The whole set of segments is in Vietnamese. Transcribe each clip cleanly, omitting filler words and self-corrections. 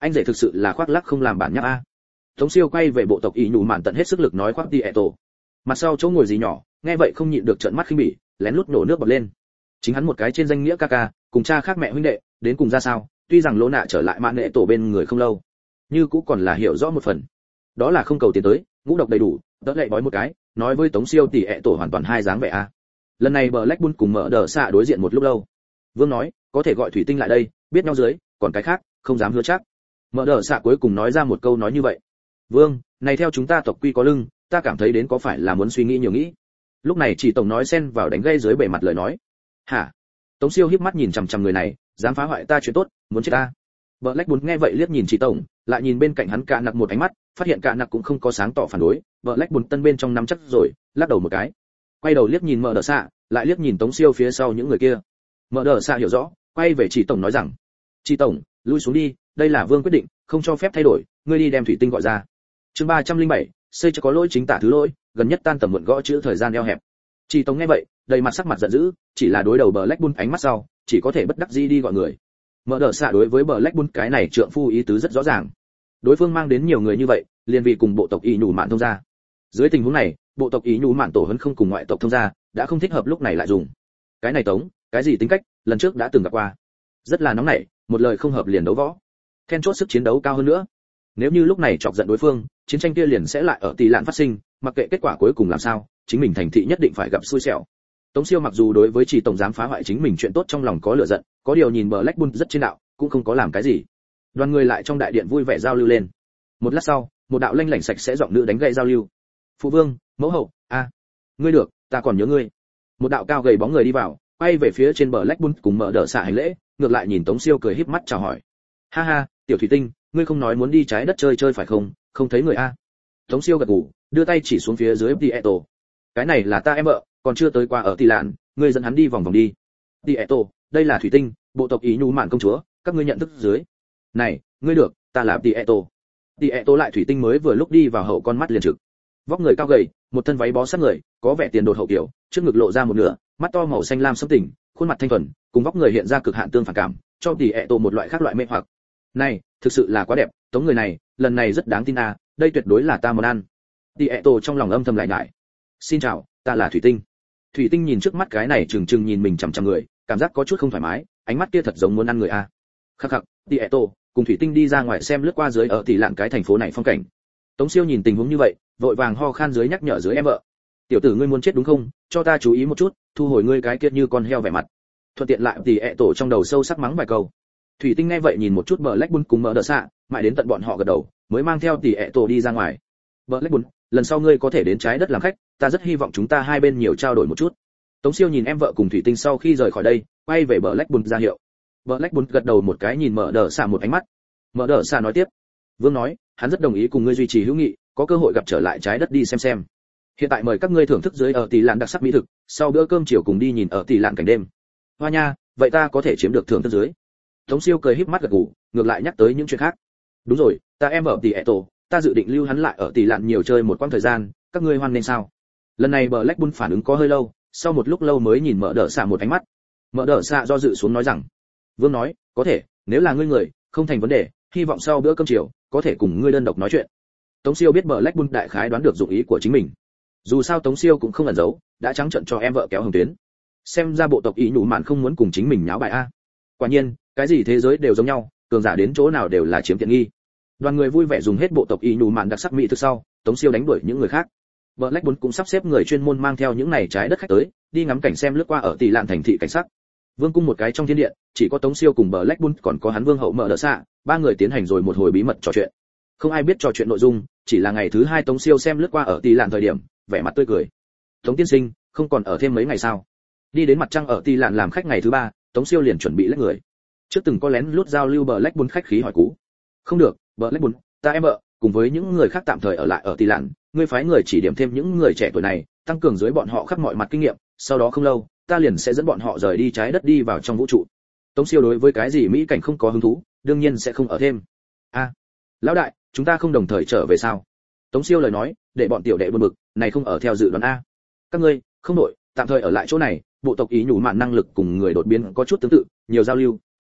anh rể thực sự là khoác lác không làm bản nháp a. Tống Siêu quay về bộ tộc ý nhủ mạn tận hết sức lực nói khoác đi ẹ tổ. Mặt sau chỗ ngồi gì nhỏ, nghe vậy không nhịn được trợn mắt khinh bỉ, lén lút nổ nước bọt lên. Chính hắn một cái trên danh nghĩa ca ca, cùng cha khác mẹ huynh đệ, đến cùng ra sao, tuy rằng lỗ nạ trở lại mạn nệ tổ bên người không lâu, như cũ còn là hiểu rõ một phần. Đó là không cầu tiến tới, ngũ độc đầy đủ, đỡ lệ bói một cái, nói với Tống Siêu tỷ ẹ tổ hoàn toàn hai dáng vẻ a. Lần này bờ Blackbull cùng mở đờ xạ đối diện một lúc lâu. Vương nói, có thể gọi thủy tinh lại đây, biết nhau dưới, còn cái khác, không dám hứa chắc. Mở đờ xạ cuối cùng nói ra một câu nói như vậy. Vương, này theo chúng ta tộc quy có lưng, ta cảm thấy đến có phải là muốn suy nghĩ nhiều nghĩ. Lúc này chỉ tổng nói xen vào đánh gây dưới bề mặt lời nói. Hả? Tống Siêu híp mắt nhìn chằm chằm người này, dám phá hoại ta chuyện tốt, muốn chết ta. Bờ Blackbull nghe vậy liếc nhìn chỉ tổng, lại nhìn bên cạnh hắn Cả Nặc một ánh mắt, phát hiện Cả Nặc cũng không có sáng tỏ phản đối, Bờ Blackbull tân bên trong nắm chắc rồi, lắc đầu một cái. Quay đầu liếc nhìn Mở Đờ Xạ, lại liếc nhìn Tống Siêu phía sau những người kia. Mở Đờ Xạ hiểu rõ, quay về chỉ tổng nói rằng: "Chỉ tổng, lui xuống đi, đây là Vương quyết định, không cho phép thay đổi, ngươi đi đem thủy tinh gọi ra." Chương 307, xây cho có lỗi chính tả thứ lỗi, gần nhất tan tầm muộn gõ chữ thời gian eo hẹp. Chỉ tổng nghe vậy, đầy mặt sắc mặt giận dữ, chỉ là đối đầu Bờ Blackbull ánh mắt sau, chỉ có thể bất đắc dĩ đi gọi người. Mở Đờ Xạ đối với Bờ Blackbull cái này trượng phu ý tứ rất rõ ràng. Đối phương mang đến nhiều người như vậy, liền vì cùng bộ tộc ý nhủ mạn thông gia. Dưới tình huống này, bộ tộc ý nhủ mạn tổ hấn không cùng ngoại tộc thông gia, đã không thích hợp lúc này lại dùng. Cái này Tống, cái gì tính cách, lần trước đã từng gặp qua. Rất là nóng nảy, một lời không hợp liền đấu võ. Then chốt sức chiến đấu cao hơn nữa. Nếu như lúc này chọc giận đối phương, chiến tranh kia liền sẽ lại ở tỷ lạn phát sinh, mặc kệ kết quả cuối cùng làm sao, chính mình thành thị nhất định phải gặp xui xẻo. Tống Siêu mặc dù đối với chỉ tổng dám phá hoại chính mình chuyện tốt trong lòng có lửa giận, có điều nhìn bờ Blackbull rất trên đạo, cũng không có làm cái gì. Đoàn người lại trong đại điện vui vẻ giao lưu lên. Một lát sau, một đạo lanh lảnh sạch sẽ giọng nữ đánh gậy giao lưu. "Phụ vương, mẫu hậu, a, ngươi được, ta còn nhớ ngươi." Một đạo cao gầy bóng người đi vào, quay về phía trên bờ Blackbull cùng Mở Đờ Xạ hành lễ, ngược lại nhìn Tống Siêu cười híp mắt chào hỏi. "Ha ha, tiểu thủy tinh, ngươi không nói muốn đi trái đất chơi chơi phải không, không thấy người a." Tống Siêu gật gù, đưa tay chỉ xuống phía dưới Tieto. "Cái này là ta em vợ, còn chưa tới qua ở Tỷ Lạn, ngươi dẫn hắn đi vòng vòng đi." "Tieto, đây là thủy tinh, bộ tộc ý nhũ mạn công chúa, các ngươi nhận thức dưới." "Này, ngươi được, ta là Tieto." Tieto lại thủy tinh mới vừa lúc đi vào hậu con mắt liền trực. Vóc người cao gầy, một thân váy bó sát người, có vẻ tiền đột hậu kiểu, trước ngực lộ ra một nửa, mắt to màu xanh lam sẫm tỉnh, khuôn mặt thanh thuần, cùng vóc người hiện ra cực hạn tương phản cảm, cho Tieto một loại khác loại mê hoặc. "Này, thực sự là quá đẹp, Tống người này, lần này rất đáng tin à, đây tuyệt đối là ta món ăn." Tieto trong lòng âm thầm lại nhải. "Xin chào, ta là thủy tinh." Thủy tinh nhìn trước mắt cái này trừng trừng nhìn mình chằm chằm người, cảm giác có chút không thoải mái, ánh mắt kia thật giống muốn ăn người a. Khắc khắc, Tieto, cùng thủy tinh đi ra ngoài xem lướt qua dưới ở Tỷ Lạn cái thành phố này phong cảnh. Tống Siêu nhìn tình huống như vậy, vội vàng ho khan dưới nhắc nhở dưới em vợ. "Tiểu tử ngươi muốn chết đúng không? Cho ta chú ý một chút, thu hồi ngươi cái kia như con heo vẻ mặt." Thuận tiện lại Tieto trong đầu sâu sắc mắng vài câu. Thủy tinh nghe vậy nhìn một chút bờ Blackbull cùng Mở Đờ Xạ, mãi đến tận bọn họ gật đầu, mới mang theo Tieto đi ra ngoài. "Bờ Blackbull, lần sau ngươi có thể đến trái đất làm khách, ta rất hy vọng chúng ta hai bên nhiều trao đổi một chút." Tống Siêu nhìn em vợ cùng thủy tinh sau khi rời khỏi đây, quay về bờ Blackbull ra hiệu. Bờ Blackbull gật đầu một cái nhìn Mở Đờ Xạ một ánh mắt. Mở Đờ Xạ nói tiếp. "Vương nói, hắn rất đồng ý cùng ngươi duy trì hữu nghị, có cơ hội gặp trở lại trái đất đi xem. Hiện tại mời các ngươi thưởng thức dưới ở Tỷ Lạn đặc sắc mỹ thực, sau bữa cơm chiều cùng đi nhìn ở Tỷ Lạn cảnh đêm." "Hoa nha, vậy ta có thể chiếm được thưởng thức dưới." Tống Siêu cười híp mắt gật gù, ngược lại nhắc tới những chuyện khác. "Đúng rồi, ta em ở Tieto, ta dự định lưu hắn lại ở Tỷ Lạn nhiều chơi một quãng thời gian, các ngươi hoan nên sao?" Lần này bờ Blackbull phản ứng có hơi lâu, sau một lúc lâu mới nhìn Mở Đờ Xạ một ánh mắt. Mở Đờ Xạ do dự xuống nói rằng: "Vương nói, có thể, nếu là ngươi người, không thành vấn đề, hy vọng sau bữa cơm chiều có thể cùng ngươi đơn độc nói chuyện." Tống Siêu biết bờ Blackbull đại khái đoán được dụng ý của chính mình. Dù sao Tống Siêu cũng không ẩn giấu, đã trắng trợn cho em vợ kéo hồng tuyến. Xem ra bộ tộc ý nhủ mạn không muốn cùng chính mình nháo bài a. Quả nhiên, cái gì thế giới đều giống nhau, cường giả đến chỗ nào đều là chiếm tiện nghi. Đoàn người vui vẻ dùng hết bộ tộc ý nhủ mạn đặc sắc mỹ thực sau, Tống Siêu đánh đuổi những người khác. Bờ Blackbull cũng sắp xếp người chuyên môn mang theo những này trái đất khách tới, đi ngắm cảnh xem lướt qua ở Tỷ Lạn thành thị cảnh sắc. Vương cung một cái trong thiên điện, chỉ có Tống Siêu cùng bờ Blackbull còn có hắn vương hậu Mở Đờ Xạ, ba người tiến hành rồi một hồi bí mật trò chuyện. Không ai biết trò chuyện nội dung, chỉ là ngày thứ hai Tống Siêu xem lướt qua ở Tỷ Lạn thời điểm, vẻ mặt tươi cười. "Tống tiên sinh, không còn ở thêm mấy ngày sao?" Đi đến mặt trăng ở Tỷ Lạn làm khách ngày thứ ba, Tống Siêu liền chuẩn bị lách người. Trước từng có lén lút giao lưu bờ Blackbull khách khí hỏi cũ. "Không được, bờ Blackbull, ta em vợ cùng với những người khác tạm thời ở lại ở Tỷ Lạn, ngươi phái người chỉ điểm thêm những người trẻ tuổi này, tăng cường dưới bọn họ khắp mọi mặt kinh nghiệm, sau đó không lâu, ta liền sẽ dẫn bọn họ rời đi trái đất đi vào trong vũ trụ." Tống Siêu đối với cái gì mỹ cảnh không có hứng thú, đương nhiên sẽ không ở thêm. "A, lão đại, chúng ta không đồng thời trở về sao?" Tống Siêu lời nói, để bọn tiểu đệ buồn bực, này không ở theo dự đoán a. "Các ngươi, không đổi, tạm thời ở lại chỗ này, bộ tộc ý nhủ mạn năng lực cùng người đột biến có chút tương tự, nhiều giao lưu,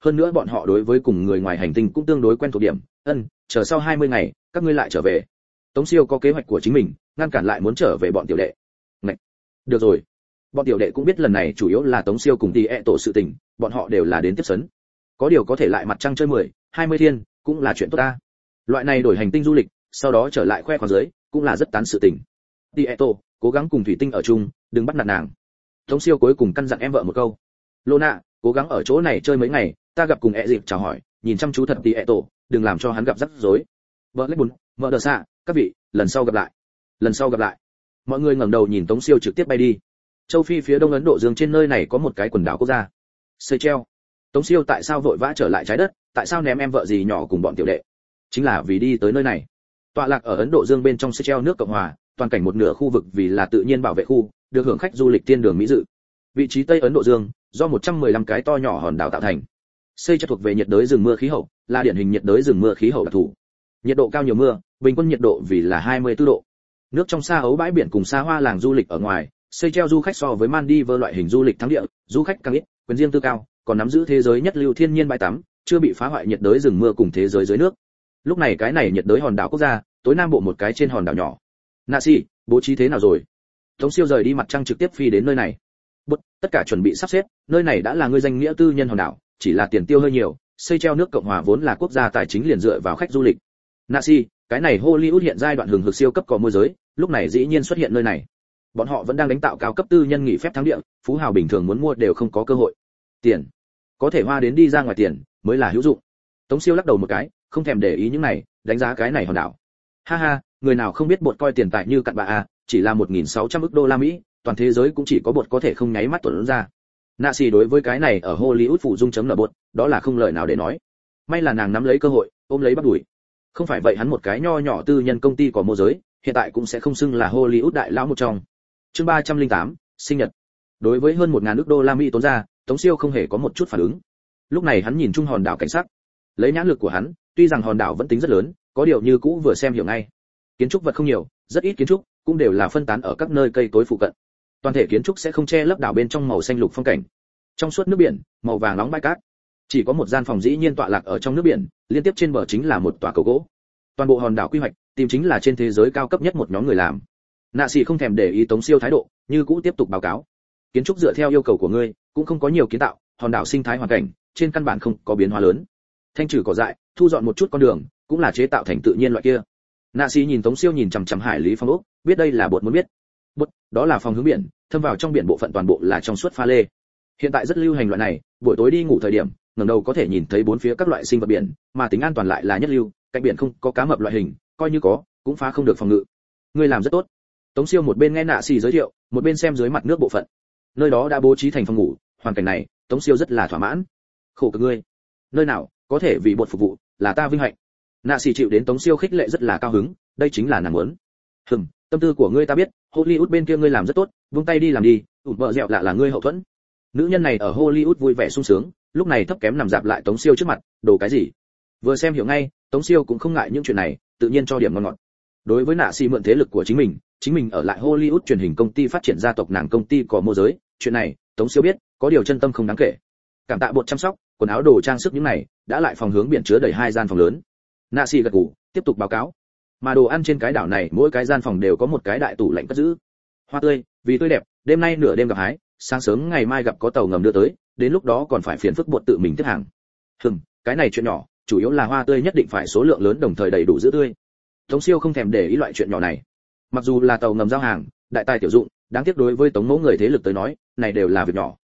hơn nữa bọn họ đối với cùng người ngoài hành tinh cũng tương đối quen thuộc điểm. Chờ sau 20 ngày các ngươi lại trở về. Tống Siêu có kế hoạch của chính mình, ngăn cản lại muốn trở về bọn tiểu đệ. Ngậy. Được rồi. Bọn tiểu đệ cũng biết lần này chủ yếu là Tống Siêu cùng tổ sự tình, bọn họ đều là đến tiếp sấn. Có điều có thể lại mặt trăng chơi 10-20 thiên, cũng là chuyện tốt ta. Loại này đổi hành tinh du lịch, sau đó trở lại khoe khoang dưới, cũng là rất tán sự tình. Tổ, cố gắng cùng thủy tinh ở chung, đừng bắt nạt nàng. Tống Siêu cuối cùng căn dặn em vợ một câu. Lona, cố gắng ở chỗ này chơi mấy ngày, ta gặp cùng dịp chào hỏi, nhìn chăm chú thật Tổ, đừng làm cho hắn gặp rắc rối. Vợ lấy bún, vợ đờ xạ, các vị, lần sau gặp lại. Lần sau gặp lại. Mọi người ngẩng đầu nhìn Tống Siêu trực tiếp bay đi. Châu Phi phía đông Ấn Độ Dương trên nơi này có một cái quần đảo quốc gia. Seychelles. Tống Siêu tại sao vội vã trở lại trái đất, tại sao ném em vợ gì nhỏ cùng bọn tiểu đệ? Chính là vì đi tới nơi này. Tọa lạc ở Ấn Độ Dương bên trong Seychelles nước Cộng hòa, toàn cảnh một nửa khu vực vì là tự nhiên bảo vệ khu, được hưởng khách du lịch thiên đường mỹ dự. Vị trí Tây Ấn Độ Dương, do 115 cái to nhỏ hòn đảo tạo thành. Seychelles thuộc về nhiệt đới rừng mưa khí hậu, là điển hình nhiệt đới rừng mưa khí hậu đặc thù. Nhiệt độ cao nhiều mưa, bình quân nhiệt độ vì là 24 độ. Nước trong xa ấu bãi biển cùng xa hoa làng du lịch ở ngoài, Seychelles du khách so với Maldives loại hình du lịch thắng địa, du khách càng ít, quyền riêng tư cao, còn nắm giữ thế giới nhất lưu thiên nhiên bãi tắm, chưa bị phá hoại nhiệt đới rừng mưa cùng thế giới dưới nước. Lúc này cái này nhiệt đới hòn đảo quốc gia, tối nam bộ một cái trên hòn đảo nhỏ. Nasi, bố trí thế nào rồi? Tống Siêu rời đi mặt trăng trực tiếp phi đến nơi này. Tất cả chuẩn bị sắp xếp, nơi này đã là ngươi danh nghĩa tư nhân hòn đảo, chỉ là tiền tiêu hơi nhiều, Seychelles nước Cộng hòa vốn là quốc gia tài chính liền dựa vào khách du lịch. Nasi, cái này Hollywood hiện giai đoạn hừng hực siêu cấp có môi giới, lúc này dĩ nhiên xuất hiện nơi này. Bọn họ vẫn đang đánh tạo cao cấp tư nhân nghỉ phép thắng địa, phú hào bình thường muốn mua đều không có cơ hội. Tiền, có thể hoa đến đi ra ngoài tiền, mới là hữu dụng. Tống Siêu lắc đầu một cái, không thèm để ý những này, đánh giá cái này hòn đảo. Ha ha, người nào không biết bột coi tiền tài như cặn bã à, chỉ là 1.600 ức đô la Mỹ, toàn thế giới cũng chỉ có bột có thể không nháy mắt tuần ra. Nasi đối với cái này ở Hollywood phụ dung chấm nở bột, đó là không lời nào để nói. May là nàng nắm lấy cơ hội, ôm lấy bắt đuổi. Không phải vậy hắn một cái nho nhỏ tư nhân công ty có môi giới, hiện tại cũng sẽ không xưng là Hollywood đại lão một trong. Chương 308, sinh nhật. Đối với hơn 1.000 ức đô la Mỹ tốn ra, Tống Siêu không hề có một chút phản ứng. Lúc này hắn nhìn chung hòn đảo cảnh sắc. Lấy nhãn lực của hắn, tuy rằng hòn đảo vẫn tính rất lớn, có điều như cũ vừa xem hiểu ngay. Kiến trúc vật không nhiều, rất ít kiến trúc, cũng đều là phân tán ở các nơi cây cối phụ cận. Toàn thể kiến trúc sẽ không che lấp đảo bên trong màu xanh lục phong cảnh. Trong suốt nước biển, màu vàng nóng bãi cát. Chỉ có một gian phòng dĩ nhiên tọa lạc ở trong nước biển, liên tiếp trên bờ chính là một tòa cầu gỗ. Toàn bộ hòn đảo quy hoạch, tìm chính là trên thế giới cao cấp nhất một nhóm người làm. Nạ sĩ không thèm để ý Tống Siêu thái độ, như cũ tiếp tục báo cáo. Kiến trúc dựa theo yêu cầu của ngươi, cũng không có nhiều kiến tạo, hòn đảo sinh thái hoàn cảnh, trên căn bản không có biến hóa lớn. Thanh trừ cỏ dại, thu dọn một chút con đường, cũng là chế tạo thành tự nhiên loại kia. Nạ sĩ nhìn Tống Siêu nhìn chằm chằm hải lý phong ốc, biết đây là bột muốn biết. Bột, đó là phòng hướng biển, thâm vào trong biển bộ phận toàn bộ là trong suốt pha lê. Hiện tại rất lưu hành loại này, buổi tối đi ngủ thời điểm, ngẩng đầu có thể nhìn thấy bốn phía các loại sinh vật biển, mà tính an toàn lại là nhất lưu, cạnh biển không có cá mập loại hình, coi như có, cũng phá không được phòng ngự. Ngươi làm rất tốt. Tống Siêu một bên nghe Nạ sĩ giới thiệu, một bên xem dưới mặt nước bộ phận. Nơi đó đã bố trí thành phòng ngủ, hoàn cảnh này, Tống Siêu rất là thỏa mãn. Khổ cực ngươi. Nơi nào có thể vì bột phục vụ, là ta vinh hạnh. Nạ sĩ chịu đến Tống Siêu khích lệ rất là cao hứng, đây chính là nàng muốn. Tâm tư của ngươi ta biết, Hollywood bên kia ngươi làm rất tốt, buông tay đi làm đi, ủn vợ dẹo là ngươi hậu thuẫn. Nữ nhân này ở Hollywood vui vẻ sung sướng, lúc này thấp kém nằm dạp lại Tống Siêu trước mặt, đồ cái gì? Vừa xem hiểu ngay, Tống Siêu cũng không ngại những chuyện này, tự nhiên cho điểm ngon ngọt. Đối với Nạ sĩ mượn thế lực của chính mình ở lại Hollywood truyền hình công ty phát triển gia tộc nàng công ty có môi giới, chuyện này, Tống Siêu biết, có điều chân tâm không đáng kể. Cảm tạ bột chăm sóc, quần áo đồ trang sức những này, đã lại phòng hướng biển chứa đầy 2 gian phòng lớn. Nạ sĩ gật gù, tiếp tục báo cáo. Mà đồ ăn trên cái đảo này, mỗi cái gian phòng đều có một cái đại tủ lạnh cất giữ. Hoa tươi, vì tươi đẹp, đêm nay nửa đêm gặp hái, sáng sớm ngày mai gặp có tàu ngầm đưa tới, đến lúc đó còn phải phiền phức bột tự mình tiếp hàng. Cái này chuyện nhỏ, chủ yếu là hoa tươi nhất định phải số lượng lớn đồng thời đầy đủ giữ tươi. Tống Siêu không thèm để ý loại chuyện nhỏ này. Mặc dù là tàu ngầm giao hàng, đại tài tiểu dụng, đáng tiếc đối với Tống mẫu người thế lực tới nói, này đều là việc nhỏ.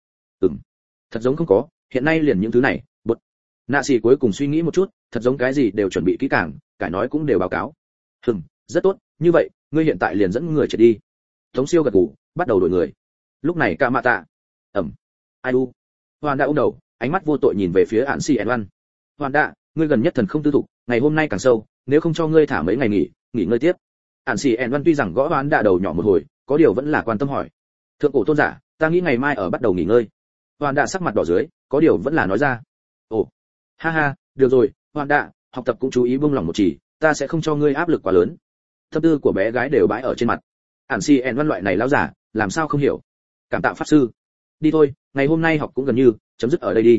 Thật giống không có, hiện nay liền những thứ này, bột. Nạ sĩ cuối cùng suy nghĩ một chút, thật giống cái gì đều chuẩn bị kỹ càng, cải nói cũng đều báo cáo. Rất tốt, như vậy, ngươi hiện tại liền dẫn người chạy đi. Tống Siêu gật gù, bắt đầu đổi người. Lúc này Cả Mạ Tạ. Ai u. Hoàn đã ôm đầu, ánh mắt vô tội nhìn về phía Án Si En. Hoàn đã, ngươi gần nhất thần không tư thục, ngày hôm nay càng sâu, nếu không cho ngươi thả mấy ngày nghỉ ngơi tiếp. Án Si En tuy rằng gõ Hoàn đã đầu nhỏ một hồi, có điều vẫn là quan tâm hỏi. Thượng cổ tôn giả, ta nghĩ ngày mai ở bắt đầu nghỉ ngơi. Hoàn đã sắc mặt đỏ dưới, có điều vẫn là nói ra. Ồ, ha ha, được rồi, Hoàn đã, học tập cũng chú ý buông lòng một chỉ, ta sẽ không cho ngươi áp lực quá lớn. Tâm tư của bé gái đều bãi ở trên mặt. Án Si En loại này lão giả, làm sao không hiểu. Cảm tạ pháp sư. Đi thôi, ngày hôm nay học cũng gần như chấm dứt ở đây đi.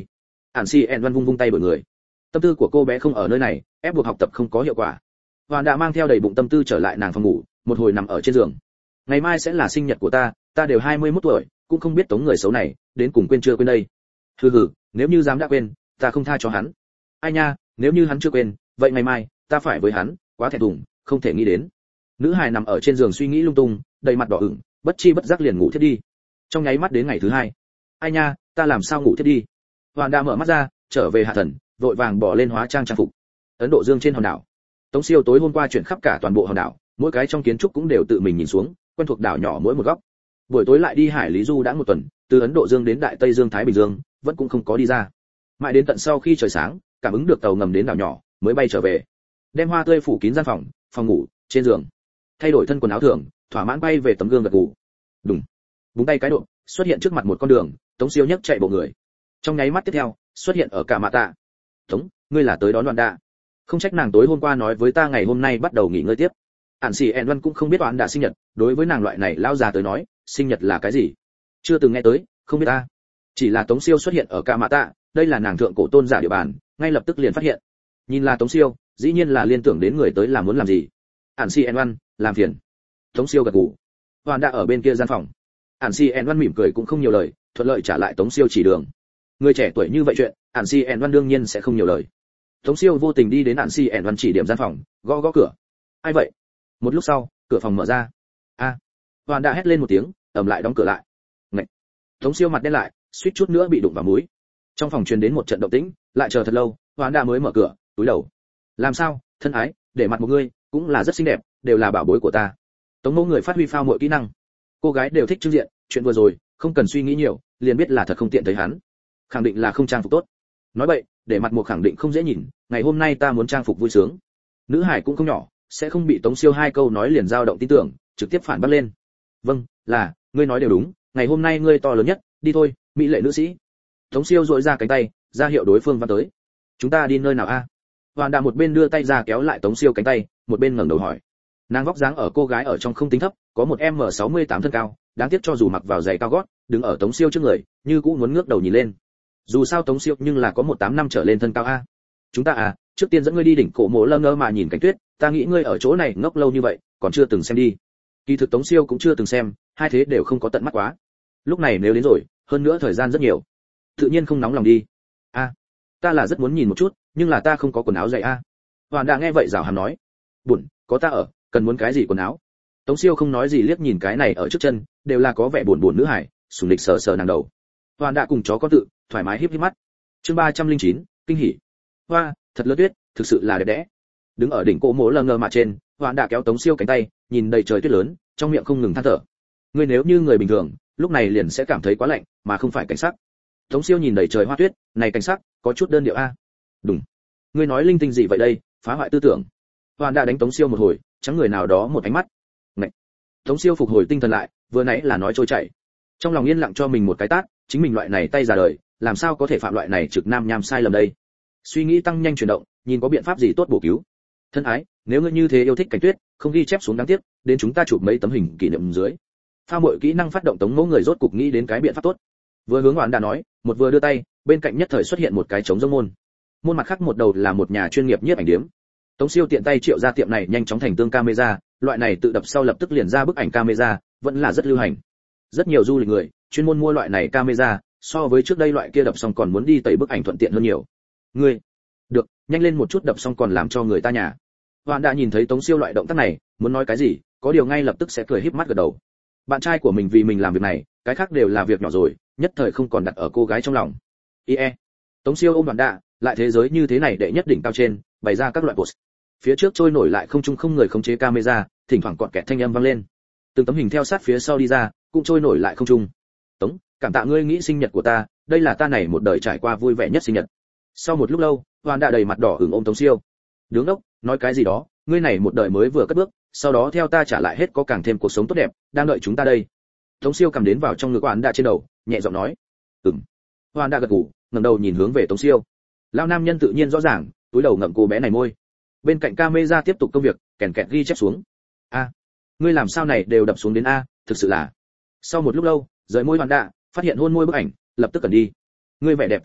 Ản Si En Văn vung vung tay bởi người. Tâm tư của cô bé không ở nơi này, ép buộc học tập không có hiệu quả. Hoàn đã mang theo đầy bụng tâm tư trở lại nàng phòng ngủ, một hồi nằm ở trên giường. Ngày mai sẽ là sinh nhật của ta đều 21 tuổi, cũng không biết tống người xấu này đến cùng quên chưa quên đây. Hừ hừ, nếu như dám đã quên, ta không tha cho hắn. Ai nha, nếu như hắn chưa quên, vậy ngày mai ta phải với hắn, quá thẹn thùng, không thể nghĩ đến. Nữ hài nằm ở trên giường suy nghĩ lung tung, đầy mặt đỏ ửng, bất chi bất giác liền ngủ thiếp đi. Trong nháy mắt đến ngày thứ hai. Ai nha, ta làm sao ngủ thiếp đi. Hoàn đã mở mắt ra, trở về hạ thần, vội vàng bỏ lên hóa trang trang phục. Ấn Độ Dương trên hòn đảo. Tống Siêu tối hôm qua chuyển khắp cả toàn bộ hòn đảo, mỗi cái trong kiến trúc cũng đều tự mình nhìn xuống, quen thuộc đảo nhỏ mỗi một góc. Buổi tối lại đi Hải Lý Du đã một tuần, từ Ấn Độ Dương đến Đại Tây Dương Thái Bình Dương, vẫn cũng không có đi ra. Mãi đến tận sau khi trời sáng, cảm ứng được tàu ngầm đến đảo nhỏ, mới bay trở về. Đem hoa tươi phủ kín gian phòng, phòng ngủ, trên giường. Thay đổi thân quần áo thường, thỏa mãn bay về tấm gương gật gù. Đùng. Búng tay cái độ, xuất hiện trước mặt một con đường, Tống Siêu nhấc chạy bộ người. Trong nháy mắt tiếp theo, xuất hiện ở cả mạ tạ. Tống, ngươi là tới đón Đoàn Đạ. Không trách nàng tối hôm qua nói với ta ngày hôm nay bắt đầu nghỉ ngơi tiếp. Ản Si En Văn cũng không biết Đoàn Đạ sinh nhật, đối với nàng loại này lao già tới nói, sinh nhật là cái gì? Chưa từng nghe tới, không biết ta. Chỉ là Tống Siêu xuất hiện ở cả mạ tạ, đây là nàng thượng cổ tôn giả địa bàn, ngay lập tức liền phát hiện. Nhìn là Tống Siêu, dĩ nhiên là liên tưởng đến người tới là muốn làm gì. Ản Si En Văn, làm phiền. Tống Siêu gật gù. Đoàn Đạ ở bên kia gian phòng. Ản Si En Văn mỉm cười cũng không nhiều lời, thuận lợi trả lại Tống Siêu chỉ đường. Người trẻ tuổi như vậy chuyện, Ản Si En Văn đương nhiên sẽ không nhiều lời. Tống Siêu vô tình đi đến Ản Si En Văn chỉ điểm gian phòng, gõ gõ cửa. Ai vậy? Một lúc sau, cửa phòng mở ra. A. Hoàn đã hét lên một tiếng, ầm lại đóng cửa lại. Ngậy. Tống Siêu mặt đen lại, suýt chút nữa bị đụng vào mũi. Trong phòng truyền đến một trận động tĩnh, lại chờ thật lâu, Hoàn đã mới mở cửa, túi đầu. Làm sao, thân ái, để mặt một người, cũng là rất xinh đẹp, đều là bảo bối của ta. Tống Mẫu người phát huy phao mọi kỹ năng. Cô gái đều thích trưng diện, chuyện vừa rồi, không cần suy nghĩ nhiều, liền biết là thật không tiện thấy hắn. Khẳng định là không trang phục tốt. Nói vậy, để mặt một khẳng định không dễ nhìn, ngày hôm nay ta muốn trang phục vui sướng. Nữ hải cũng không nhỏ, sẽ không bị Tống Siêu hai câu nói liền dao động tin tưởng, trực tiếp phản bác lên. Vâng, là, ngươi nói đều đúng, ngày hôm nay ngươi to lớn nhất, đi thôi, mỹ lệ nữ sĩ. Tống Siêu duỗi ra cánh tay, ra hiệu đối phương văn tới. Chúng ta đi nơi nào a? Hoàn Đạ một bên đưa tay ra kéo lại Tống Siêu cánh tay, một bên ngẩng đầu hỏi. Nàng vóc dáng ở cô gái ở trong không tính thấp, có một M68 thân cao, đáng tiếc cho dù mặc vào giày cao gót, đứng ở Tống Siêu trước người, như cũng muốn ngước đầu nhìn lên. Dù sao Tống Siêu nhưng là có 18 năm trở lên thân cao a. Chúng ta à, trước tiên dẫn ngươi đi đỉnh cổ mộ Lơ Ngơ mà nhìn cảnh tuyết, ta nghĩ ngươi ở chỗ này ngốc lâu như vậy, còn chưa từng xem đi. Kỳ thực Tống Siêu cũng chưa từng xem, hai thế đều không có tận mắt quá. Lúc này nếu đến rồi, hơn nữa thời gian rất nhiều, tự nhiên không nóng lòng đi. A, ta là rất muốn nhìn một chút, nhưng là ta không có quần áo dày a. Hoàn Đạ nghe vậy rảo hàm nói, buồn, có ta ở, cần muốn cái gì quần áo? Tống Siêu không nói gì liếc nhìn cái này ở trước chân, đều là có vẻ buồn buồn nữ hải, sủng lịch sờ sờ nàng đầu. Hoàn Đạ cùng chó có tự, thoải mái híp híp mắt. Chương 309, kinh hỉ. Hoa, thật lớn tuyết, thực sự là đẹp đẽ. Đứng ở đỉnh cỗ mố Lơ Ngơ mà trên, Hoàn Đạ kéo Tống Siêu cánh tay, nhìn đầy trời tuyết lớn, trong miệng không ngừng than thở. Ngươi nếu như người bình thường, lúc này liền sẽ cảm thấy quá lạnh, mà không phải cảnh sắc. Tống Siêu nhìn đầy trời hoa tuyết, này cảnh sắc, có chút đơn điệu a. Đúng. Ngươi nói linh tinh gì vậy đây, phá hoại tư tưởng. Hoàn Đạ đánh Tống Siêu một hồi, trắng người nào đó một ánh mắt. Ngậy. Tống Siêu phục hồi tinh thần lại, vừa nãy là nói trôi chảy. Trong lòng yên lặng cho mình một cái tát, chính mình loại này tay già đời, làm sao có thể phạm loại này trực nam nham sai lầm đây. Suy nghĩ tăng nhanh chuyển động, nhìn có biện pháp gì tốt bổ cứu. Thân ái, nếu ngươi như thế yêu thích cảnh tuyết, không ghi chép xuống đáng tiếc, đến chúng ta chụp mấy tấm hình kỷ niệm dưới. Pha mọi kỹ năng phát động Tống Mẫu người rốt cục nghĩ đến cái biện pháp tốt. Vừa hướng Hoàn Đạ nói, một vừa đưa tay, bên cạnh nhất thời xuất hiện một cái trống rỗng môn. Môn mặt khác một đầu là một nhà chuyên nghiệp nhiếp ảnh điếm. Tống Siêu tiện tay triệu ra tiệm này nhanh chóng thành tương camera, loại này tự đập sau lập tức liền ra bức ảnh camera, vẫn là rất lưu hành. Rất nhiều du lịch người chuyên môn mua loại này camera, so với trước đây loại kia đập xong còn muốn đi tẩy bức ảnh thuận tiện hơn nhiều. Ngươi, được, nhanh lên một chút đập xong còn làm cho người ta nhà. Hoàn đã nhìn thấy Tống Siêu loại động tác này, muốn nói cái gì, có điều ngay lập tức sẽ cười híp mắt gật đầu. Bạn trai của mình vì mình làm việc này, cái khác đều là việc nhỏ rồi, nhất thời không còn đặt ở cô gái trong lòng. Ie. Tống Siêu ôm Hoàn Đạ, lại thế giới như thế này đệ nhất đỉnh cao trên, bày ra các loại post. Phía trước trôi nổi lại không trung không người khống chế camera, thỉnh thoảng quạt kẹt thanh âm vang lên. Từng tấm hình theo sát phía sau đi ra, cũng trôi nổi lại không trung. Tống, cảm tạ ngươi nghĩ sinh nhật của ta, đây là ta này một đời trải qua vui vẻ nhất sinh nhật. Sau một lúc lâu, Hoàn Đạ đầy mặt đỏ ửng ôm Tống Siêu. Đứng đốc, nói cái gì đó, ngươi này một đời mới vừa cất bước, sau đó theo ta trả lại hết có càng thêm cuộc sống tốt đẹp, đang đợi chúng ta đây. Tống Siêu cầm đến vào trong ngực Hoàn Đạ trên đầu, nhẹ giọng nói. Hoàn Đạ gật gù, ngẩng đầu nhìn hướng về Tống Siêu. Lão nam nhân tự nhiên rõ ràng, túi đầu ngậm cô bé này môi. Bên cạnh camera tiếp tục công việc, kèn kẹt ghi chép xuống. A, ngươi làm sao này đều đập xuống đến a, thực sự là. Sau một lúc lâu, rời môi Hoàn Đạ, phát hiện hôn môi bức ảnh, lập tức cần đi. Ngươi vẻ đẹp thời khắc,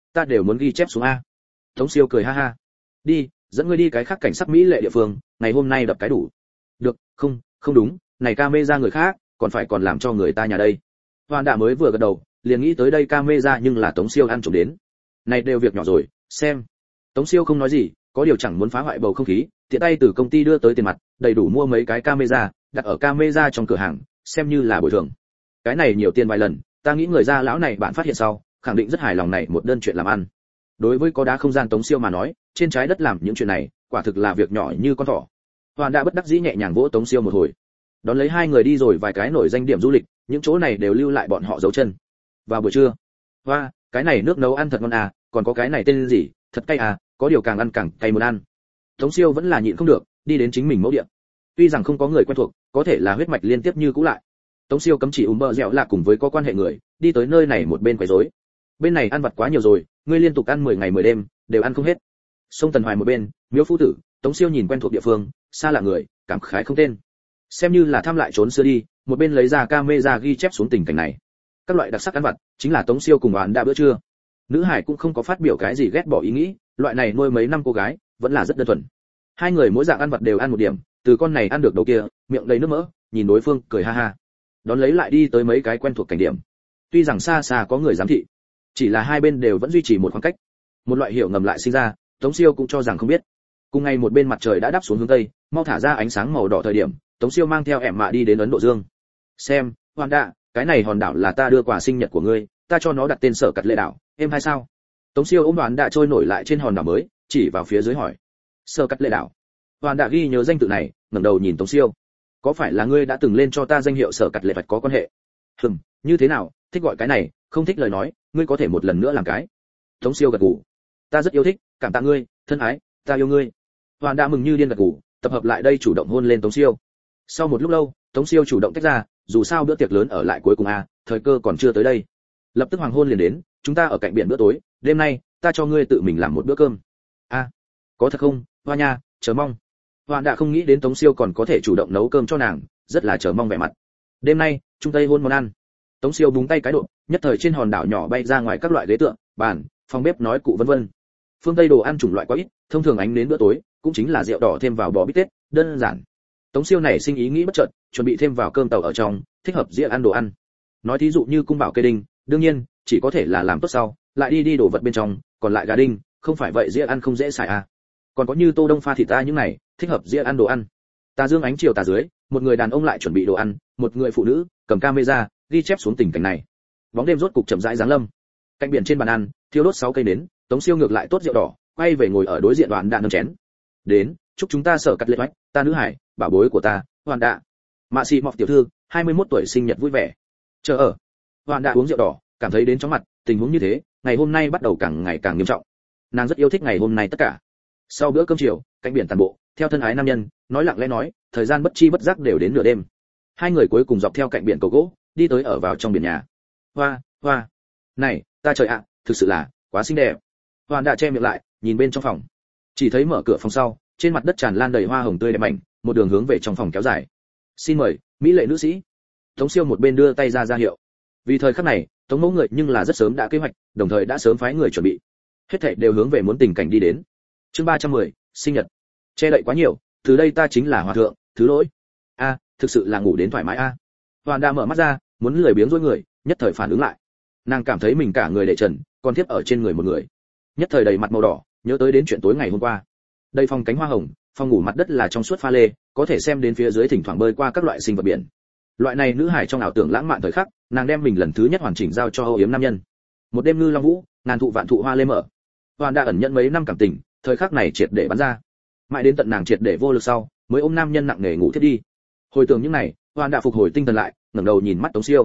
ta đều muốn ghi chép xuống a. Tống Siêu cười ha ha. Đi, dẫn ngươi đi cái khác cảnh sắc mỹ lệ địa phương, ngày hôm nay đập cái đủ. Được, không đúng, này camera người khác, còn làm cho người ta nhà đây. Hoàn Đạ mới vừa gật đầu, liền nghĩ tới đây camera nhưng là Tống Siêu ăn trộm đến. Này đều việc nhỏ rồi, xem. Tống Siêu không nói gì, có điều chẳng muốn phá hoại bầu không khí, tiện tay từ công ty đưa tới tiền mặt, đầy đủ mua mấy cái camera, đặt ở camera trong cửa hàng, xem như là bồi thường. Cái này nhiều tiền vài lần, ta nghĩ người gia lão này bạn phát hiện sau, khẳng định rất hài lòng này một đơn chuyện làm ăn. Đối với có đá không gian Tống Siêu mà nói, trên trái đất làm những chuyện này, quả thực là việc nhỏ như con thỏ. Hoàn đã bất đắc dĩ nhẹ nhàng vỗ Tống Siêu một hồi. Đón lấy hai người đi rồi vài cái nổi danh điểm du lịch, những chỗ này đều lưu lại bọn họ dấu chân. Vào buổi trưa, hoa, cái này nước nấu ăn thật ngon à, còn có cái này tên gì, thật cay à, có điều càng ăn càng cay muốn ăn. Tống Siêu vẫn là nhịn không được, đi đến chính mình mẫu địa. Tuy rằng không có người quen thuộc, có thể là huyết mạch liên tiếp như cũ lại. Tống Siêu cấm chỉ bờ dẻo là cùng với có quan hệ người, đi tới nơi này một bên quấy rối. Bên này ăn vặt quá nhiều rồi, ngươi liên tục ăn 10 ngày 10 đêm, đều ăn không hết. Sông Tần Hoài một bên, Miếu Phu Tử, Tống Siêu nhìn quen thuộc địa phương, xa lạ người, cảm khái không tên. Xem như là thăm lại trốn xưa đi, một bên lấy ra camera ghi chép xuống tình cảnh này. Các loại đặc sắc ăn vặt, chính là Tống Siêu cùng Hoàn đã bữa trưa. Nữ hải cũng không có phát biểu cái gì ghét bỏ ý nghĩ, loại này nuôi mấy năm cô gái, vẫn là rất đơn thuần. Hai người mỗi dạng ăn vặt đều ăn một điểm, từ con này ăn được đầu kia, miệng đầy nước mỡ, nhìn đối phương cười ha ha. Đón lấy lại đi tới mấy cái quen thuộc cảnh điểm. Tuy rằng xa xa có người giám thị, chỉ là hai bên đều vẫn duy trì một khoảng cách. Một loại hiểu ngầm lại sinh ra, Tống Siêu cũng cho rằng không biết. Cùng ngày một bên mặt trời đã đáp xuống hướng tây, mau thả ra ánh sáng màu đỏ thời điểm, Tống Siêu mang theo ẻm mạ đi đến Ấn Độ Dương. Xem, Hoàn Đạ, cái này hòn đảo là ta đưa quà sinh nhật của ngươi, ta cho nó đặt tên Sở Cật Lệ đảo, em hay sao? Tống Siêu ôm Hoàn Đạ trôi nổi lại trên hòn đảo mới, chỉ vào phía dưới hỏi. Sở Cật Lệ đảo. Hoàn Đạ ghi nhớ danh tự này, ngẩng đầu nhìn Tống Siêu. Có phải là ngươi đã từng lên cho ta danh hiệu Sở Cật Lệ vật có quan hệ? Như thế nào, thích gọi cái này, không thích lời nói, ngươi có thể một lần nữa làm cái. Tống Siêu gật gù. Ta rất yêu thích, cảm tạ ngươi, thân ái, ta yêu ngươi. Hoàn Đạ mừng như điên gật gù, tập hợp lại đây chủ động hôn lên Tống Siêu. Sau một lúc lâu, Tống Siêu chủ động tách ra, dù sao bữa tiệc lớn ở lại cuối cùng thời cơ còn chưa tới đây. Lập tức hoàng hôn liền đến, chúng ta ở cạnh biển bữa tối, đêm nay ta cho ngươi tự mình làm một bữa cơm. Có thật không, Hoa nha, chờ mong. Hoàn Đạ không nghĩ đến Tống Siêu còn có thể chủ động nấu cơm cho nàng, rất là chờ mong vẻ mặt. Đêm nay, chúng tây hôn món ăn. Tống Siêu búng tay cái độ, nhất thời trên hòn đảo nhỏ bay ra ngoài các loại ghế tựa, bàn, phòng bếp nói cụ vân vân. Phương Tây đồ ăn chủng loại quá ít, thông thường ánh đến bữa tối, cũng chính là rượu đỏ thêm vào bò bít tết, đơn giản. Tống Siêu này sinh ý nghĩ bất chợt, chuẩn bị thêm vào cơm tàu ở trong, thích hợp dĩa ăn đồ ăn. Nói thí dụ như cung bảo kê đinh, đương nhiên, chỉ có thể là làm tốt sau, lại đi đồ vật bên trong, còn lại gà đinh, không phải vậy dĩa ăn không dễ xài Còn có như tô đông pha thịt ta những này, thích hợp dĩa ăn đồ ăn. Tà dương ánh chiều tà dưới, một người đàn ông lại chuẩn bị đồ ăn, một người phụ nữ cầm camera ghi chép xuống tình cảnh này. Bóng đêm rốt cục chậm rãi giáng lâm. Cạnh biển trên bàn ăn, thiêu đốt 6 cây nến, Tống Siêu ngược lại tốt rượu đỏ, quay về ngồi ở đối diện Hoàn Đạ nâng chén. Đến, chúc chúng ta Sở Cật Lệ hoạch, ta nữ hải, bảo bối của ta, Hoàn Đạ. Mạ Sĩ Mọc tiểu thư, 21 tuổi sinh nhật vui vẻ. Chờ ở. Hoàn Đạ uống rượu đỏ, cảm thấy đến chóng mặt, tình huống như thế, ngày hôm nay bắt đầu càng ngày càng nghiêm trọng. Nàng rất yêu thích ngày hôm nay tất cả. Sau bữa cơm chiều, cạnh biển tàn bộ, theo thân ái nam nhân, nói lặng lẽ nói, thời gian bất chi bất giác đều đến nửa đêm. Hai người cuối cùng dọc theo cạnh biển cầu gỗ, đi tới ở vào trong biển nhà. Hoa, này, ta trời ạ, thực sự là quá xinh đẹp. Hoàn Đạ che miệng lại, nhìn bên trong phòng. Chỉ thấy mở cửa phòng sau, trên mặt đất tràn lan đầy hoa hồng tươi đẹp mảnh, một đường hướng về trong phòng kéo dài. Xin mời, mỹ lệ nữ sĩ. Tống Siêu một bên đưa tay ra hiệu. Vì thời khắc này, Tống Mẫu người nhưng là rất sớm đã kế hoạch, đồng thời đã sớm phái người chuẩn bị. Hết thảy đều hướng về muốn tình cảnh đi đến. Chương 310, sinh nhật. Che đậy quá nhiều, từ đây ta chính là hòa thượng, thứ lỗi. Thực sự là ngủ đến thoải mái Hoàn Đạ mở mắt ra, muốn lười biếng rối người, nhất thời phản ứng lại. Nàng cảm thấy mình cả người để trần, còn tiếp ở trên người một người. Nhất thời đầy mặt màu đỏ, nhớ tới đến chuyện tối ngày hôm qua. Đây phòng cánh hoa hồng, phòng ngủ mặt đất là trong suốt pha lê, có thể xem đến phía dưới thỉnh thoảng bơi qua các loại sinh vật biển. Loại này nữ hải trong ảo tưởng lãng mạn thời khắc, nàng đem mình lần thứ nhất hoàn chỉnh giao cho âu yếm nam nhân. Một đêm ngư long vũ, ngàn thụ vạn thụ hoa lê mở. Hoàn Đạ ẩn nhận mấy năm cảm tình, thời khắc này triệt để bắn ra. Mãi đến tận nàng triệt để vô lực sau, mới ôm nam nhân nặng nề ngủ thiết đi. Hồi tưởng những này, Hoàn Đạ phục hồi tinh thần lại, ngẩng đầu nhìn mắt Tống Siêu.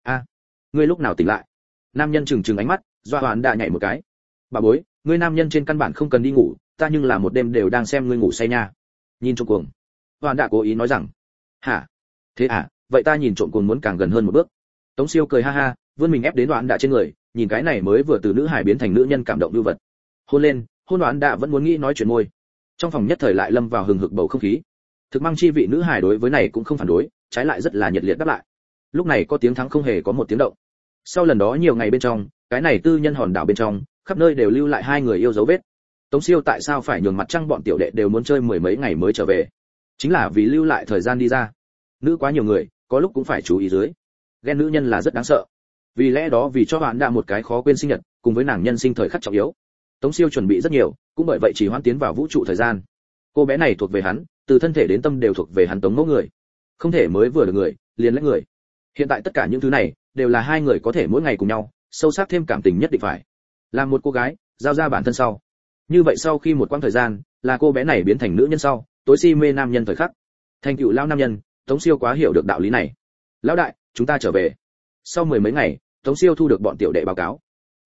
Ngươi lúc nào tỉnh lại? Nam nhân trừng ánh mắt, dọa Hoàn Đạ nhảy một cái. Bà bối, ngươi nam nhân trên căn bản không cần đi ngủ, ta nhưng là một đêm đều đang xem ngươi ngủ say nha. Nhìn trộm cuồng. Hoàn Đạ cố ý nói rằng. Hả? Thế vậy ta nhìn trộm cuồng muốn càng gần hơn một bước. Tống Siêu cười ha ha, vươn mình ép đến Hoàn Đạ trên người, nhìn cái này mới vừa từ nữ hài biến thành nữ nhân cảm động lưu vật. Hôn lên, hôn Hoàn Đạ vẫn muốn nghĩ nói chuyện môi. Trong phòng nhất thời lại lâm vào hừng hực bầu không khí. Thực mang chi vị nữ hài đối với này cũng không phản đối, trái lại rất là nhiệt liệt đáp lại. Lúc này có tiếng thắng không hề có một tiếng động. Sau lần đó nhiều ngày bên trong, cái này tư nhân hòn đảo bên trong, khắp nơi đều lưu lại hai người yêu dấu vết. Tống Siêu tại sao phải nhường mặt trăng bọn tiểu đệ đều muốn chơi mười mấy ngày mới trở về? Chính là vì lưu lại thời gian đi ra. Nữ quá nhiều người, có lúc cũng phải chú ý dưới. Ghen nữ nhân là rất đáng sợ. Vì lẽ đó vì cho bạn đã một cái khó quên sinh nhật, cùng với nàng nhân sinh thời khắc trọng yếu, Tống Siêu chuẩn bị rất nhiều, cũng bởi vậy chỉ hoãn tiến vào vũ trụ thời gian. Cô bé này thuộc về hắn, từ thân thể đến tâm đều thuộc về hắn Tống Mẫu người. Không thể mới vừa được người, liền lấy người. Hiện tại tất cả những thứ này đều là hai người có thể mỗi ngày cùng nhau, sâu sắc thêm cảm tình nhất định phải. Làm một cô gái, giao ra bản thân sau. Như vậy sau khi một quãng thời gian, là cô bé này biến thành nữ nhân sau, tối si mê nam nhân thời khắc. Thành tựu lão nam nhân, Tống Siêu quá hiểu được đạo lý này. Lão đại, chúng ta trở về. Sau mười mấy ngày, Tống Siêu thu được bọn tiểu đệ báo cáo.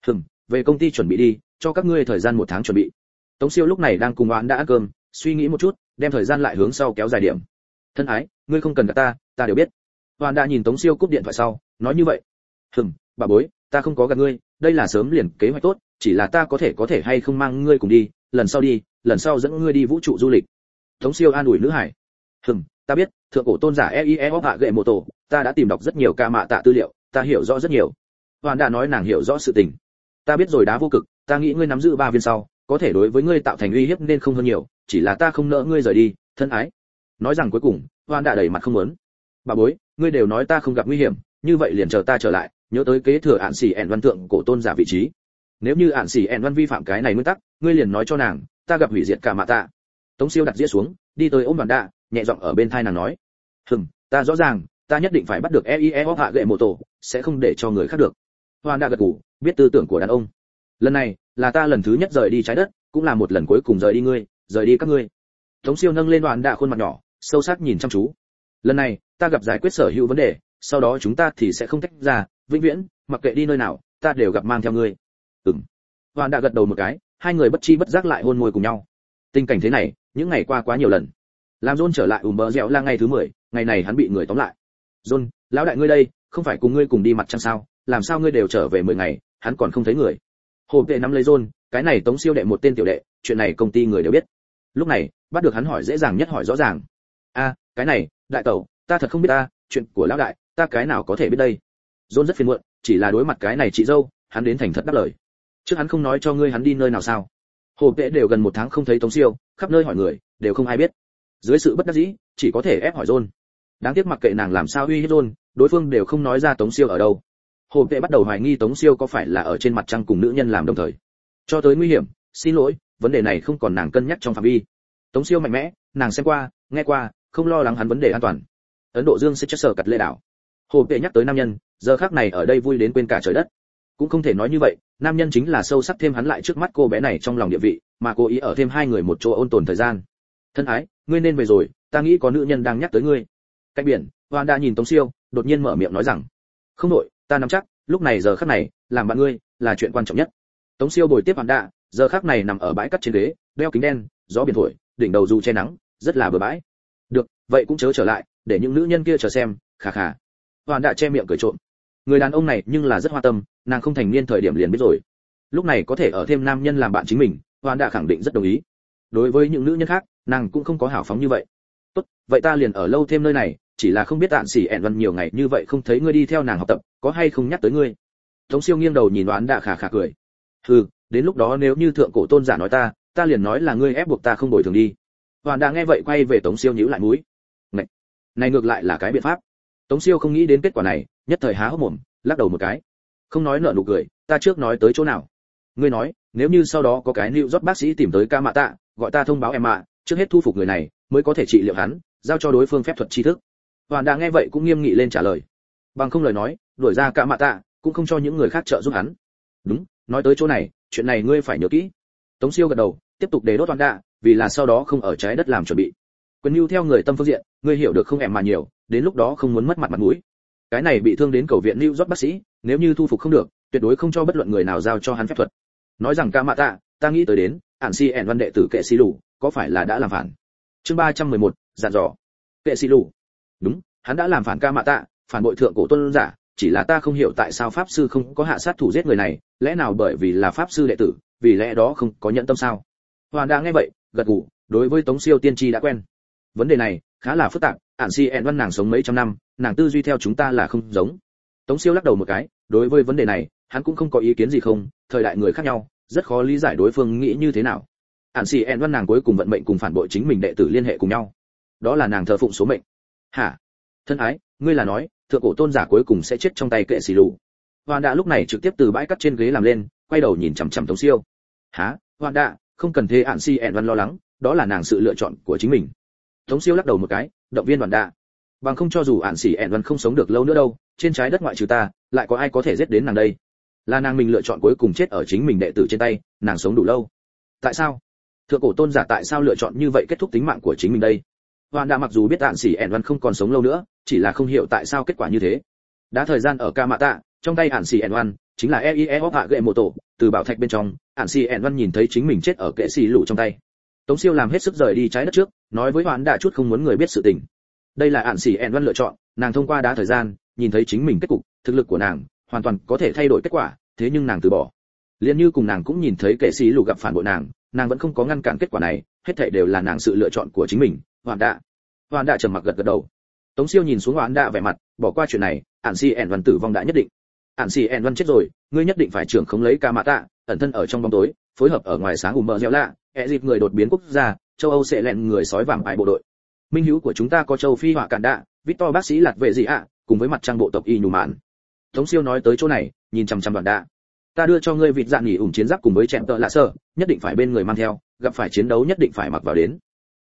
Về công ty chuẩn bị đi, cho các ngươi thời gian một tháng chuẩn bị. Tống Siêu lúc này đang cùng Oán đã ăn cơm, suy nghĩ một chút, đem thời gian lại hướng sau kéo dài điểm. Thân ái, ngươi không cần gặp ta đều biết. Oán đã nhìn Tống Siêu cúp điện thoại sau, nói như vậy. Bà bối, ta không có gặp ngươi, đây là sớm liền kế hoạch tốt, chỉ là ta có thể hay không mang ngươi cùng đi, lần sau dẫn ngươi đi vũ trụ du lịch. Tống Siêu an ủi nữ hải. Ta biết, thượng cổ tôn giả EIEOP hạ gệ mô tổ, ta đã tìm đọc rất nhiều ca mạ tạ tư liệu, ta hiểu rõ rất nhiều. Hoàn đã nói nàng hiểu rõ sự tình. Ta biết rồi đá vô cực, ta nghĩ ngươi nắm giữ 3 viên sau, có thể đối với ngươi tạo thành uy hiếp nên không hơn nhiều, chỉ là ta không nỡ ngươi rời đi, thân ái. Nói rằng cuối cùng, Hoàn đã đẩy mặt không muốn. Bà bối, ngươi đều nói ta không gặp nguy hiểm, như vậy liền chờ ta trở lại, nhớ tới kế thừa ạn xỉ ẻn văn thượng cổ tôn giả vị trí. Nếu như ạn xỉ ẻn văn vi phạm cái này nguyên tắc, ngươi liền nói cho nàng, ta gặp hủy diệt cả mạ tạ. Tống Siêu đặt dĩa xuống, đi tới ôm Hoàn đã, nhẹ giọng ở bên tai nàng nói. Ta rõ ràng, ta nhất định phải bắt được EIEOP hạ gệ mô tổ, sẽ không để cho người khác được. Hoàn đã gật gù, biết tư tưởng của đàn ông. Lần này là ta lần thứ nhất rời đi trái đất, cũng là một lần cuối cùng rời đi các ngươi. Tống Siêu nâng lên Hoàn đã khuôn mặt nhỏ, sâu sắc nhìn chăm chú. Lần này ta gặp giải quyết sở hữu vấn đề, sau đó chúng ta thì sẽ không tách ra, vĩnh viễn, mặc kệ đi nơi nào, ta đều gặp mang theo ngươi. Hoàn đã gật đầu một cái, hai người bất chi bất giác lại hôn môi cùng nhau. Tình cảnh thế này, những ngày qua quá nhiều lần. Làm John trở lại bờ dẻo là ngày thứ 10, ngày này hắn bị người tóm lại. John, lão đại ngươi đây, không phải cùng ngươi cùng đi mặt trăng sao, làm sao ngươi đều trở về 10 ngày, hắn còn không thấy người. Hồ Vệ nắm lấy John, cái này Tống Siêu đệ một tên tiểu đệ, chuyện này công ty người đều biết. Lúc này, bắt được hắn hỏi dễ dàng nhất hỏi rõ ràng. Cái này, đại tẩu, ta thật không biết chuyện của lão đại, ta cái nào có thể biết đây. John rất phiền muộn, chỉ là đối mặt cái này chị dâu, hắn đến thành thật đáp lời. Trước hắn không nói cho ngươi hắn đi nơi nào sao? Hồ Vệ đều gần 1 tháng không thấy Tống Siêu, khắp nơi hỏi người, đều không ai biết. Dưới sự bất đắc dĩ, chỉ có thể ép hỏi John. Đáng tiếc mặc kệ nàng làm sao uy hiếp John, đối phương đều không nói ra Tống Siêu ở đâu. Hồ Vệ bắt đầu hoài nghi Tống Siêu có phải là ở trên mặt trăng cùng nữ nhân làm đồng thời. Cho tới nguy hiểm, xin lỗi, vấn đề này không còn nàng cân nhắc trong phạm vi. Tống Siêu mạnh mẽ, nàng xem qua, nghe qua, không lo lắng hắn vấn đề an toàn. Ấn Độ Dương sẽ chất sở cật lệ đảo. Hồ Vệ nhắc tới nam nhân, giờ khắc này ở đây vui đến quên cả trời đất. Cũng không thể nói như vậy, nam nhân chính là sâu sắc thêm hắn lại trước mắt cô bé này trong lòng địa vị, mà cố ý ở thêm hai người một chỗ ôn tồn thời gian. Thân ái, ngươi nên về rồi, ta nghĩ có nữ nhân đang nhắc tới ngươi. Cách biển, Hoàn đã nhìn Tống Siêu, đột nhiên mở miệng nói rằng, không nội, ta nắm chắc, lúc này giờ khắc này, làm bạn ngươi là chuyện quan trọng nhất. Tống Siêu bồi tiếp Hoàn đã, giờ khắc này nằm ở bãi cát trên ghế, đeo kính đen, gió biển thổi, đỉnh đầu dù che nắng, rất là bừa bãi. Được, vậy cũng chớ trở lại, để những nữ nhân kia chờ xem, khà khà. Hoàn đã che miệng cười trộm. Người đàn ông này nhưng là rất hoa tâm, nàng không thành niên thời điểm liền biết rồi. Lúc này có thể ở thêm nam nhân làm bạn chính mình, Hoàn đã khẳng định rất đồng ý. Đối với những nữ nhân khác, nàng cũng không có hảo phóng như vậy. Tốt, vậy ta liền ở lâu thêm nơi này, chỉ là không biết tạn xỉ ẻn văn nhiều ngày như vậy không thấy ngươi đi theo nàng học tập, có hay không nhắc tới ngươi. Tống Siêu nghiêng đầu nhìn Hoàn đã khà khà cười. Đến lúc đó nếu như thượng cổ tôn giả nói ta liền nói là ngươi ép buộc ta không bồi thường đi. Hoàn đã nghe vậy quay về Tống Siêu nhíu lại mũi. Này ngược lại là cái biện pháp. Tống Siêu không nghĩ đến kết quả này, nhất thời há hốc mồm, lắc đầu một cái. Không nói nợ nụ cười, ta trước nói tới chỗ nào? Ngươi nói, nếu như sau đó có cái New York bác sĩ tìm tới ca mạ tạ, gọi ta thông báo em ạ, trước hết thu phục người này, mới có thể trị liệu hắn, giao cho đối phương phép thuật tri thức. Hoàn đã nghe vậy cũng nghiêm nghị lên trả lời. Bằng không lời nói, đuổi ra ca mạ tạ, cũng không cho những người khác trợ giúp hắn. Đúng, nói tới chỗ này, chuyện này ngươi phải nhớ kỹ. Tống Siêu gật đầu, tiếp tục đề đốt Hoàn đã, vì là sau đó không ở trái đất làm chuẩn bị. Quyền lưu theo người tâm phương diện, ngươi hiểu được không em mà nhiều, đến lúc đó không muốn mất mặt mũi. Cái này bị thương đến cầu viện New York bác sĩ, nếu như thu phục không được, tuyệt đối không cho bất luận người nào giao cho hắn phép thuật. Nói rằng ca mạ tạ, ta nghĩ tới đến, ản si ẻn văn đệ tử kệ xì lù, có phải là đã làm phản? Chương 311, dặn dò. Kệ xì lù. Đúng, hắn đã làm phản ca mạ tạ, phản bội thượng cổ tôn giả, chỉ là ta không hiểu tại sao pháp sư không có hạ sát thủ giết người này, lẽ nào bởi vì là pháp sư đệ tử, vì lẽ đó không có nhận tâm sao? Hoàn đã nghe vậy, gật gù, đối với Tống Siêu tiên tri đã quen. Vấn đề này khá là phức tạp, ản si ẻn văn nàng sống mấy trăm năm, nàng tư duy theo chúng ta là không giống. Tống Siêu lắc đầu một cái, đối với vấn đề này, hắn cũng không có ý kiến gì không, thời đại người khác nhau, rất khó lý giải đối phương nghĩ như thế nào. Ản xì ẹn văn nàng cuối cùng vận mệnh cùng phản bội chính mình đệ tử liên hệ cùng nhau, đó là nàng thờ phụng số mệnh. Hả? Thân ái, ngươi là nói thượng cổ tôn giả cuối cùng sẽ chết trong tay kệ xì lù? Hoàn Đạ lúc này trực tiếp từ bãi cắt trên ghế làm lên, quay đầu nhìn chằm chằm Tống Siêu. Hả? Hoàn Đạ, không cần thế Ản xì ẹn văn lo lắng, đó là nàng sự lựa chọn của chính mình. Tống Siêu lắc đầu một cái, động viên Hoàn Đạ. Bằng không cho dù Ản xì ẹn văn không sống được lâu nữa đâu, trên trái đất ngoại trừ ta, lại có ai có thể giết đến nàng đây? Là nàng mình lựa chọn cuối cùng chết ở chính mình đệ tử trên tay, nàng sống đủ lâu. Tại sao? Thượng cổ tôn giả tại sao lựa chọn như vậy kết thúc tính mạng của chính mình đây? Hoàn Đạ mặc dù biết Ản xì ẹn văn không còn sống lâu nữa, chỉ là không hiểu tại sao kết quả như thế. Đã thời gian ở Ca Mạ Tạ, trong tay Ản xì ẹn văn chính là EIEOP hạ gệ mộ tổ, từ bảo thạch bên trong, Ản xì ẹn văn nhìn thấy chính mình chết ở kệ xì lũ trong tay. Tống Siêu làm hết sức rời đi trái đất trước, nói với Hoàn Đạ chút không muốn người biết sự tình. Đây là Ản xì ẹn văn lựa chọn, nàng thông qua đá thời gian, nhìn thấy chính mình kết cục, thực lực của nàng hoàn toàn có thể thay đổi kết quả, thế nhưng nàng từ bỏ. Liên như cùng nàng cũng nhìn thấy kệ xì lũ gặp phản bội nàng vẫn không có ngăn cản kết quả này, hết thảy đều là nàng sự lựa chọn của chính mình. Hoàn Đạ trầm mặc gật gật đầu. Tống Siêu nhìn xuống Hoàn Đạ vẻ mặt, bỏ qua chuyện này, Ản xì ẹn văn tử vong đã nhất định. Ản xì ẹn văn chết rồi, ngươi nhất định phải trưởng khống lấy Ca Mạ Tạ, ẩn thân ở trong bóng tối, phối hợp ở ngoài sáng bờ dẻo lạ, dịp người đột biến quốc gia, châu Âu sẽ lẹn người sói vàng ải bộ đội. Minh hữu của chúng ta có châu Phi họa cản đạ, Victor bác sĩ lạt vệ gì ạ, cùng với mặt trăng bộ tộc y nhù mạn. Tống Siêu nói tới chỗ này, nhìn chằm chằm Hoàn Đạ. Ta đưa cho ngươi vịt dạng nghỉ ủng chiến giáp cùng với chẹm tợ lạ sơ, nhất định phải bên người mang theo, gặp phải chiến đấu nhất định phải mặc vào đến.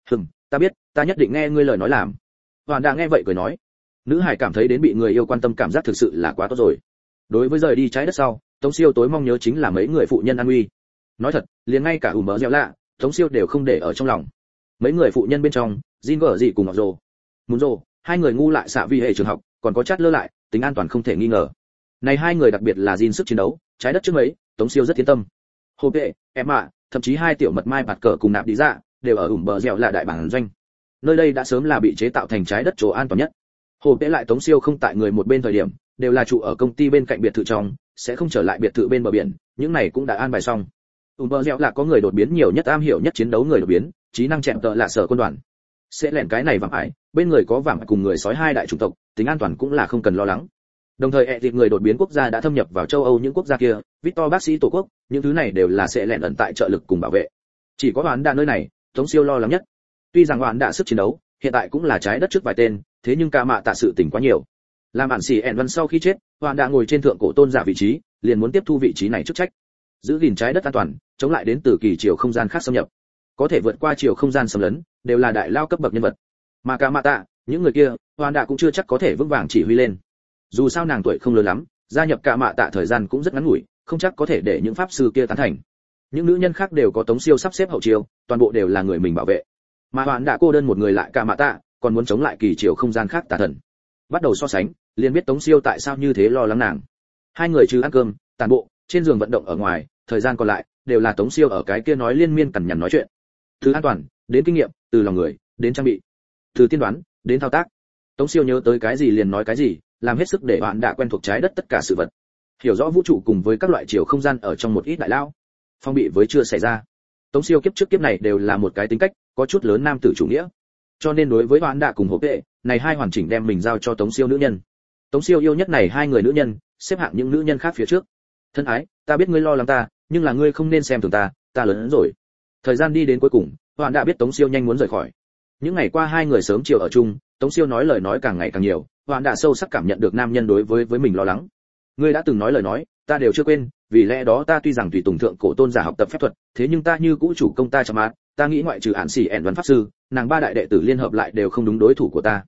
Ta biết, ta nhất định nghe ngươi lời nói làm. Hoàn Đạ nghe vậy cười nói. Nữ hải cảm thấy đến bị người yêu quan tâm cảm giác thực sự là quá tốt rồi. Đối với rời đi trái đất sau, Tống Siêu tối mong nhớ chính là mấy người phụ nhân an nguy. Nói thật, liền ngay cả bờ dẻo lạ, Tống Siêu đều không để ở trong lòng. Mấy người phụ nhân bên trong, Jin vợ gì cùng Ngọc Rồ, Muốn Rồ, hai người ngu lại xạ vi hệ trường học, còn có chát lơ lại, tính an toàn không thể nghi ngờ. Này hai người đặc biệt là Jin sức chiến đấu, trái đất trước mấy, Tống Siêu rất yên tâm. Hồ Vệ, em ạ, thậm chí hai tiểu mật mai bạt cờ cùng nạp đi ra, đều ở bờ dẻo lạ đại bản doanh. Nơi đây đã sớm là bị chế tạo thành trái đất chỗ an toàn nhất. Hồ Vệ lại Tống Siêu không tại người một bên thời điểm, đều là trụ ở công ty bên cạnh biệt thự trong, sẽ không trở lại biệt thự bên bờ biển, những này cũng đã an bài xong. Bờ dẻo là có người đột biến nhiều nhất, am hiểu nhất chiến đấu người đột biến, trí năng chẹm tợ lạ sở quân đoàn. Sẽ lẻn cái này vạm ải, bên người có vạm cùng người sói hai đại chủng tộc, tính an toàn cũng là không cần lo lắng. Đồng thời dịp người đột biến quốc gia đã thâm nhập vào châu Âu những quốc gia kia, Victor bác sĩ tổ quốc, những thứ này đều là sẽ lẻn ẩn tại trợ lực cùng bảo vệ. Chỉ có Hoàn Đạ nơi này, Tống Siêu lo lắng nhất. Tuy rằng Hoàn Đạ sức chiến đấu hiện tại cũng là trái đất trước vài tên, thế nhưng Ca Mạ Tạ sự tình quá nhiều. Làm Ản xì ẹn văn sau khi chết, Hoàn Đạ ngồi trên thượng cổ tôn giả vị trí, liền muốn tiếp thu vị trí này chức trách, giữ gìn trái đất an toàn, chống lại đến từ kỳ chiều không gian khác xâm nhập. Có thể vượt qua chiều không gian xâm lấn, đều là đại lao cấp bậc nhân vật. Mà Ca Mạ Tạ, những người kia, Hoàn Đạ cũng chưa chắc có thể vững vàng chỉ huy lên. Dù sao nàng tuổi không lớn lắm, gia nhập Ca Mạ Tạ thời gian cũng rất ngắn ngủi, không chắc có thể để những pháp sư kia tán thành. Những nữ nhân khác đều có Tống Siêu sắp xếp hậu chiêu, toàn bộ đều là người mình bảo vệ. Mà Hoàn Đạ cô đơn một người lại Ca Mạ Tạ, còn muốn chống lại kỳ chiều không gian khác tà thần. Bắt đầu so sánh, liền biết Tống Siêu tại sao như thế lo lắng nàng. Hai người trừ ăn cơm, tàn bộ, trên giường vận động ở ngoài, thời gian còn lại đều là Tống Siêu ở cái kia nói liên miên cằn nhằn nói chuyện. Từ an toàn đến kinh nghiệm, từ lòng người đến trang bị, từ tiên đoán đến thao tác, Tống Siêu nhớ tới cái gì liền nói cái gì, làm hết sức để bạn đã quen thuộc trái đất tất cả sự vật, hiểu rõ vũ trụ cùng với các loại chiều không gian ở trong một ít đại lao, phong bị với chưa xảy ra. Tống Siêu kiếp trước kiếp này đều là một cái tính cách có chút lớn nam tử chủ nghĩa, cho nên đối với bạn đã cùng hộp vệ này hai hoàn chỉnh đem mình giao cho Tống Siêu nữ nhân. Tống Siêu yêu nhất này hai người nữ nhân, xếp hạng những nữ nhân khác phía trước. Thân ái, ta biết ngươi lo lắng ta, nhưng là ngươi không nên xem thường ta, ta lớn hơn rồi. Thời gian đi đến cuối cùng, Hoàn đã biết Tống Siêu nhanh muốn rời khỏi. Những ngày qua hai người sớm chiều ở chung, Tống Siêu nói lời nói càng ngày càng nhiều, Hoàn đã sâu sắc cảm nhận được nam nhân đối với mình lo lắng. Ngươi đã từng nói lời nói, ta đều chưa quên, vì lẽ đó ta tuy rằng tùy tùng thượng cổ tôn giả học tập phép thuật, thế nhưng ta như cũ chủ công ta chăm át, ta nghĩ ngoại trừ Ản xỉ ẻn văn pháp sư, nàng ba đại đệ tử liên hợp lại đều không đúng đối thủ của ta.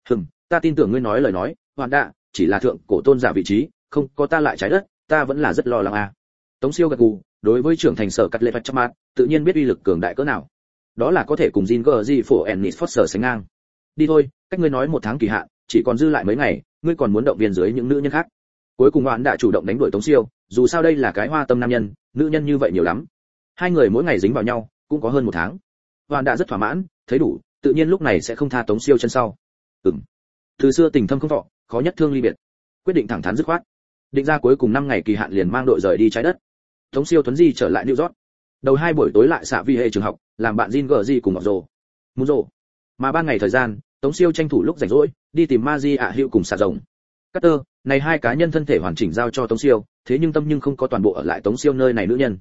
Ta tin tưởng ngươi nói lời nói, Hoàn đã, chỉ là thượng cổ tôn giả vị trí, không có ta lại trái đất, ta vẫn là rất lo lắng à. Tống Siêu gật gù, đối với trưởng thành sở cắt lệ phật chăm át, tự nhiên biết uy lực cường đại cỡ nào. Đó là có thể cùng Jin Gerji phổ Ennis Foster sánh ngang. Đi thôi, cách ngươi nói 1 tháng kỳ hạn, chỉ còn dư lại mấy ngày, ngươi còn muốn động viên dưới những nữ nhân khác. Cuối cùng Hoàn đã chủ động đánh đuổi Tống Siêu, dù sao đây là cái hoa tâm nam nhân, nữ nhân như vậy nhiều lắm. Hai người mỗi ngày dính vào nhau, cũng có hơn 1 tháng. Hoàn đã rất thỏa mãn, thấy đủ, tự nhiên lúc này sẽ không tha Tống Siêu chân sau. Từ xưa tình thâm không thọ, khó nhất thương ly biệt. Quyết định thẳng thắn dứt khoát. Định ra cuối cùng 5 ngày kỳ hạn liền mang đội rời đi trái đất. Tống Siêu thuấn di trở lại New York. Đầu 2 buổi tối lại xạ vi hệ trường học, làm bạn Jin Gerji cùng Ngọc Rồ, Muốn Rồ. Mà ban ngày thời gian, Tống Siêu tranh thủ lúc rảnh rỗi, đi tìm Maji ạ Hữu cùng xạ rồng. Carter, này hai cá nhân thân thể hoàn chỉnh giao cho Tống Siêu, thế nhưng tâm nhưng không có toàn bộ ở lại Tống Siêu nơi này nữ nhân.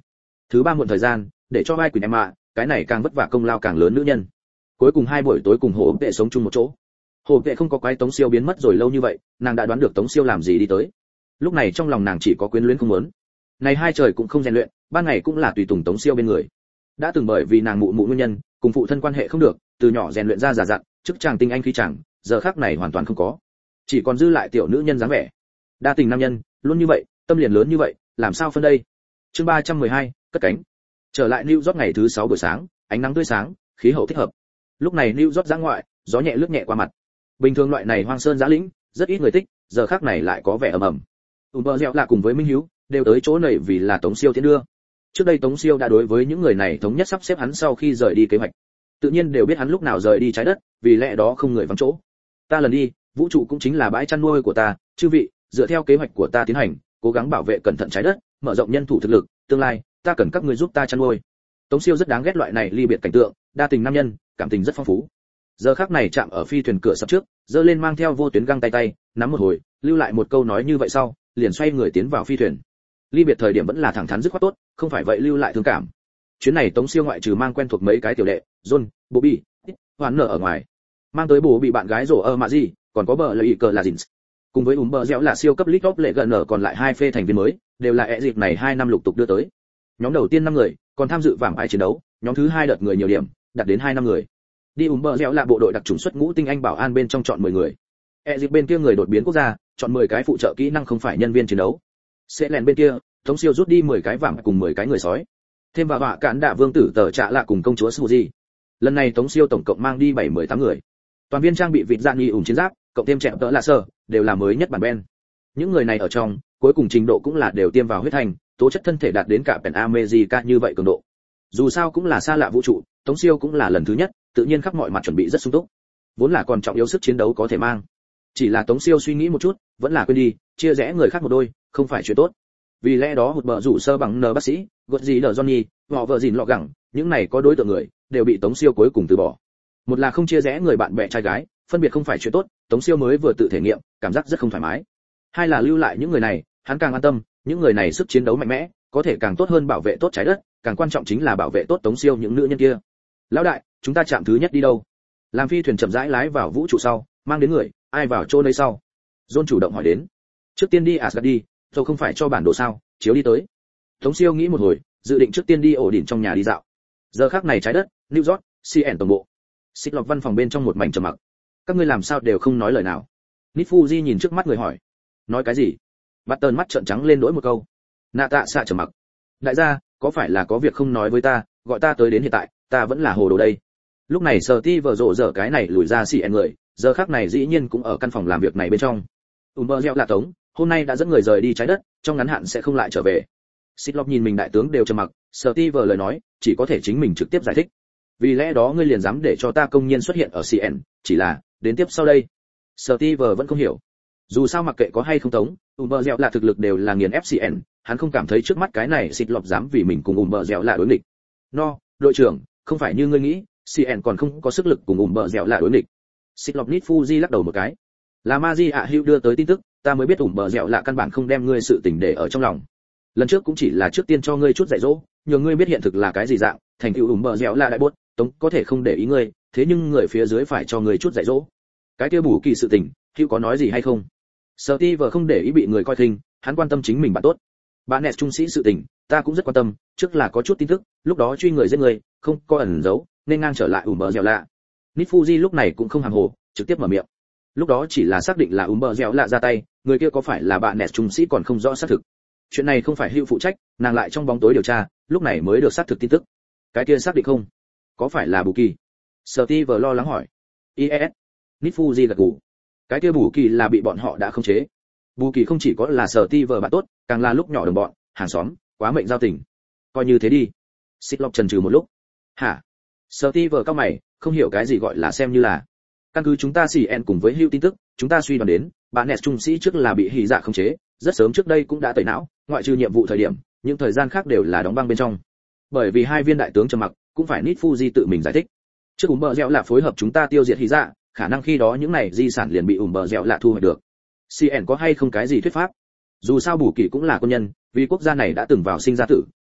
Thứ ba muộn thời gian, để cho vai Quỳnh em ạ, cái này càng vất vả công lao càng lớn nữ nhân. Cuối cùng 2 buổi tối cùng Hồ Vệ sống chung một chỗ. Hồ Vệ không có quái Tống Siêu biến mất rồi lâu như vậy, nàng đã đoán được Tống Siêu làm gì đi tới. Lúc này trong lòng nàng chỉ có quyến luyến không muốn. Này hai trời cũng không rèn luyện, ban ngày cũng là tùy tùng Tống Siêu bên người. Đã từng bởi vì nàng mụ nguyên nhân, cùng phụ thân quan hệ không được, từ nhỏ rèn luyện ra giả dặn, chức chàng tinh anh khí chàng, giờ khắc này hoàn toàn không có. Chỉ còn dư lại tiểu nữ nhân dáng vẻ. Đa tình nam nhân, luôn như vậy, tâm liền lớn như vậy, làm sao phân đây? Chương 312, cất cánh. Trở lại New York ngày thứ 6 buổi sáng, ánh nắng tươi sáng, khí hậu thích hợp. Lúc này New York giã ngoại, gió nhẹ lướt nhẹ qua mặt. Bình thường loại này hoang sơn giã lĩnh, rất ít người thích, giờ khắc này lại có vẻ ầm ầm. Bờ dẻo là cùng với Minh Hiếu, đều tới chỗ này vì là Tống Siêu tiến đưa. Trước đây Tống Siêu đã đối với những người này thống nhất sắp xếp hắn sau khi rời đi kế hoạch. Tự nhiên đều biết hắn lúc nào rời đi trái đất, vì lẽ đó không người vắng chỗ. Ta lần đi, vũ trụ cũng chính là bãi chăn nuôi của ta, chư vị, dựa theo kế hoạch của ta tiến hành, cố gắng bảo vệ cẩn thận trái đất, mở rộng nhân thủ thực lực, tương lai, ta cần các ngươi giúp ta chăn nuôi. Tống Siêu rất đáng ghét loại này ly biệt cảnh tượng, đa tình nam nhân, cảm tình rất phong phú. Giờ khắc này chạm ở phi thuyền cửa sắp trước, giơ lên mang theo vô tuyến găng tay, nắm một hồi, lưu lại một câu nói như vậy sau, liền xoay người tiến vào phi thuyền. Ly biệt thời điểm vẫn là thẳng thắn dứt khoát tốt, không phải vậy lưu lại thương cảm. Chuyến này Tống Siêu ngoại trừ mang quen thuộc mấy cái tiểu đệ, John, Bobby, Hoàn nở ở ngoài, mang tới bố bị bạn gái rổ mà gì, còn có bờ lợi cờ là Dins. Cùng với bờ dẻo là siêu cấp lít top lệ gần ở còn lại 2 phê thành viên mới, đều là ẻ dịp này 2 năm lục tục đưa tới. Nhóm đầu tiên 5 người, còn tham dự vàng ái chiến đấu, nhóm thứ 2 đợt người nhiều điểm, đạt đến 2 năm người. Đi bờ dẻo là bộ đội đặc chủng xuất ngũ tinh anh bảo an bên trong chọn 10 người. Ẻ dịp bên kia người đột biến quốc gia, chọn 10 cái phụ trợ kỹ năng không phải nhân viên chiến đấu. Sẽ lèn bên kia, Tống Siêu rút đi 10 cái vàng cùng 10 cái người sói. Thêm vào họa cản đạ vương tử tờ trạ lạ cùng công chúa Suzy. Lần này Tống Siêu tổng cộng mang đi 18 người. Toàn viên trang bị vịt dạng nghi ủng chiến giáp, cộng thêm chẹo tợ lạ sơ, đều là mới nhất bản ben. Những người này ở trong, cuối cùng trình độ cũng là đều tiêm vào huyết thanh, tố chất thân thể đạt đến cả Pen America như vậy cường độ. Dù sao cũng là xa lạ vũ trụ, Tống Siêu cũng là lần thứ nhất, tự nhiên khắp mọi mặt chuẩn bị rất sung túc. Vốn là còn trọng yếu sức chiến đấu có thể mang. Chỉ là Tống Siêu suy nghĩ một chút, vẫn là quên đi, chia rẽ người khác một đôi, không phải chuyện tốt. Vì lẽ đó hụt bờ rủ sơ bằng N bác sĩ, gột gì đờ Johnny, họ vợ gìn lọ gẳng, những này có đối tượng người, đều bị Tống Siêu cuối cùng từ bỏ. Một là không chia rẽ người bạn bè trai gái, phân biệt không phải chuyện tốt, Tống Siêu mới vừa tự thể nghiệm, cảm giác rất không thoải mái. Hai là lưu lại những người này, hắn càng an tâm, những người này sức chiến đấu mạnh mẽ, có thể càng tốt hơn bảo vệ tốt trái đất, càng quan trọng chính là bảo vệ tốt Tống Siêu những nữ nhân kia. Lão đại, chúng ta chạm thứ nhất đi đâu? Làm phi thuyền chậm rãi lái vào vũ trụ sau, mang đến người, ai vào chỗ nơi sau? John chủ động hỏi đến. Trước tiên đi Asgard đi, rồi không phải cho bản đồ sao, chiếu đi tới. Tống Siêu nghĩ một hồi, dự định trước tiên đi ổ đỉnh trong nhà đi dạo. Giờ khắc này trái đất, New York, CN tổng bộ. Xích lọc văn phòng bên trong một mảnh trầm mặc. Các ngươi làm sao đều không nói lời nào? Nifuji nhìn trước mắt người hỏi. Nói cái gì? Button mắt trợn trắng lên đổi một câu. Nạ tạ xạ trầm mặc. Đại gia, có phải là có việc không nói với ta, gọi ta tới đến hiện tại, ta vẫn là hồ đồ đây. Lúc này Sở Ti vợ rộ dở cái này lùi ra CN người, giờ khắc này dĩ nhiên cũng ở căn phòng làm việc này bên trong. Umbergel là Tống, hôm nay đã dẫn người rời đi trái đất, trong ngắn hạn sẽ không lại trở về. Xích nhìn mình đại tướng đều trầm mặc, Sở Ti vợ lời nói, chỉ có thể chính mình trực tiếp giải thích. Vì lẽ đó ngươi liền dám để cho ta công nhiên xuất hiện ở CN, chỉ là, đến tiếp sau đây. Sở Ti vợ vẫn không hiểu. Dù sao mặc kệ có hay không Tống, Umbergel là thực lực đều là nghiền ép CN, hắn không cảm thấy trước mắt cái này Xích dám vì mình cùng Umbergel là đối nghịch. No, đội trưởng, không phải như ngươi nghĩ, CN còn không có sức lực cùng Umbergel là đối nghịch. Xích Nifuji lắc đầu một cái. Là Maji ạ Hữu đưa tới tin tức, ta mới biết Umbergel là căn bản không đem ngươi sự tình để ở trong lòng. Lần trước cũng chỉ là trước tiên cho ngươi chút dạy dỗ, nhờ ngươi biết hiện thực là cái gì dạng, thành tựu Umbergel là đại bốt, Tống có thể không để ý ngươi, thế nhưng người phía dưới phải cho ngươi chút dạy dỗ. Cái kia bù kỳ sự tình, Hữu có nói gì hay không? Steve không để ý bị người coi khinh, hắn quan tâm chính mình bạn tốt. Bạn nẹt trung sĩ sự tình, ta cũng rất quan tâm, trước là có chút tin tức, lúc đó truy người giết người, không có ẩn giấu, nên ngang trở lại Umbergel lạ. Nifuji lúc này cũng không hàm hồ, trực tiếp mở miệng. Lúc đó chỉ là xác định là Umbergel lạ ra tay, người kia có phải là bạn nẹt trung sĩ còn không rõ xác thực. Chuyện này không phải Hữu phụ trách, nàng lại trong bóng tối điều tra, lúc này mới được xác thực tin tức. Cái kia xác định không? Có phải là Bù Kỳ? Steve lo lắng hỏi. IES. Nifuji gật gù. Cái kia Bù Kỳ là bị bọn họ đã khống chế. Bù Kỳ không chỉ có là Steve bạn tốt, càng là lúc nhỏ đồng bọn, hàng xóm, quá mệnh giao tình. Coi như thế đi. Xích chần chừ một lúc. Hả? Steve cao mày, không hiểu cái gì gọi là xem như là. Căn cứ chúng ta CN cùng với Hữu tin tức, chúng ta suy đoán đến, bạn nẹt trung sĩ trước là bị hỉ dạ khống chế, rất sớm trước đây cũng đã tẩy não, ngoại trừ nhiệm vụ thời điểm, những thời gian khác đều là đóng băng bên trong. Bởi vì hai viên đại tướng trầm mặc, cũng phải Nifuji tự mình giải thích. Trước Umbergel là phối hợp chúng ta tiêu diệt hỉ dạ, khả năng khi đó những này di sản liền bị Umbergel là thu hồi được. CN có hay không cái gì thuyết pháp? Dù sao Bù Kỳ cũng là quân nhân, vì quốc gia này đã từng vào sinh ra tử,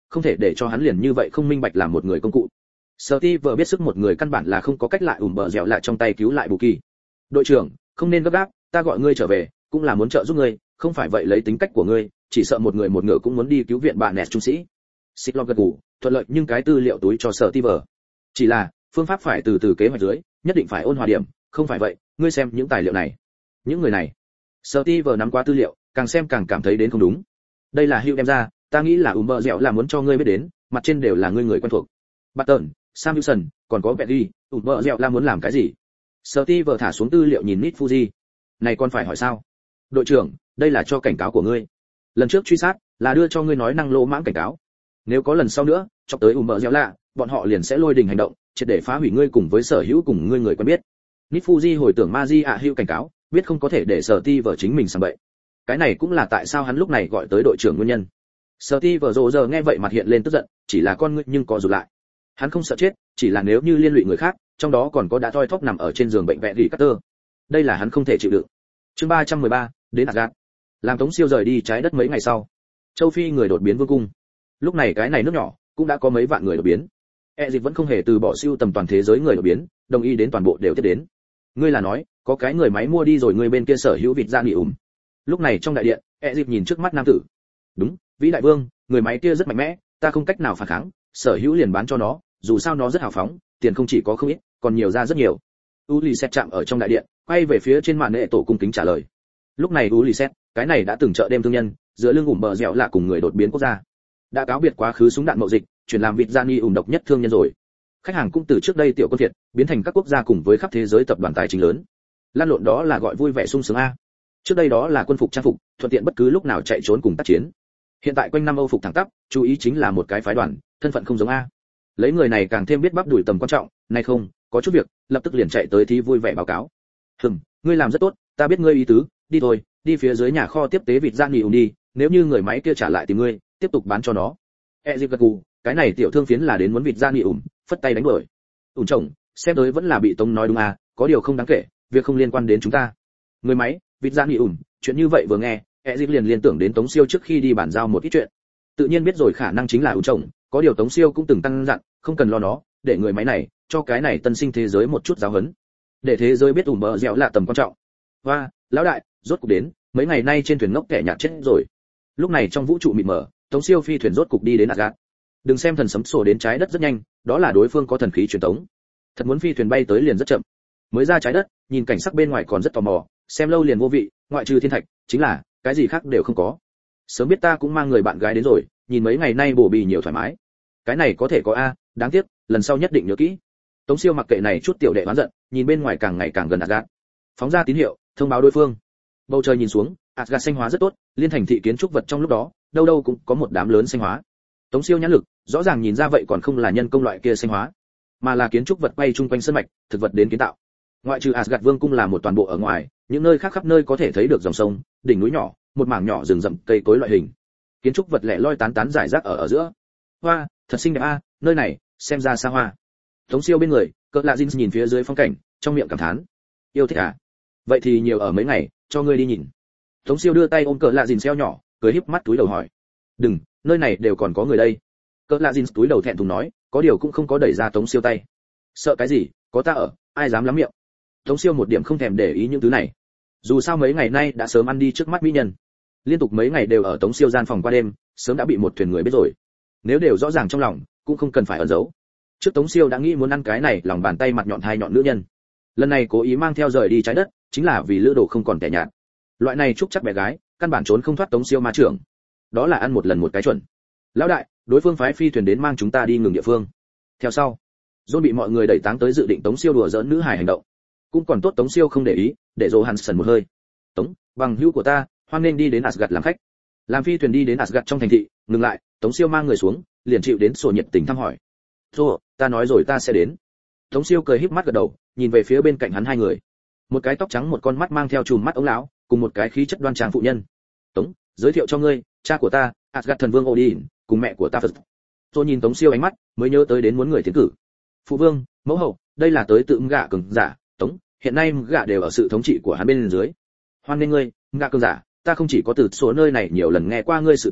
không thể để cho hắn liền như vậy không minh bạch làm một người công cụ. Steve biết sức một người căn bản là không có cách lại bờ dẻo lại trong tay cứu lại Bù Kỳ. Đội trưởng, không nên gấp gáp, ta gọi ngươi trở về, cũng là muốn trợ giúp ngươi, không phải vậy lấy tính cách của ngươi, chỉ sợ một người một ngựa cũng muốn đi cứu viện bạn nẹt trung sĩ. Cyclops gật gù, thuận lợi nhưng cái tư liệu túi cho Steve. Chỉ là, phương pháp phải từ từ kế hoạch dưới, nhất định phải ôn hòa điểm, không phải vậy, ngươi xem những tài liệu này, những người này. Steve nắm qua tư liệu, càng xem càng cảm thấy đến không đúng. Đây là Hugh đem ra, ta nghĩ là bờ dẻo là muốn cho ngươi biết đến, mặt trên đều là ngươi người quen thuộc. Barton, Samuelson, còn có Betty, bờ dẻo là muốn làm cái gì? Steve thả xuống tư liệu nhìn Nit Fuji. Này còn phải hỏi sao? Đội trưởng, đây là cho cảnh cáo của ngươi. Lần trước truy sát là đưa cho ngươi nói năng lỗ mãng cảnh cáo. Nếu có lần sau nữa, chọc tới bờ dẻo lạ, bọn họ liền sẽ lôi đình hành động, triệt để phá hủy ngươi cùng với sở hữu cùng ngươi người quen biết. Nit Fuji hồi tưởng Maji Hugh cảnh cáo, biết không có thể để Steve chính mình sang bậy. Cái này cũng là tại sao hắn lúc này gọi tới đội trưởng nguyên nhân. Steve giờ nghe vậy mặt hiện lên tức giận, chỉ là con ngươi nhưng có rụt lại. Hắn không sợ chết, chỉ là nếu như liên lụy người khác, trong đó còn có đã thoi thóp nằm ở trên giường bệnh vẽ gỉ Carter. Đây là hắn không thể chịu đựng. Chương 313, đến Asgard. Làm Tống Siêu rời đi trái đất mấy ngày sau, châu Phi người đột biến vương cung. Lúc này cái này nước nhỏ cũng đã có mấy vạn người đột biến. Dịch vẫn không hề từ bỏ siêu tầm toàn thế giới người đột biến, đồng ý đến toàn bộ đều tiếp đến. Ngươi là nói, có cái người máy mua đi rồi người bên kia sở hữu vịt ra nghỉ Lúc này trong đại điện, Dịch nhìn trước mắt nam tử. Đúng, vĩ đại vương, người máy kia rất mạnh mẽ, ta không cách nào phản kháng, sở hữu liền bán cho nó, dù sao nó rất hào phóng, tiền không chỉ có không ít, còn nhiều ra rất nhiều. Ulysses chạm ở trong đại điện, quay về phía trên màn hệ tổ cung kính trả lời. Lúc này Ulysses, cái này đã từng chợ đêm thương nhân, giữa lưng bờ dẻo là cùng người đột biến quốc gia, đã cáo biệt quá khứ súng đạn mậu dịch, chuyển làm vịt Gianni độc nhất thương nhân rồi. Khách hàng cũng từ trước đây tiểu con thiệt, biến thành các quốc gia cùng với khắp thế giới tập đoàn tài chính lớn. Lan lộn đó là gọi vui vẻ sung sướng a. Trước đây đó là quân phục trang phục, thuận tiện bất cứ lúc nào chạy trốn cùng tác chiến. Hiện tại quanh năm Âu phục thẳng tắp, chú ý chính là một cái phái đoàn, thân phận không giống a. Lấy người này càng thêm biết bắp đuổi tầm quan trọng, này không, có chút việc, lập tức liền chạy tới thì vui vẻ báo cáo. Ngươi làm rất tốt, ta biết ngươi ý tứ, đi thôi, đi phía dưới nhà kho tiếp tế vịt Giang Nghị đi, nếu như người máy kia trả lại tìm ngươi, tiếp tục bán cho nó. Dịp gật gù, cái này tiểu thương phiến là đến muốn vịt Giang Nghị phất tay đánh đuổi. Chồng, xem tới vẫn là bị Tống nói đúng à, có điều không đáng kể, việc không liên quan đến chúng ta. Người máy, vịt Giang Nghị chuyện như vậy vừa nghe, Dịp liền liên tưởng đến Tống Siêu trước khi đi bàn giao một ít chuyện. Tự nhiên biết rồi khả năng chính là chồng, có điều Tống Siêu cũng từng tăng dặn, không cần lo nó, để người máy này cho cái này tân sinh thế giới một chút giáo huấn, để thế giới biết bờ dẻo là tầm quan trọng. Và lão đại, rốt cục đến, mấy ngày nay trên thuyền ngốc kẻ nhạt chết rồi. Lúc này trong vũ trụ mịt mờ, Tống Siêu phi thuyền rốt cục đi đến Asgard. Đừng xem thần sấm sổ đến trái đất rất nhanh, đó là đối phương có thần khí truyền tống. Thật muốn phi thuyền bay tới liền rất chậm. Mới ra trái đất, nhìn cảnh sắc bên ngoài còn rất tò mò, xem lâu liền vô vị, ngoại trừ thiên thạch, chính là cái gì khác đều không có. Sớm biết ta cũng mang người bạn gái đến rồi, nhìn mấy ngày nay bổ bì nhiều thoải mái. Cái này có thể có a, đáng tiếc, lần sau nhất định nhớ kỹ. Tống Siêu mặc kệ này chút tiểu đệ oán giận, nhìn bên ngoài càng ngày càng gần Asgard. Phóng ra tín hiệu, thông báo đối phương. Bầu trời nhìn xuống, Asgard xanh hóa rất tốt, liên thành thị kiến trúc vật trong lúc đó, đâu đâu cũng có một đám lớn xanh hóa. Tống Siêu nhãn lực, rõ ràng nhìn ra vậy còn không là nhân công loại kia xanh hóa, mà là kiến trúc vật quay chung quanh sơn mạch, thực vật đến kiến tạo. Ngoại trừ Asgard Vương cung là một toàn bộ ở ngoài, những nơi khác khắp nơi có thể thấy được dòng sông, đỉnh núi nhỏ, một mảng nhỏ rừng rậm, cây cối loại hình. Kiến trúc vật lẻ loi tán tán rải rác ở giữa. Hoa, thật xinh đẹp a, nơi này, xem ra xa hoa. Tống Siêu bên người, Cỡ Lạ Dinh nhìn phía dưới phong cảnh, trong miệng cảm thán. Yêu thích à? Vậy thì nhiều ở mấy ngày, cho ngươi đi nhìn. Tống Siêu đưa tay ôm Cỡ Lạ Dinh xeo nhỏ, cười híp mắt túi đầu hỏi. Đừng, nơi này đều còn có người đây. Cỡ Lạ Dinh túi đầu thẹn thùng nói, có điều cũng không có đẩy ra Tống Siêu tay. Sợ cái gì, có ta ở, ai dám lắm miệng. Tống Siêu một điểm không thèm để ý những thứ này. Dù sao mấy ngày nay đã sớm ăn đi trước mắt mỹ nhân. Liên tục mấy ngày đều ở Tống Siêu gian phòng qua đêm, sớm đã bị một thuyền người biết rồi. Nếu đều rõ ràng trong lòng, cũng không cần phải ẩn giấu. Trước Tống Siêu đã nghĩ muốn ăn cái này lòng bàn tay mặt nhọn hai nhọn nữ nhân. Lần này cố ý mang theo rời đi trái đất, chính là vì lữ đồ không còn tẻ nhạt. Loại này trúc chắc bé gái, căn bản trốn không thoát Tống Siêu ma trưởng. Đó là ăn một lần một cái chuẩn. Lão đại, đối phương phái phi thuyền đến mang chúng ta đi ngừng địa phương. Theo sau, John bị mọi người đẩy táng tới dự định Tống Siêu đùa giỡn nữ hài hành động. Cũng còn tốt Tống Siêu không để ý, để Johansson một hơi. Tống, bằng hữu của ta, hoan nên đi đến Asgard làm khách. Làm phi thuyền đi đến Asgard trong thành thị, ngừng lại, Tống Siêu mang người xuống, liền chịu đến sổ nhiệt tình thăm hỏi. "Rồi, ta nói rồi ta sẽ đến." Tống Siêu cười híp mắt gật đầu, nhìn về phía bên cạnh hắn hai người. Một cái tóc trắng một con mắt mang theo chùm mắt ống lão, cùng một cái khí chất đoan trang phụ nhân. "Tống, giới thiệu cho ngươi, cha của ta, Asgard thần vương Odin, cùng mẹ của ta Phật." Tôi nhìn Tống Siêu ánh mắt, mới nhớ tới đến muốn người tiến cử. "Phụ vương, mẫu hậu, đây là tới tự gạ cường giả, Tống, hiện nay gạ đều ở sự thống trị của hắn bên dưới. Hoan nên ngươi, gạ cường giả, ta không chỉ có từ số nơi này nhiều lần nghe qua ngươi sự tình,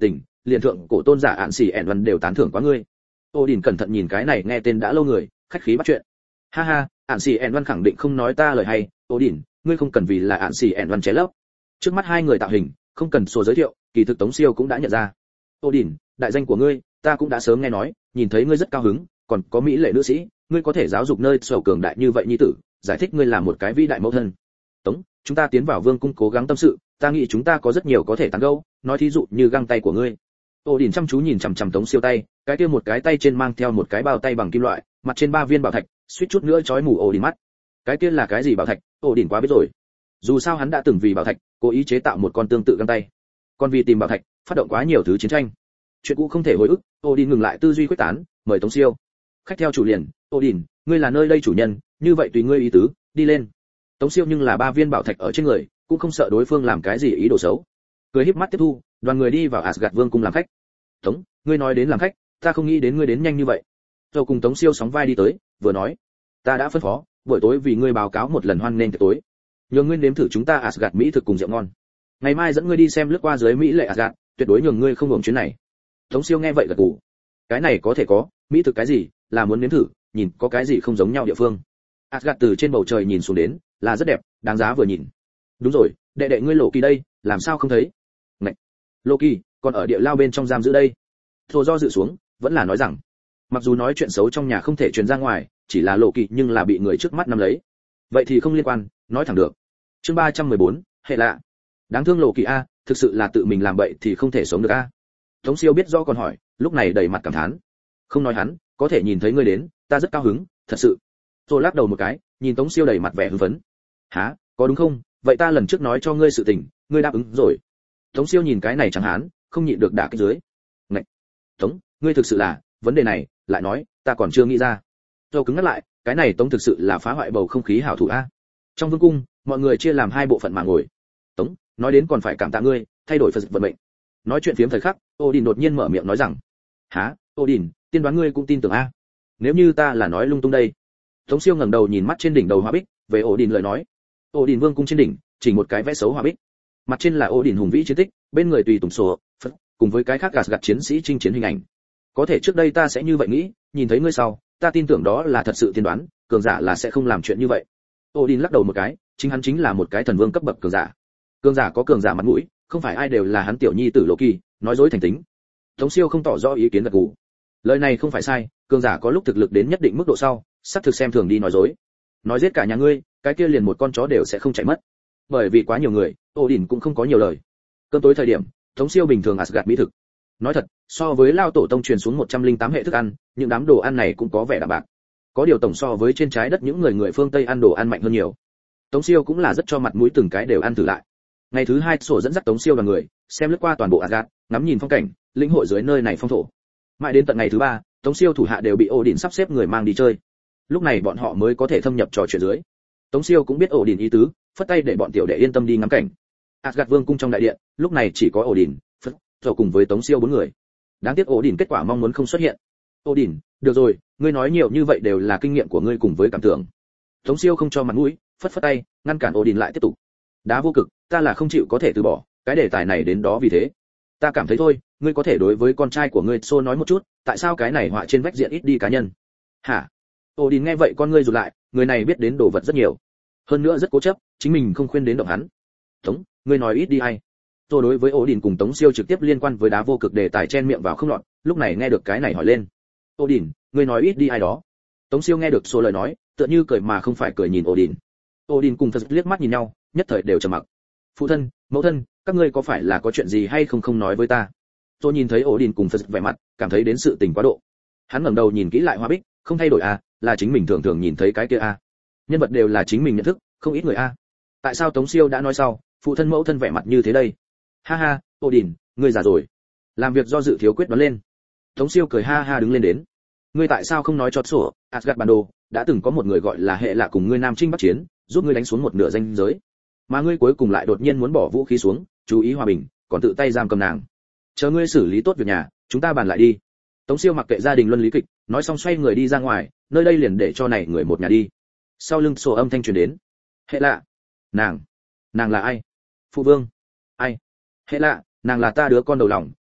liền thượng cổ tôn giả ạn xỉ ẻn văn đều tán thưởng quá ngươi. Odin cẩn thận nhìn cái này nghe tên đã lâu người, khách khí bắt chuyện. Ha ha, ạn xỉ ẻn văn khẳng định không nói ta lời hay. Odin, ngươi không cần vì là ạn xỉ ẻn văn chế lấp. Trước mắt hai người tạo hình, không cần số giới thiệu, kỳ thực Tống Siêu cũng đã nhận ra. Odin, đại danh của ngươi, ta cũng đã sớm nghe nói, nhìn thấy ngươi rất cao hứng, còn có mỹ lệ nữ sĩ, ngươi có thể giáo dục nơi sầu cường đại như vậy nhi tử, giải thích ngươi là một cái vĩ đại mẫu thân. Tống, chúng ta tiến vào vương cung cố gắng tâm sự, ta nghĩ chúng ta có rất nhiều có thể tán gẫu, nói thí dụ như găng tay của ngươi. Odin chăm chú nhìn chằm chằm Tống Siêu tay, cái kia một cái tay trên mang theo một cái bao tay bằng kim loại, mặt trên 3 viên bảo thạch, suýt chút nữa chói mù Odin mắt. Cái kia là cái gì bảo thạch? Odin quá biết rồi. Dù sao hắn đã từng vì bảo thạch, cố ý chế tạo một con tương tự găng tay. Còn vì tìm bảo thạch, phát động quá nhiều thứ chiến tranh. Chuyện cũ không thể hồi ức, Odin ngừng lại tư duy quyết tán, mời Tống Siêu. Khách theo chủ liền, Odin, ngươi là nơi đây chủ nhân, như vậy tùy ngươi ý tứ, đi lên. Tống Siêu nhưng là 3 viên bảo thạch ở trên người, cũng không sợ đối phương làm cái gì ý đồ xấu. Cười híp mắt tiếp thu, đoàn người đi vào Asgard Vương cung làm khách. Tống, ngươi nói đến làm khách, ta không nghĩ đến ngươi đến nhanh như vậy. Rồi cùng Tống Siêu sóng vai đi tới, vừa nói, ta đã phân phó, buổi tối vì ngươi báo cáo một lần hoan nghênh tiệc tối. Nhường ngươi nếm thử chúng ta Asgard mỹ thực cùng rượu ngon. Ngày mai dẫn ngươi đi xem lướt qua dưới mỹ lệ Asgard, tuyệt đối nhường ngươi không hưởng chuyến này. Tống Siêu nghe vậy gật gù. Cái này có thể có, mỹ thực cái gì, là muốn nếm thử, nhìn có cái gì không giống nhau địa phương. Asgard từ trên bầu trời nhìn xuống đến, là rất đẹp, đáng giá vừa nhìn. Đúng rồi, đệ đệ ngươi Loki đây, làm sao không thấy? Ngạch. Loki, còn ở địa lao bên trong giam giữ đây. Thor do dự xuống, vẫn là nói rằng, mặc dù nói chuyện xấu trong nhà không thể truyền ra ngoài, chỉ là Loki nhưng là bị người trước mắt nắm lấy. Vậy thì không liên quan, nói thẳng được. Chương 314, hệ lạ. Đáng thương Loki a, thực sự là tự mình làm bậy thì không thể sống được a. Tống Siêu biết rõ còn hỏi, lúc này đầy mặt cảm thán. Không nói hắn, có thể nhìn thấy ngươi đến, ta rất cao hứng, thật sự. Rồi lắc đầu một cái, nhìn Tống Siêu đầy mặt vẻ hưng phấn. Hả, có đúng không? Vậy ta lần trước nói cho ngươi sự tình, ngươi đáp ứng rồi. Tống Siêu nhìn cái này chẳng hán, không nhịn được đả kích dưới. Ngạch. Tống, ngươi thực sự là, vấn đề này, lại nói, ta còn chưa nghĩ ra. Rồi cứng ngắt lại, cái này Tống thực sự là phá hoại bầu không khí hảo thủ a. Trong vương cung, mọi người chia làm 2 bộ phận mà ngồi. Tống, nói đến còn phải cảm tạ ngươi, thay đổi vận mệnh. Nói chuyện phiếm thời khắc, Odin đột nhiên mở miệng nói rằng, hả, Odin, tiên đoán ngươi cũng tin tưởng a? Nếu như ta là nói lung tung đây. Tống Siêu ngẩng đầu nhìn mắt trên đỉnh đầu hoa bích, về Odin lời nói. Odin vương cung trên đỉnh, chỉ một cái vẽ xấu hoa bích. Mặt trên là Odin hùng vĩ chiến tích, bên người tùy tùng sổ, Phật, cùng với cái khác gạt chiến sĩ chinh chiến hình ảnh. Có thể trước đây ta sẽ như vậy nghĩ, nhìn thấy ngươi sau, ta tin tưởng đó là thật sự tiên đoán, cường giả là sẽ không làm chuyện như vậy. Odin lắc đầu một cái, chính hắn chính là một cái thần vương cấp bậc cường giả. Cường giả có cường giả mặt mũi, không phải ai đều là hắn tiểu nhi tử Loki, nói dối thành tính. Tống Siêu không tỏ rõ ý kiến gật gù. Lời này không phải sai, cường giả có lúc thực lực đến nhất định mức độ sau, sắp thực xem thường đi nói dối. Nói giết cả nhà ngươi, cái kia liền một con chó đều sẽ không chạy mất. Bởi vì quá nhiều người, Odin cũng không có nhiều lời. Cơm tối thời điểm, Tống Siêu bình thường Asgard mỹ thực. Nói thật, so với lao tổ tông truyền xuống 108 hệ thức ăn, những đám đồ ăn này cũng có vẻ đạm bạc. Có điều tổng so với trên trái đất những người phương Tây ăn đồ ăn mạnh hơn nhiều. Tống Siêu cũng là rất cho mặt mũi từng cái đều ăn thử lại. Ngày thứ 2 sổ dẫn dắt Tống Siêu và người, xem lướt qua toàn bộ Asgard, ngắm nhìn phong cảnh, lĩnh hội dưới nơi này phong thổ. Mãi đến tận ngày thứ 3, Tống Siêu thủ hạ đều bị Odin sắp xếp người mang đi chơi. Lúc này bọn họ mới có thể thâm nhập trò chuyện dưới. Tống Siêu cũng biết Odin ý tứ, phất tay để bọn tiểu đệ yên tâm đi ngắm cảnh. Asgard Vương cung trong đại điện, lúc này chỉ có Odin, Phật, rồi cùng với Tống Siêu 4 người. Đáng tiếc Odin kết quả mong muốn không xuất hiện. Odin, được rồi, ngươi nói nhiều như vậy đều là kinh nghiệm của ngươi cùng với cảm tưởng. Tống Siêu không cho mặt mũi, phất phất tay, ngăn cản Odin lại tiếp tục. Đá vô cực, ta là không chịu có thể từ bỏ, cái đề tài này đến đó vì thế. Ta cảm thấy thôi, ngươi có thể đối với con trai của ngươi Xô nói một chút, tại sao cái này họa trên vách diện ít đi cá nhân. Hả? Odin nghe vậy con ngươi rụt lại, người này biết đến đồ vật rất nhiều. Hơn nữa rất cố chấp, chính mình không khuyên đến động hắn. Tống, ngươi nói ít đi ai? Rồi đối với Odin cùng Tống Siêu trực tiếp liên quan với đá vô cực đề tài chen miệng vào không lọt, lúc này nghe được cái này hỏi lên. Odin, ngươi nói ít đi ai đó? Tống Siêu nghe được số lời nói, tựa như cười mà không phải cười nhìn Odin. Odin cùng Phật liếc mắt nhìn nhau, nhất thời đều trầm mặc. Phụ thân, mẫu thân, các ngươi có phải là có chuyện gì hay không nói với ta? Tôi nhìn thấy Odin cùng Phật vẻ mặt, cảm thấy đến sự tình quá độ. Hắn ngẩng đầu nhìn kỹ lại hoa bích, không thay đổi à, là chính mình thường thường nhìn thấy cái kia à. Nhân vật đều là chính mình nhận thức, không ít người à. Tại sao Tống Siêu đã nói sau, phụ thân mẫu thân vẻ mặt như thế đây? Ha ha, Odin, ngươi già rồi. Làm việc do dự thiếu quyết đoán lên. Tống Siêu cười ha ha đứng lên đến. Ngươi tại sao không nói cho sổ, Asgard bản đồ, đã từng có một người gọi là hệ lạ cùng ngươi nam chinh bắc chiến, giúp ngươi đánh xuống một nửa danh giới. Mà ngươi cuối cùng lại đột nhiên muốn bỏ vũ khí xuống, chú ý hòa bình, còn tự tay giam cầm nàng. Chờ ngươi xử lý tốt việc nhà, chúng ta bàn lại đi. Tống Siêu mặc kệ gia đình luân lý kịch, nói xong xoay người đi ra ngoài, nơi đây liền để cho này người một nhà đi. Sau lưng sổ âm thanh truyền đến. Hệ lạ, nàng là ai? Phụ vương. Ai? Hệ lạ, nàng là ta đứa con đầu lòng,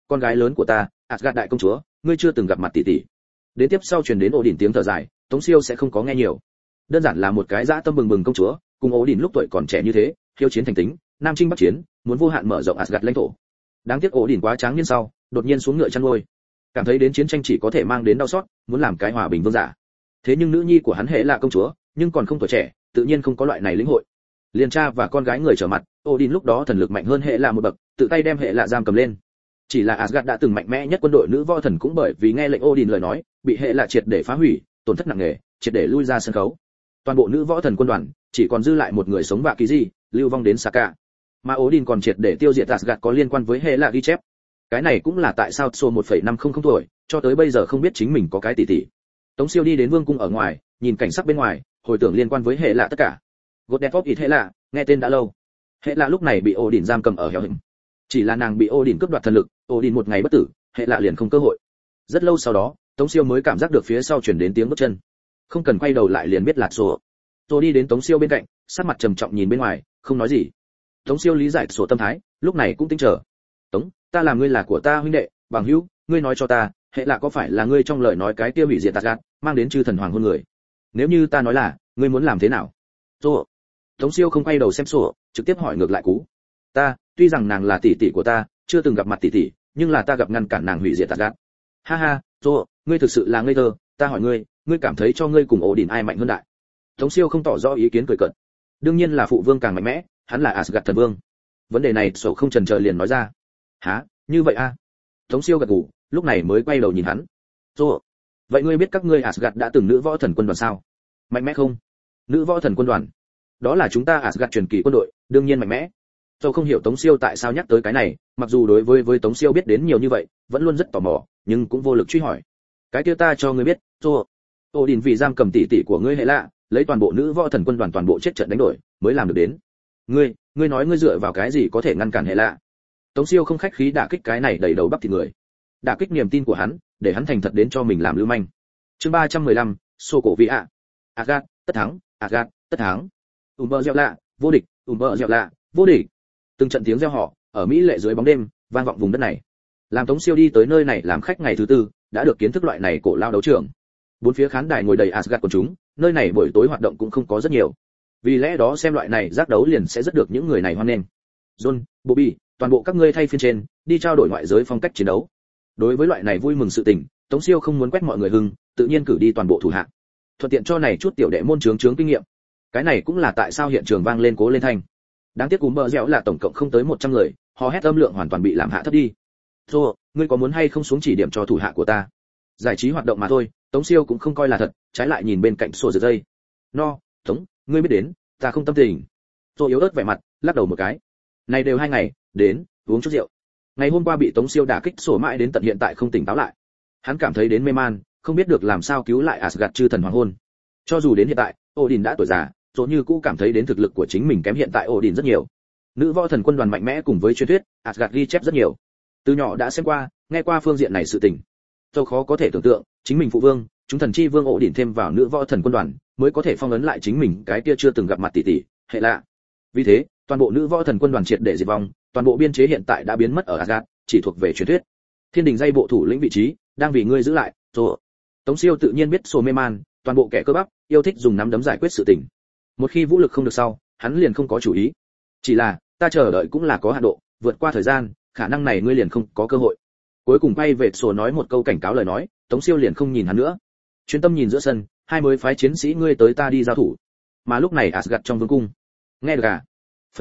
con gái lớn của ta, Asgard đại công chúa, ngươi chưa từng gặp mặt tỷ tỷ. Đến tiếp sau truyền đến Odin tiếng thở dài, Tống Siêu sẽ không có nghe nhiều. Đơn giản là một cái dã tâm bừng bừng công chúa, cùng Odin lúc tuổi còn trẻ như thế, hiếu chiến thành tính, nam chinh bắc chiến, muốn vô hạn mở rộng Asgard lãnh thổ. Đáng tiếc Odin quá tráng niên sau, đột nhiên xuống ngựa chăn nuôi, cảm thấy đến chiến tranh chỉ có thể mang đến đau xót, muốn làm cái hòa bình vương giả. Thế nhưng nữ nhi của hắn hệ là công chúa, nhưng còn không tuổi trẻ, tự nhiên không có loại này lĩnh hội. Liên cha và con gái người trở mặt, Odin lúc đó thần lực mạnh hơn hệ là một bậc, tự tay đem hệ là giam cầm lên. Chỉ là Asgard đã từng mạnh mẽ nhất quân đội nữ võ thần cũng bởi vì nghe lệnh Odin lời nói, bị hệ là triệt để phá hủy, tổn thất nặng nề, triệt để lui ra sân khấu. Toàn bộ nữ võ thần quân đoàn chỉ còn dư lại một người sống và kỳ gì, lưu vong đến Saka. Mà Odin còn triệt để tiêu diệt Asgard có liên quan với hệ là ghi chép. Cái này cũng là tại sao số 1,500 tuổi, cho tới bây giờ không biết chính mình có cái tỷ tỷ. Tống Siêu đi đến vương cung ở ngoài, nhìn cảnh sắc bên ngoài, hồi tưởng liên quan với hệ lạ tất cả. Godefroy ít hệ lạ, nghe tên đã lâu. Hệ lạ lúc này bị Odin giam cầm ở Hell Him. Chỉ là nàng bị Odin cướp đoạt thần lực, Odin một ngày bất tử, hệ lạ liền không cơ hội. Rất lâu sau đó, Tống Siêu mới cảm giác được phía sau truyền đến tiếng bước chân. Không cần quay đầu lại liền biết là sổ. Tôi đi đến Tống Siêu bên cạnh, sắc mặt trầm trọng nhìn bên ngoài, không nói gì. Tống Siêu lý giải sổ tâm thái, lúc này cũng tính chờ. Tống, ta làm ngươi là của ta huynh đệ, bằng hữu, ngươi nói cho ta, hệ lạ có phải là ngươi trong lời nói cái kia hủy diệt Asgard, mang đến chư thần hoàng hôn người? Nếu như ta nói là, ngươi muốn làm thế nào? Sổ. Tống Siêu không quay đầu xem sổ, trực tiếp hỏi ngược lại cú. Ta, tuy rằng nàng là tỷ tỷ của ta, chưa từng gặp mặt tỷ tỷ, nhưng là ta gặp ngăn cản nàng hủy diệt Asgard. Ha ha, sổ, ngươi thực sự là ngây thơ, ta hỏi ngươi, ngươi cảm thấy cho ngươi cùng Odin ai mạnh hơn đại? Tống Siêu không tỏ rõ ý kiến cười cợt. Đương nhiên là phụ vương càng mạnh mẽ, hắn là Asgard thần vương. Vấn đề này sổ không chần chờ liền nói ra. Hả, như vậy a? Tống Siêu gật gù, lúc này mới quay đầu nhìn hắn. Sổ, vậy ngươi biết các ngươi Asgard đã từng nữ võ thần quân đoàn sao? Mạnh mẽ không? Nữ võ thần quân đoàn? Đó là chúng ta Asgard truyền kỳ quân đội, đương nhiên mạnh mẽ. Tôi không hiểu Tống Siêu tại sao nhắc tới cái này, mặc dù đối với Tống Siêu biết đến nhiều như vậy, vẫn luôn rất tò mò, nhưng cũng vô lực truy hỏi. Cái kia ta cho ngươi biết, Sổ. Odin vì giam cầm tỷ tỷ của ngươi hệ lạ, lấy toàn bộ nữ võ thần quân đoàn toàn bộ chết trận đánh đổi, mới làm được đến. Ngươi nói ngươi dựa vào cái gì có thể ngăn cản hệ lạ? Tống Siêu không khách khí đả kích cái này đầy đầu bắp thịt người, đả kích niềm tin của hắn, để hắn thành thật đến cho mình làm lưu manh. Chương 315, Sô cổ vị ạ. Asgard, tất thắng, Asgard, tất thắng. Dẻo lạ, vô địch, dẻo lạ, vô địch. Từng trận tiếng reo hò ở mỹ lệ dưới bóng đêm, vang vọng vùng đất này. Làm Tống Siêu đi tới nơi này làm khách ngày thứ tư, đã được kiến thức loại này cổ lao đấu trường. Bốn phía khán đài ngồi đầy Asgard của chúng, nơi này buổi tối hoạt động cũng không có rất nhiều. Vì lẽ đó xem loại này giác đấu liền sẽ rất được những người này hoan nghênh. John, Bobby, toàn bộ các ngươi thay phiên trên, đi trao đổi ngoại giới phong cách chiến đấu. Đối với loại này vui mừng sự tình, Tống Siêu không muốn quét mọi người hưng, tự nhiên cử đi toàn bộ thủ hạ. Thuận tiện cho này chút tiểu đệ môn chướng kinh nghiệm. Cái này cũng là tại sao hiện trường vang lên cố lên thanh. Đáng tiếc dẻo là tổng cộng không tới 100 người, hò hét âm lượng hoàn toàn bị làm hạ thấp đi. Rồi, ngươi có muốn hay không xuống chỉ điểm cho thủ hạ của ta? Giải trí hoạt động mà thôi, Tống Siêu cũng không coi là thật, trái lại nhìn bên cạnh sổ giật dây. No, Tống, ngươi biết đến, ta không tâm tình. Tôi yếu ớt vẻ mặt, lắc đầu một cái. Này đều 2 ngày, đến, uống chút rượu. Ngày hôm qua bị Tống Siêu đả kích sổ mãi đến tận hiện tại không tỉnh táo lại. Hắn cảm thấy đến mê man, không biết được làm sao cứu lại Asgard chư thần hoàng hôn. Cho dù đến hiện tại, Odin đã tuổi già, rồi như cũ cảm thấy đến thực lực của chính mình kém hiện tại Odin rất nhiều. Nữ võ thần quân đoàn mạnh mẽ cùng với truyền thuyết, Asgard ghi chép rất nhiều. Từ nhỏ đã xem qua, nghe qua phương diện này sự tình. Tôi khó có thể tưởng tượng, chính mình phụ vương, chúng thần chi vương Odin thêm vào nữ võ thần quân đoàn, mới có thể phong ấn lại chính mình cái kia chưa từng gặp mặt tỷ tỷ, hệ lạ. Vì thế, toàn bộ nữ võ thần quân đoàn triệt để diệt vong, toàn bộ biên chế hiện tại đã biến mất ở Asgard, chỉ thuộc về truyền thuyết. Thiên đình dây bộ thủ lĩnh vị trí, đang vì ngươi giữ lại, rồi. Tống Siêu tự nhiên biết sổ mê man, toàn bộ kẻ cơ bắp, yêu thích dùng nắm đấm giải quyết sự tình. Một khi vũ lực không được sau, hắn liền không có chủ ý. Chỉ là, ta chờ đợi cũng là có hạn độ, vượt qua thời gian, khả năng này ngươi liền không có cơ hội. Cuối cùng quay về sổ nói một câu cảnh cáo lời nói, Tống Siêu liền không nhìn hắn nữa. Chuyên tâm nhìn giữa sân, hai mới phái chiến sĩ ngươi tới ta đi giao thủ. Mà lúc này Asgard trong vương cung. Nghe được à?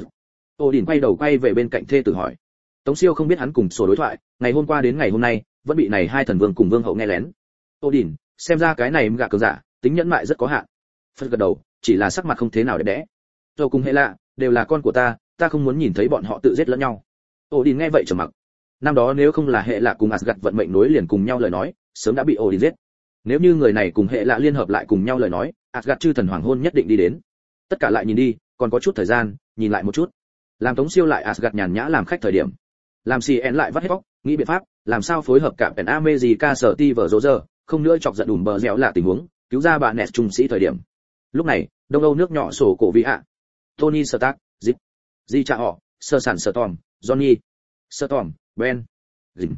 Odin quay đầu quay về bên cạnh thê tử hỏi. Tống Siêu không biết hắn cùng sổ đối thoại, ngày hôm qua đến ngày hôm nay, vẫn bị này hai thần vương cùng vương hậu nghe lén. Odin, xem ra cái này gạ cường giả, tính nhẫn mại rất có hạn. Phật gật đầu, chỉ là sắc mặt không thế nào đẹp đẽ. Rồi cùng hệ lạ, đều là con của ta không muốn nhìn thấy bọn họ tự giết lẫn nhau. Odin nghe vậy trầm mặc. Năm đó nếu không là hệ lạ cùng Asgard vận mệnh nối liền cùng nhau lời nói, sớm đã bị Odin giết. Nếu như người này cùng hệ lạ liên hợp lại cùng nhau lời nói, Asgard chư thần hoàng hôn nhất định đi đến. Tất cả lại nhìn đi, còn có chút thời gian, nhìn lại một chút. Làm Tống Siêu lại Asgard nhàn nhã làm khách thời điểm. Làm CN lại vắt hết bóc, nghĩ biện pháp, làm sao phối hợp cả America Steve Roger, không nữa chọc giận dẻo là tình huống, cứu ra bà Ness trung sĩ thời điểm. Lúc này, Đông Âu nước nhỏ sổ cổ vị ạ. Tony Stark, Zip, Di Cha họ, Sơ Sản Storm, Johnny, Storm, Ben, Jim,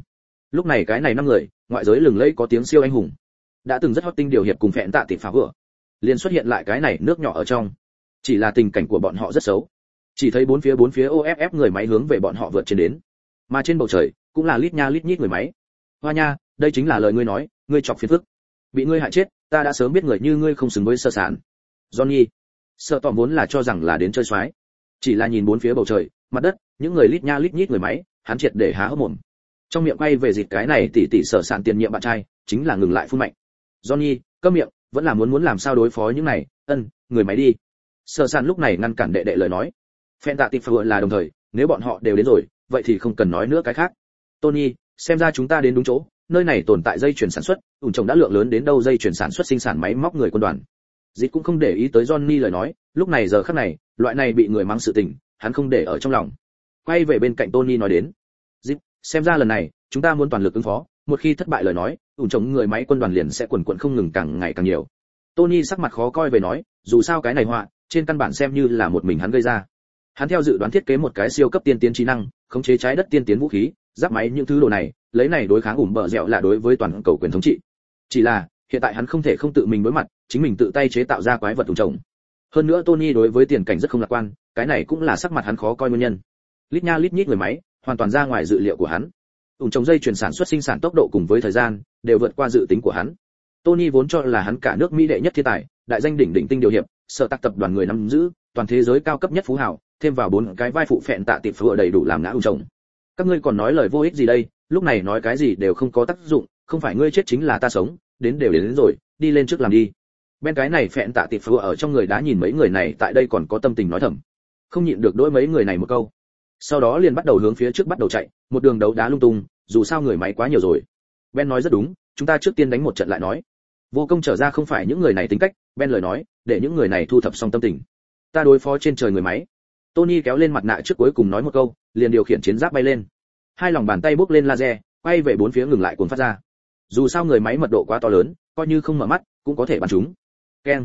Lúc này cái này 5 người, ngoại giới lừng lẫy có tiếng siêu anh hùng. Đã từng rất hot tinh điều hiệp cùng phẹn tạ tịt phá vừa. Liền xuất hiện lại cái này nước nhỏ ở trong. Chỉ là tình cảnh của bọn họ rất xấu. Chỉ thấy bốn phía OFF người máy hướng về bọn họ vượt trên đến. Mà trên bầu trời cũng là lít nha lít nhít người máy. Hoa nha, đây chính là lời ngươi nói, ngươi chọc phiền phức. Bị ngươi hại chết, ta đã sớm biết người như ngươi không xứng với sơ sản. Johnny, sợ tòm vốn là cho rằng là đến chơi xoái. Chỉ là nhìn bốn phía bầu trời, mặt đất, những người lít nha lít nhít người máy, hắn triệt để há hốc mồm. Trong miệng quay về dịt cái này tỷ sở sản tiền nhiệm bạn trai, chính là ngừng lại phun mạnh. Johnny, câm miệng, vẫn là muốn làm sao đối phó những này, người máy đi. Sở sản lúc này ngăn cản đệ đệ lời nói. Phen tạ tịp phượng là đồng thời, nếu bọn họ đều đến rồi, vậy thì không cần nói nữa cái khác. Tony, xem ra chúng ta đến đúng chỗ, nơi này tồn tại dây chuyển sản xuất, ủn trồng đã lượng lớn đến đâu dây chuyển sản xuất sinh sản máy móc người quân đoàn. Dịch cũng không để ý tới Johnny lời nói, lúc này giờ khắc này, loại này bị người mắng sự tình, hắn không để ở trong lòng. Quay về bên cạnh Tony nói đến, Dịch, xem ra lần này chúng ta muốn toàn lực ứng phó, một khi thất bại lời nói, ủn trồng người máy quân đoàn liền sẽ quần quật không ngừng càng ngày càng nhiều. Tony sắc mặt khó coi về nói, dù sao cái này họa, trên căn bản xem như là một mình hắn gây ra. Hắn theo dự đoán thiết kế một cái siêu cấp tiên tiến trí năng, khống chế trái đất tiên tiến vũ khí, giáp máy những thứ đồ này, lấy này đối kháng ủm bờ dẻo là đối với toàn cầu quyền thống trị. Chỉ là, hiện tại hắn không thể không tự mình đối mặt, chính mình tự tay chế tạo ra quái vật ủn trồng. Hơn nữa Tony đối với tiền cảnh rất không lạc quan, cái này cũng là sắc mặt hắn khó coi nguyên nhân. Lít nha lít nhít người máy, hoàn toàn ra ngoài dự liệu của hắn. Ủn trồng dây chuyển sản xuất sinh sản tốc độ cùng với thời gian đều vượt qua dự tính của hắn. Tony vốn cho là hắn cả nước Mỹ đệ nhất thiên tài, đại danh đỉnh đỉnh tinh điều hiệp, sở tác tập đoàn người nắm giữ, toàn thế giới cao cấp nhất phú hào, thêm vào 4 cái vai phụ phẹn tạ tiệp phượng đầy đủ làm ngã ung chồng. Các ngươi còn nói lời vô ích gì đây, lúc này nói cái gì đều không có tác dụng, không phải ngươi chết chính là ta sống, đến rồi, đi lên trước làm đi. Bên cái này phẹn tạ tiệp phượng ở trong người đã nhìn mấy người này tại đây còn có tâm tình nói thầm, không nhịn được đối mấy người này một câu. Sau đó liền bắt đầu hướng phía trước bắt đầu chạy, một đường đấu đá lung tung, dù sao người máy quá nhiều rồi. Ben nói rất đúng, chúng ta trước tiên đánh một trận lại nói. Vô công trở ra không phải những người này tính cách, Ben lời nói, để những người này thu thập xong tâm tình. Ta đối phó trên trời người máy. Tony kéo lên mặt nạ trước cuối cùng nói một câu, liền điều khiển chiến giáp bay lên. Hai lòng bàn tay bốc lên laser, quay về bốn phía ngừng lại cuốn phát ra. Dù sao người máy mật độ quá to lớn, coi như không mở mắt, cũng có thể bắn chúng. Keng.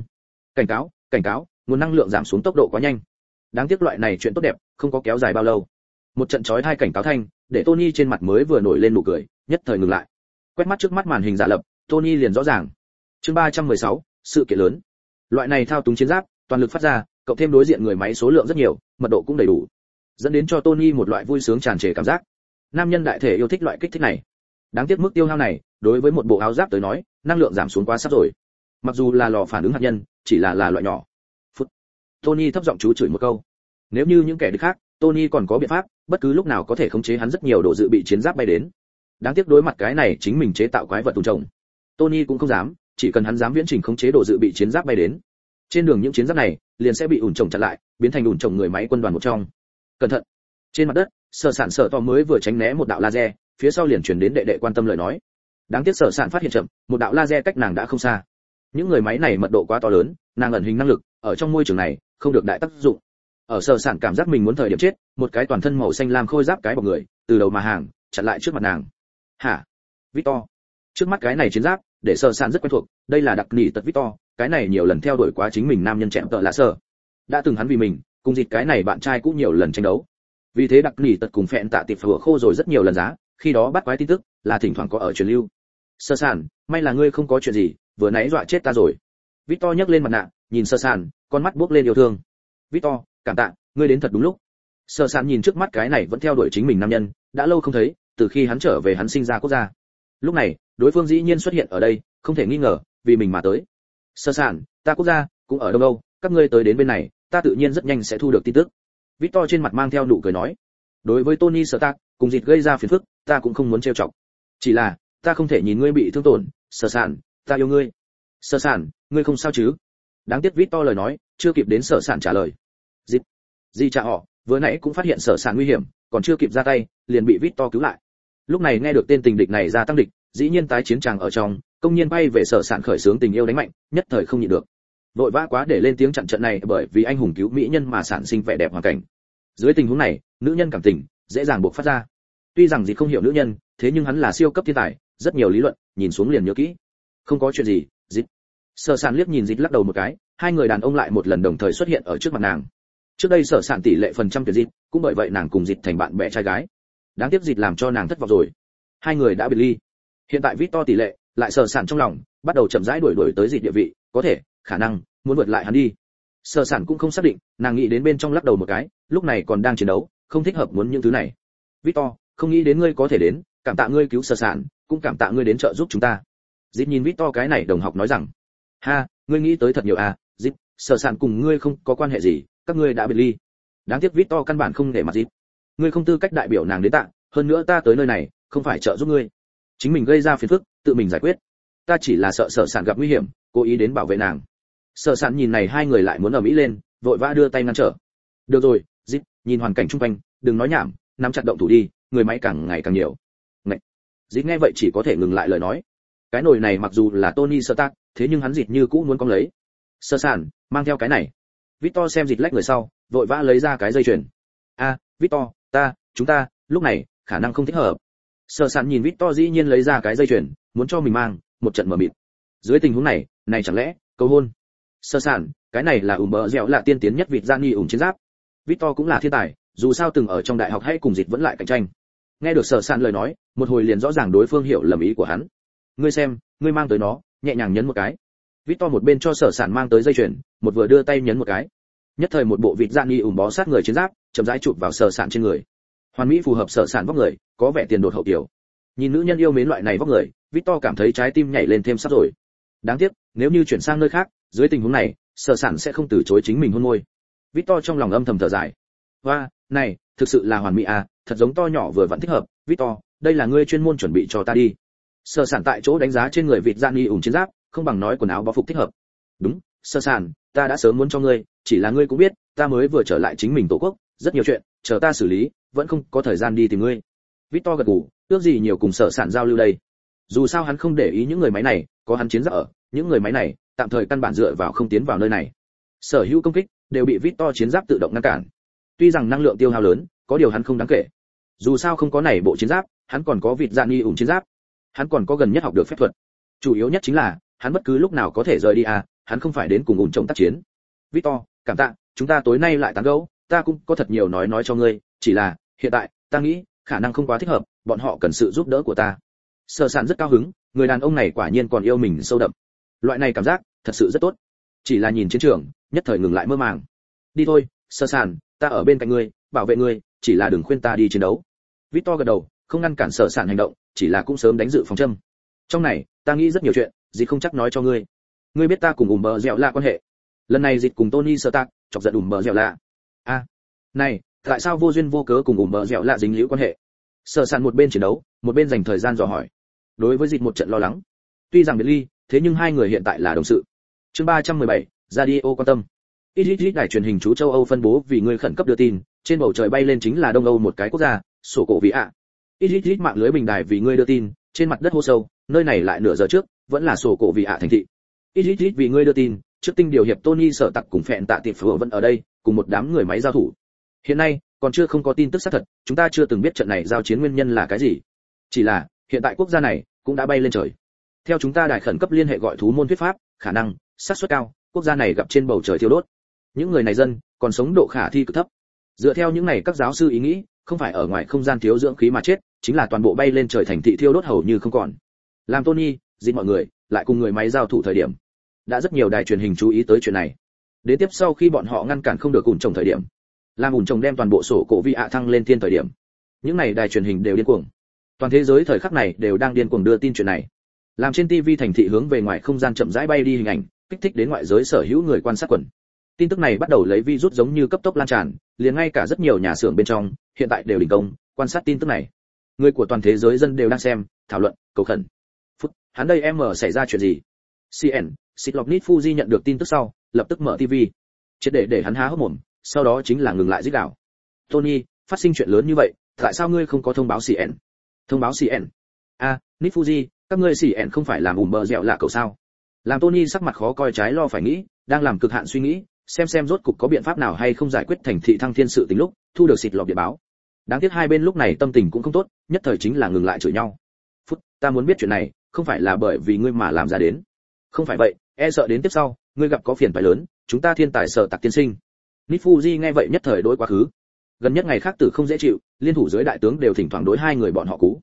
Cảnh cáo, nguồn năng lượng giảm xuống tốc độ quá nhanh. Đáng tiếc loại này chuyện tốt đẹp, không có kéo dài bao lâu. Một trận chói tai cảnh cáo thanh, để Tony trên mặt mới vừa nổi lên nụ cười, nhất thời ngừng lại. Quét mắt trước mắt màn hình giả lập, Tony liền rõ ràng. Chương 316, sự kiện lớn. Loại này thao túng chiến giáp, toàn lực phát ra, cộng thêm đối diện người máy số lượng rất nhiều, mật độ cũng đầy đủ, dẫn đến cho Tony một loại vui sướng tràn trề cảm giác. Nam nhân đại thể yêu thích loại kích thích này. Đáng tiếc mức tiêu hao này, đối với một bộ áo giáp tới nói, năng lượng giảm xuống quá sắp rồi. Mặc dù là lò phản ứng hạt nhân, chỉ là loại nhỏ. Phút. Tony thấp giọng chú chửi một câu. Nếu như những kẻ địch khác, Tony còn có biện pháp, bất cứ lúc nào có thể khống chế hắn rất nhiều độ dự bị chiến giáp bay đến. Đáng tiếc đối mặt cái này chính mình chế tạo quái vật tù trồng. Tony cũng không dám, chỉ cần hắn dám viễn trình khống chế độ dự bị chiến giáp bay đến. Trên đường những chiến giáp này liền sẽ bị ủn trồng chặn lại, biến thành ủn trồng người máy quân đoàn một trong. Cẩn thận. Trên mặt đất, sở sản sở to mới vừa tránh né một đạo laser, phía sau liền truyền đến đệ đệ quan tâm lời nói. Đáng tiếc sở sản phát hiện chậm, một đạo laser cách nàng đã không xa. Những người máy này mật độ quá to lớn, nàng ẩn hình năng lực ở trong môi trường này không được đại tác dụng. Ở sở sản cảm giác mình muốn thời điểm chết, một cái toàn thân màu xanh lam khôi giáp cái bọc người, từ đầu mà hàng, chặn lại trước mặt nàng. Hả? Victor. Trước mắt cái này chiến giáp, để sở sản rất quen thuộc, đây là đặc nỉ tật Victor, cái này nhiều lần theo đuổi quá chính mình nam nhân chẹm tợ lạ sở. Đã từng hắn vì mình, cùng dịt cái này bạn trai cũng nhiều lần tranh đấu. Vì thế đặc nỉ tật cùng phẹn tạ tiệp phở khô rồi rất nhiều lần giá, khi đó bắt quái tin tức là thỉnh thoảng có ở truyền lưu. Sơ sản, may là ngươi không có chuyện gì, vừa nãy dọa chết ta rồi. Victor nhấc lên mặt nạ, nhìn Sơ sản, con mắt buốc lên yêu thương. Victor, cảm tạ, ngươi đến thật đúng lúc. Sơ sản nhìn trước mắt cái này vẫn theo đuổi chính mình nam nhân, đã lâu không thấy, từ khi hắn trở về hắn sinh ra quốc gia. Lúc này, đối phương dĩ nhiên xuất hiện ở đây, không thể nghi ngờ, vì mình mà tới. Sơ sản, ta quốc gia cũng ở Đông Âu, các ngươi tới đến bên này, ta tự nhiên rất nhanh sẽ thu được tin tức. Victor trên mặt mang theo nụ cười nói. Đối với Tony Stark, cùng dịt gây ra phiền phức, ta cũng không muốn trêu chọc. Chỉ là, ta không thể nhìn ngươi bị thương tổn, Sơ sản, ta yêu ngươi. Sơ sản, ngươi không sao chứ? Đáng tiếc Victor lời nói, chưa kịp đến Sở sản trả lời. Dịt, Di cha họ, vừa nãy cũng phát hiện Sở sản nguy hiểm, còn chưa kịp ra tay, liền bị Victor cứu lại. Lúc này nghe được tên tình địch này ra tăng địch, dĩ nhiên tái chiến tràng ở trong, công nhiên bay về Sở sản khởi xướng tình yêu đánh mạnh, nhất thời không nhịn được. Vội vã quá để lên tiếng chặn trận này bởi vì anh hùng cứu mỹ nhân mà sản sinh vẻ đẹp hoàn cảnh. Dưới tình huống này, nữ nhân cảm tình dễ dàng buộc phát ra. Tuy rằng Dịt không hiểu nữ nhân, thế nhưng hắn là siêu cấp thiên tài, rất nhiều lý luận, nhìn xuống liền nhớ kỹ. Không có chuyện gì, Dịt. Sở sản liếc nhìn Dịt lắc đầu một cái, hai người đàn ông lại một lần đồng thời xuất hiện ở trước mặt nàng. Trước đây Sở sản tỷ lệ phần trăm tuyệt Dịt, cũng bởi vậy nàng cùng Dịt thành bạn bè trai gái. Đáng tiếc Dịt làm cho nàng thất vọng rồi. hai người đã biệt ly. Hiện tại Victor tỷ lệ lại sờ sạn trong lòng, bắt đầu chậm rãi đuổi tới dịt địa vị, có thể, khả năng muốn vượt lại hắn đi. Sờ sạn cũng không xác định, nàng nghĩ đến bên trong lắc đầu một cái, lúc này còn đang chiến đấu, không thích hợp muốn những thứ này. Victor, không nghĩ đến ngươi có thể đến, cảm tạ ngươi cứu sờ sạn, cũng cảm tạ ngươi đến trợ giúp chúng ta. Dịt nhìn Victor cái này đồng học nói rằng, ha, ngươi nghĩ tới thật nhiều à, Dịt, sờ sạn cùng ngươi không có quan hệ gì, các ngươi đã biệt ly. Đáng tiếc Victor căn bản không để mặt Dịt. Ngươi không tư cách đại biểu nàng đến tạ, hơn nữa ta tới nơi này, không phải trợ giúp ngươi, chính mình gây ra phiền phức, tự mình giải quyết. Ta chỉ là sợ sờ sạn gặp nguy hiểm, cố ý đến bảo vệ nàng. Sờ sạn nhìn này hai người lại muốn ở mỹ lên, vội vã đưa tay ngăn trở. Được rồi, Dịt, nhìn hoàn cảnh xung quanh, đừng nói nhảm, nắm chặt động thủ đi, người máy càng ngày càng nhiều. Ngậy. Dịt nghe vậy chỉ có thể ngừng lại lời nói. Cái nồi này mặc dù là Tony Stark, thế nhưng hắn Dịt như cũ muốn cong lấy. Sờ sạn, mang theo cái này. Victor xem Dịt lách người sau, vội vã lấy ra cái dây chuyền. A, Victor, chúng ta, lúc này, khả năng không thích hợp. Sờ sạn nhìn Victor dĩ nhiên lấy ra cái dây chuyền, muốn cho mình mang, một trận mờ mịt. Dưới tình huống này, chẳng lẽ cầu hôn? Sờ sạn, cái này là bờ dẻo là tiên tiến nhất vịt gian nghi chiến giáp. Victor cũng là thiên tài, dù sao từng ở trong đại học hay cùng Dịt vẫn lại cạnh tranh. Nghe được Sờ sạn lời nói, một hồi liền rõ ràng đối phương hiểu lầm ý của hắn. Ngươi xem, ngươi mang tới nó, nhẹ nhàng nhấn một cái. Victor một bên cho Sờ sạn mang tới dây chuyền, một vừa đưa tay nhấn một cái. Nhất thời một bộ vịt gian nghi bó sát người chiến giáp, chậm rãi chụp vào Sờ sạn trên người. Hoàn mỹ phù hợp Sờ sạn vóc người, có vẻ tiền đột hậu tiểu. Nhìn nữ nhân yêu mến loại này vóc người, Victor cảm thấy trái tim nhảy lên thêm sắp rồi. Đáng tiếc, nếu như chuyển sang nơi khác, dưới tình huống này, Sờ sạn sẽ không từ chối chính mình hôn môi. Victor trong lòng âm thầm thở dài. Hoa, này, thực sự là hoàn mỹ à, thật giống to nhỏ vừa vặn thích hợp. Victor, đây là ngươi chuyên môn chuẩn bị cho ta đi. Sờ sạn tại chỗ đánh giá trên người vịt gian nghi chiến giáp, không bằng nói quần áo bó phục thích hợp. Đúng, Sờ sạn, ta đã sớm muốn cho ngươi, chỉ là ngươi cũng biết, ta mới vừa trở lại chính mình tổ quốc, rất nhiều chuyện, chờ ta xử lý, vẫn không có thời gian đi tìm ngươi. Victor gật gù, ước gì nhiều cùng Sờ sạn giao lưu đây. Dù sao hắn không để ý những người máy này, có hắn chiến giáp ở, những người máy này tạm thời căn bản dựa vào không tiến vào nơi này. Sở hữu công kích đều bị Victor chiến giáp tự động ngăn cản. Tuy rằng năng lượng tiêu hao lớn, có điều hắn không đáng kể. Dù sao không có này bộ chiến giáp, hắn còn có vịt dạng nghi chiến giáp. Hắn còn có gần nhất học được phép thuật. Chủ yếu nhất chính là, hắn bất cứ lúc nào có thể rời đi à, hắn không phải đến cùng ủng chống tác chiến. Victor, cảm tạ, chúng ta tối nay lại tán gẫu, ta cũng có thật nhiều nói cho ngươi, chỉ là, hiện tại, ta nghĩ, khả năng không quá thích hợp, bọn họ cần sự giúp đỡ của ta. Sờ sạn rất cao hứng, người đàn ông này quả nhiên còn yêu mình sâu đậm. Loại này cảm giác, thật sự rất tốt. Chỉ là nhìn chiến trường, nhất thời ngừng lại mơ màng. Đi thôi, Sờ sạn, ta ở bên cạnh ngươi, bảo vệ ngươi, chỉ là đừng khuyên ta đi chiến đấu. Victor gật đầu, không ngăn cản Sờ sạn hành động, chỉ là cũng sớm đánh dự phòng châm. Trong này, ta nghĩ rất nhiều chuyện, gì không chắc nói cho ngươi. Ngươi biết ta cùng bờ dẻo là quan hệ. Lần này dịch cùng Tony Stark, chọc giận bờ dẻo là. Này, tại sao vô duyên vô cớ cùng bờ dẻo là dính líu quan hệ? Sờ sạn một bên chiến đấu, một bên dành thời gian dò hỏi. Đối với dịch một trận lo lắng. Tuy rằng biệt ly, thế nhưng hai người hiện tại là đồng sự. Chương 317, Radio quan tâm. Ít đài truyền hình chú châu Âu phân bố vì người khẩn cấp đưa tin, trên bầu trời bay lên chính là Đông Âu một cái quốc gia, sổ cổ vị ạ. Ít mạng lưới bình đài vì người đưa tin, trên mặt đất hô sâu, nơi này lại nửa giờ trước, vẫn là sổ cổ vị ạ thành thị. Ít vì người đưa tin, trước tinh điều hiệp Tony Sở Tặc cùng phẹn tạ tiệp phở vẫn ở đây, cùng một đám người máy giao thủ. Hiện nay, còn chưa không có tin tức xác thật, chúng ta chưa từng biết trận này giao chiến nguyên nhân là cái gì. Chỉ là, hiện tại quốc gia này cũng đã bay lên trời. Theo chúng ta đài khẩn cấp liên hệ gọi thú môn thuyết pháp, khả năng, xác suất cao, quốc gia này gặp trên bầu trời thiêu đốt. Những người này dân, còn sống độ khả thi cực thấp. Dựa theo những này các giáo sư ý nghĩ, không phải ở ngoài không gian thiếu dưỡng khí mà chết, chính là toàn bộ bay lên trời thành thị thiêu đốt hầu như không còn. Làm Tony, dịp mọi người, lại cùng người máy giao thủ thời điểm. Đã rất nhiều đài truyền hình chú ý tới chuyện này. Đến tiếp sau khi bọn họ ngăn cản không được ủn trồng thời điểm, làm ủn trồng đem toàn bộ sổ cổ vị ạ thăng lên thiên thời điểm. Những này đài truyền hình đều điên cuồng. Toàn thế giới thời khắc này đều đang điên cuồng đưa tin chuyện này. Làm trên TV thành thị hướng về ngoài không gian chậm rãi bay đi hình ảnh, kích thích đến ngoại giới sở hữu người quan sát quần. Tin tức này bắt đầu lấy virus giống như cấp tốc lan tràn, liền ngay cả rất nhiều nhà xưởng bên trong, hiện tại đều đình công quan sát tin tức này. Người của toàn thế giới dân đều đang xem, thảo luận, cầu khẩn. Phút, hắn đây em mở xảy ra chuyện gì? CN, Sitlopnit Fuji nhận được tin tức sau, lập tức mở TV. Triệt để hắn há hốc mồm, sau đó chính là ngừng lại rít gào. Tony, phát sinh chuyện lớn như vậy, tại sao ngươi không có thông báo CN? Thông báo CN? Nit Fuji, các ngươi CN không phải làm bờ dẻo là cậu sao? Làm Tony sắc mặt khó coi trái lo phải nghĩ, đang làm cực hạn suy nghĩ, xem rốt cục có biện pháp nào hay không giải quyết thành thị thăng thiên sự tình lúc, thu được xịt lọc điện báo. Đáng tiếc hai bên lúc này tâm tình cũng không tốt, nhất thời chính là ngừng lại chửi nhau. Phút, ta muốn biết chuyện này, không phải là bởi vì ngươi mà làm ra đến. Không phải vậy, e sợ đến tiếp sau, ngươi gặp có phiền phải lớn, chúng ta thiên tài Sở Tặc tiên sinh. Nit Fuji nghe vậy nhất thời đối quá khứ. Gần nhất ngày khác tử không dễ chịu, liên thủ dưới đại tướng đều thỉnh thoảng đối hai người bọn họ cú.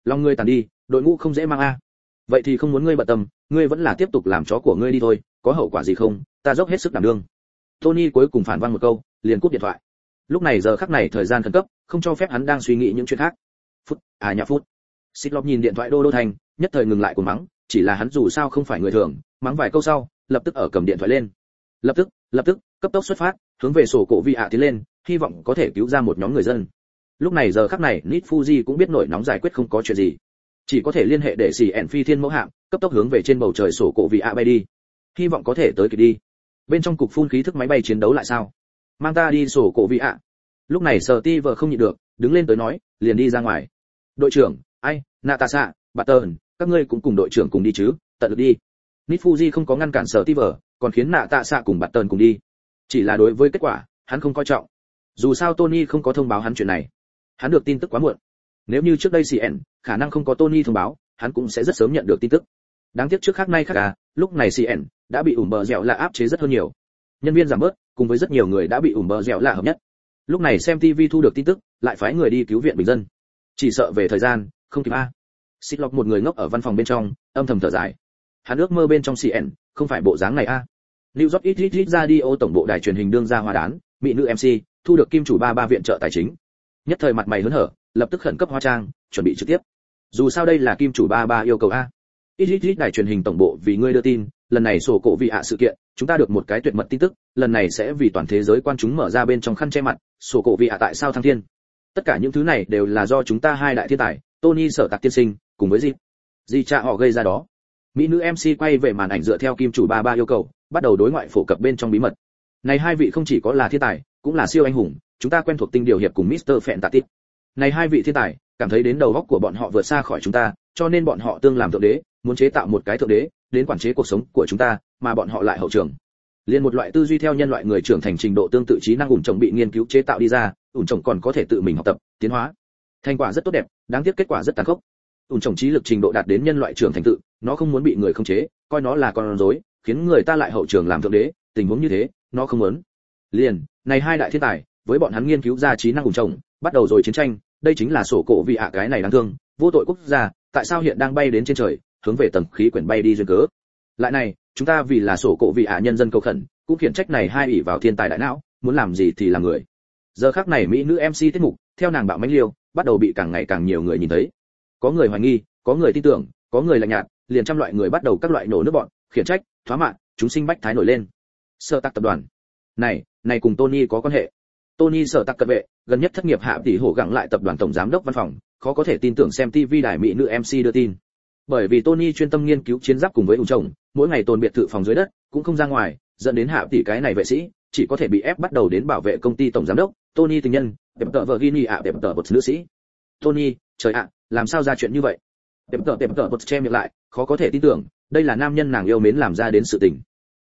Lòng ngươi tàn đi, đội ngũ không dễ mang a. Vậy thì không muốn ngươi bận tâm, ngươi vẫn là tiếp tục làm chó của ngươi đi thôi, có hậu quả gì không, ta dốc hết sức đảm đương. Tony cuối cùng phản vang một câu, liền cúp điện thoại. Lúc này giờ khắc này thời gian khẩn cấp, không cho phép hắn đang suy nghĩ những chuyện khác. Nhà phút. Xích nhìn điện thoại đô đô thành, nhất thời ngừng lại cuồng mắng, chỉ là hắn dù sao không phải người thường, mắng vài câu sau, lập tức ở cầm điện thoại lên. Lập tức, cấp tốc xuất phát, hướng về sổ cổ vị ạ tiến lên, hy vọng có thể cứu ra một nhóm người dân. Lúc này giờ khắc này, Nit Fuji cũng biết nổi nóng giải quyết không có chuyện gì, chỉ có thể liên hệ để xì ẻn phi thiên mẫu hạm, cấp tốc hướng về trên bầu trời sổ cổ vị ạ bay đi, hy vọng có thể tới kịp đi. Bên trong cục phun khí thức máy bay chiến đấu lại sao? Mang ta đi sổ cổ vị ạ. Lúc này Steve không nhịn được, đứng lên tới nói, liền đi ra ngoài. Đội trưởng, Natasha, Barton, các ngươi cũng cùng đội trưởng cùng đi chứ, tận lực đi. Nit Fuji không có ngăn cản Steve, còn khiến Natasha cùng Barton cùng đi. Chỉ là đối với kết quả, hắn không coi trọng. Dù sao Tony không có thông báo hắn chuyện này. Hắn được tin tức quá muộn. Nếu như trước đây CN, khả năng không có Tony thông báo, hắn cũng sẽ rất sớm nhận được tin tức. Đáng tiếc trước khác nay khác à, lúc này CN đã bị bờ dẻo là áp chế rất hơn nhiều. Nhân viên giảm bớt, cùng với rất nhiều người đã bị bờ dẻo là hợp nhất. Lúc này xem TV thu được tin tức, lại phái người đi cứu viện bình dân. Chỉ sợ về thời gian, không kịp a. Xích Lọc một người ngốc ở văn phòng bên trong, âm thầm thở dài. Hắn ước mơ bên trong CN, không phải bộ dáng này a. New York ít Radio tổng bộ đài truyền hình đương ra hoa đán, mỹ nữ MC, thu được kim chủ ba viện trợ tài chính. Nhất thời mặt mày hớn hở, lập tức khẩn cấp hóa trang, chuẩn bị trực tiếp. Dù sao đây là kim chủ ba yêu cầu a. Ít đài truyền hình tổng bộ vì ngươi đưa tin, lần này sổ cổ vị hạ sự kiện, chúng ta được một cái tuyệt mật tin tức, lần này sẽ vì toàn thế giới quan chúng mở ra bên trong khăn che mặt, sổ cổ vị hạ tại sao thăng thiên. Tất cả những thứ này đều là do chúng ta hai đại thiên tài, Tony Sở Tạc tiên sinh, cùng với Di cha họ gây ra đó. Mỹ nữ MC quay về màn ảnh dựa theo kim chủ ba yêu cầu, bắt đầu đối ngoại phổ cập bên trong bí mật. Này hai vị không chỉ có là thiên tài, cũng là siêu anh hùng, chúng ta quen thuộc tinh điều hiệp cùng Mr. Fantastic. Này hai vị thiên tài, cảm thấy đến đầu óc của bọn họ vượt xa khỏi chúng ta, cho nên bọn họ tương làm thượng đế, muốn chế tạo một cái thượng đế, đến quản chế cuộc sống của chúng ta, mà bọn họ lại hậu trường. Liên một loại tư duy theo nhân loại người trưởng thành trình độ tương tự trí năng ủn trồng bị nghiên cứu chế tạo đi ra, ủn trồng còn có thể tự mình học tập, tiến hóa. Thành quả rất tốt đẹp, đáng tiếc kết quả rất tàn khốc. Ủn trồng trí lực trình độ đạt đến nhân loại trưởng thành tự, nó không muốn bị người khống chế, coi nó là con rối, khiến người ta lại hậu trường làm thượng đế, tình huống như thế, nó không muốn. Liền, này hai đại thiên tài, với bọn hắn nghiên cứu ra trí năng ủn trồng, bắt đầu rồi chiến tranh, đây chính là sổ cổ vị ạ cái này đáng thương, vô tội quốc gia, tại sao hiện đang bay đến trên trời, hướng về tầng khí quyển bay đi duyên cớ. Lại này, chúng ta vì là sổ cổ vị ạ nhân dân cầu khẩn, cũng khiển trách này hai ủy vào thiên tài đại não, muốn làm gì thì làm người. Giờ khắc này mỹ nữ MC tiết mục, theo nàng bạo mãnh liêu, bắt đầu bị càng ngày càng nhiều người nhìn thấy. Có người hoài nghi, có người tin tưởng, có người lạnh nhạt, liền trăm loại người bắt đầu các loại nổ nước bọn, khiển trách, thoá mạ, chúng sinh bách thái nổi lên. Sở Tạc tập đoàn. Này cùng Tony có quan hệ. Tony Sở Tạc cận vệ, gần nhất thất nghiệp hạ tỷ hổ gặng lại tập đoàn tổng giám đốc văn phòng, khó có thể tin tưởng xem TV đài mỹ nữ MC đưa tin. Bởi vì Tony chuyên tâm nghiên cứu chiến giáp cùng với ủng chồng, mỗi ngày tồn biệt thự phòng dưới đất, cũng không ra ngoài, dẫn đến hạ tỷ cái này vệ sĩ, chỉ có thể bị ép bắt đầu đến bảo vệ công ty tổng giám đốc, Tony tình nhân, đẹp tợ Virginia đẹp tợ một nữ sĩ. Tony, trời ạ, làm sao ra chuyện như vậy? Đẹp tợ một che miệng lại, khó có thể tin tưởng, đây là nam nhân nàng yêu mến làm ra đến sự tình.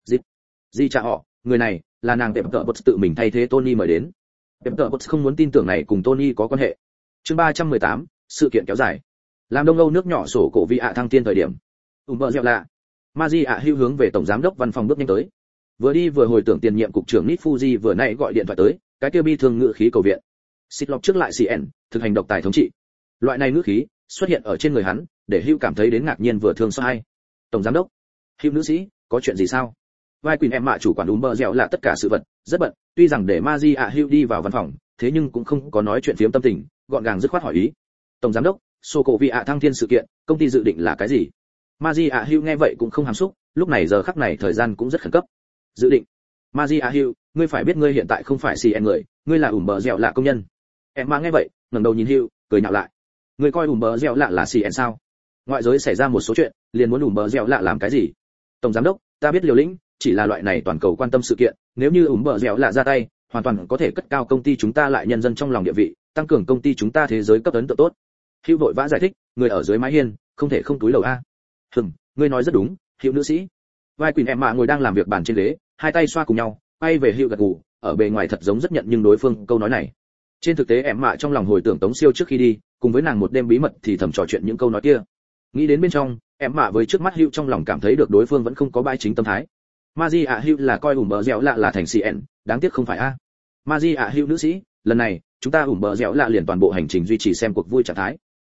Di cha họ, người này là nàng đẹp tợ một tự mình thay thế Tony mời đến. Đẹp tợ một không muốn tin tưởng này cùng Tony có quan hệ. Chương 318, sự kiện kéo dài. Làm Đông Âu nước nhỏ sổ cổ vị ạ thăng tiên thời điểm. Bờ dẻo lạ. Maji ạ hưu hướng về tổng giám đốc văn phòng bước nhanh tới. Vừa đi vừa hồi tưởng tiền nhiệm cục trưởng Nit Fuji vừa nãy gọi điện thoại tới, cái kia bi thương ngữ khí cầu viện. Xịt lọc trước lại CN, thực hành độc tài thống trị. Loại này ngữ khí xuất hiện ở trên người hắn, để Hưu cảm thấy đến ngạc nhiên vừa thương xót hay. Tổng giám đốc, Hưu nữ sĩ, có chuyện gì sao? Vai Quỳnh em mạ chủ quản bờ dẻo là tất cả sự vật, rất bận, tuy rằng để Maji ạ Hưu đi vào văn phòng, thế nhưng cũng không có nói chuyện phiếm tâm tình, gọn gàng dứt khoát hỏi ý. Tổng giám đốc, sổ cổ vị ạ thăng thiên sự kiện, công ty dự định là cái gì? Maji ạ Hưu nghe vậy cũng không hàm xúc, lúc này giờ khắc này thời gian cũng rất khẩn cấp. Dự định? Maji ạ Hưu, ngươi phải biết ngươi hiện tại không phải CN người, ngươi là bờ dẻo là công nhân. Em mà nghe vậy, ngẩng đầu nhìn Hưu, cười nhạo lại. Ngươi coi bờ dẻo là CN sao? Ngoại giới xảy ra một số chuyện, liền muốn bờ dẻo làm cái gì? Tổng giám đốc, ta biết liều lĩnh, chỉ là loại này toàn cầu quan tâm sự kiện, nếu như bờ dẻo ra tay, hoàn toàn có thể cất cao công ty chúng ta lại nhân dân trong lòng địa vị, tăng cường công ty chúng ta thế giới cấp ấn tượng tốt. Hữu vội vã giải thích, người ở dưới mái hiên, không thể không túi lầu a. Ngươi nói rất đúng, Hữu nữ sĩ. Vai Quỳnh em mạ ngồi đang làm việc bàn trên ghế, hai tay xoa cùng nhau, quay về Hữu gật gù, ở bề ngoài thật giống rất nhận nhưng đối phương câu nói này. Trên thực tế em mạ trong lòng hồi tưởng Tống Siêu trước khi đi, cùng với nàng một đêm bí mật thì thầm trò chuyện những câu nói kia. Nghĩ đến bên trong, em mạ với trước mắt Hữu trong lòng cảm thấy được đối phương vẫn không có bãi chính tâm thái. Maji ạ Hữu là coi bờ dẻo là thành CN, đáng tiếc không phải a. Maji ạ Hữu nữ sĩ, lần này chúng ta bờ dẻo liền toàn bộ hành trình duy trì xem cuộc vui trạng thái.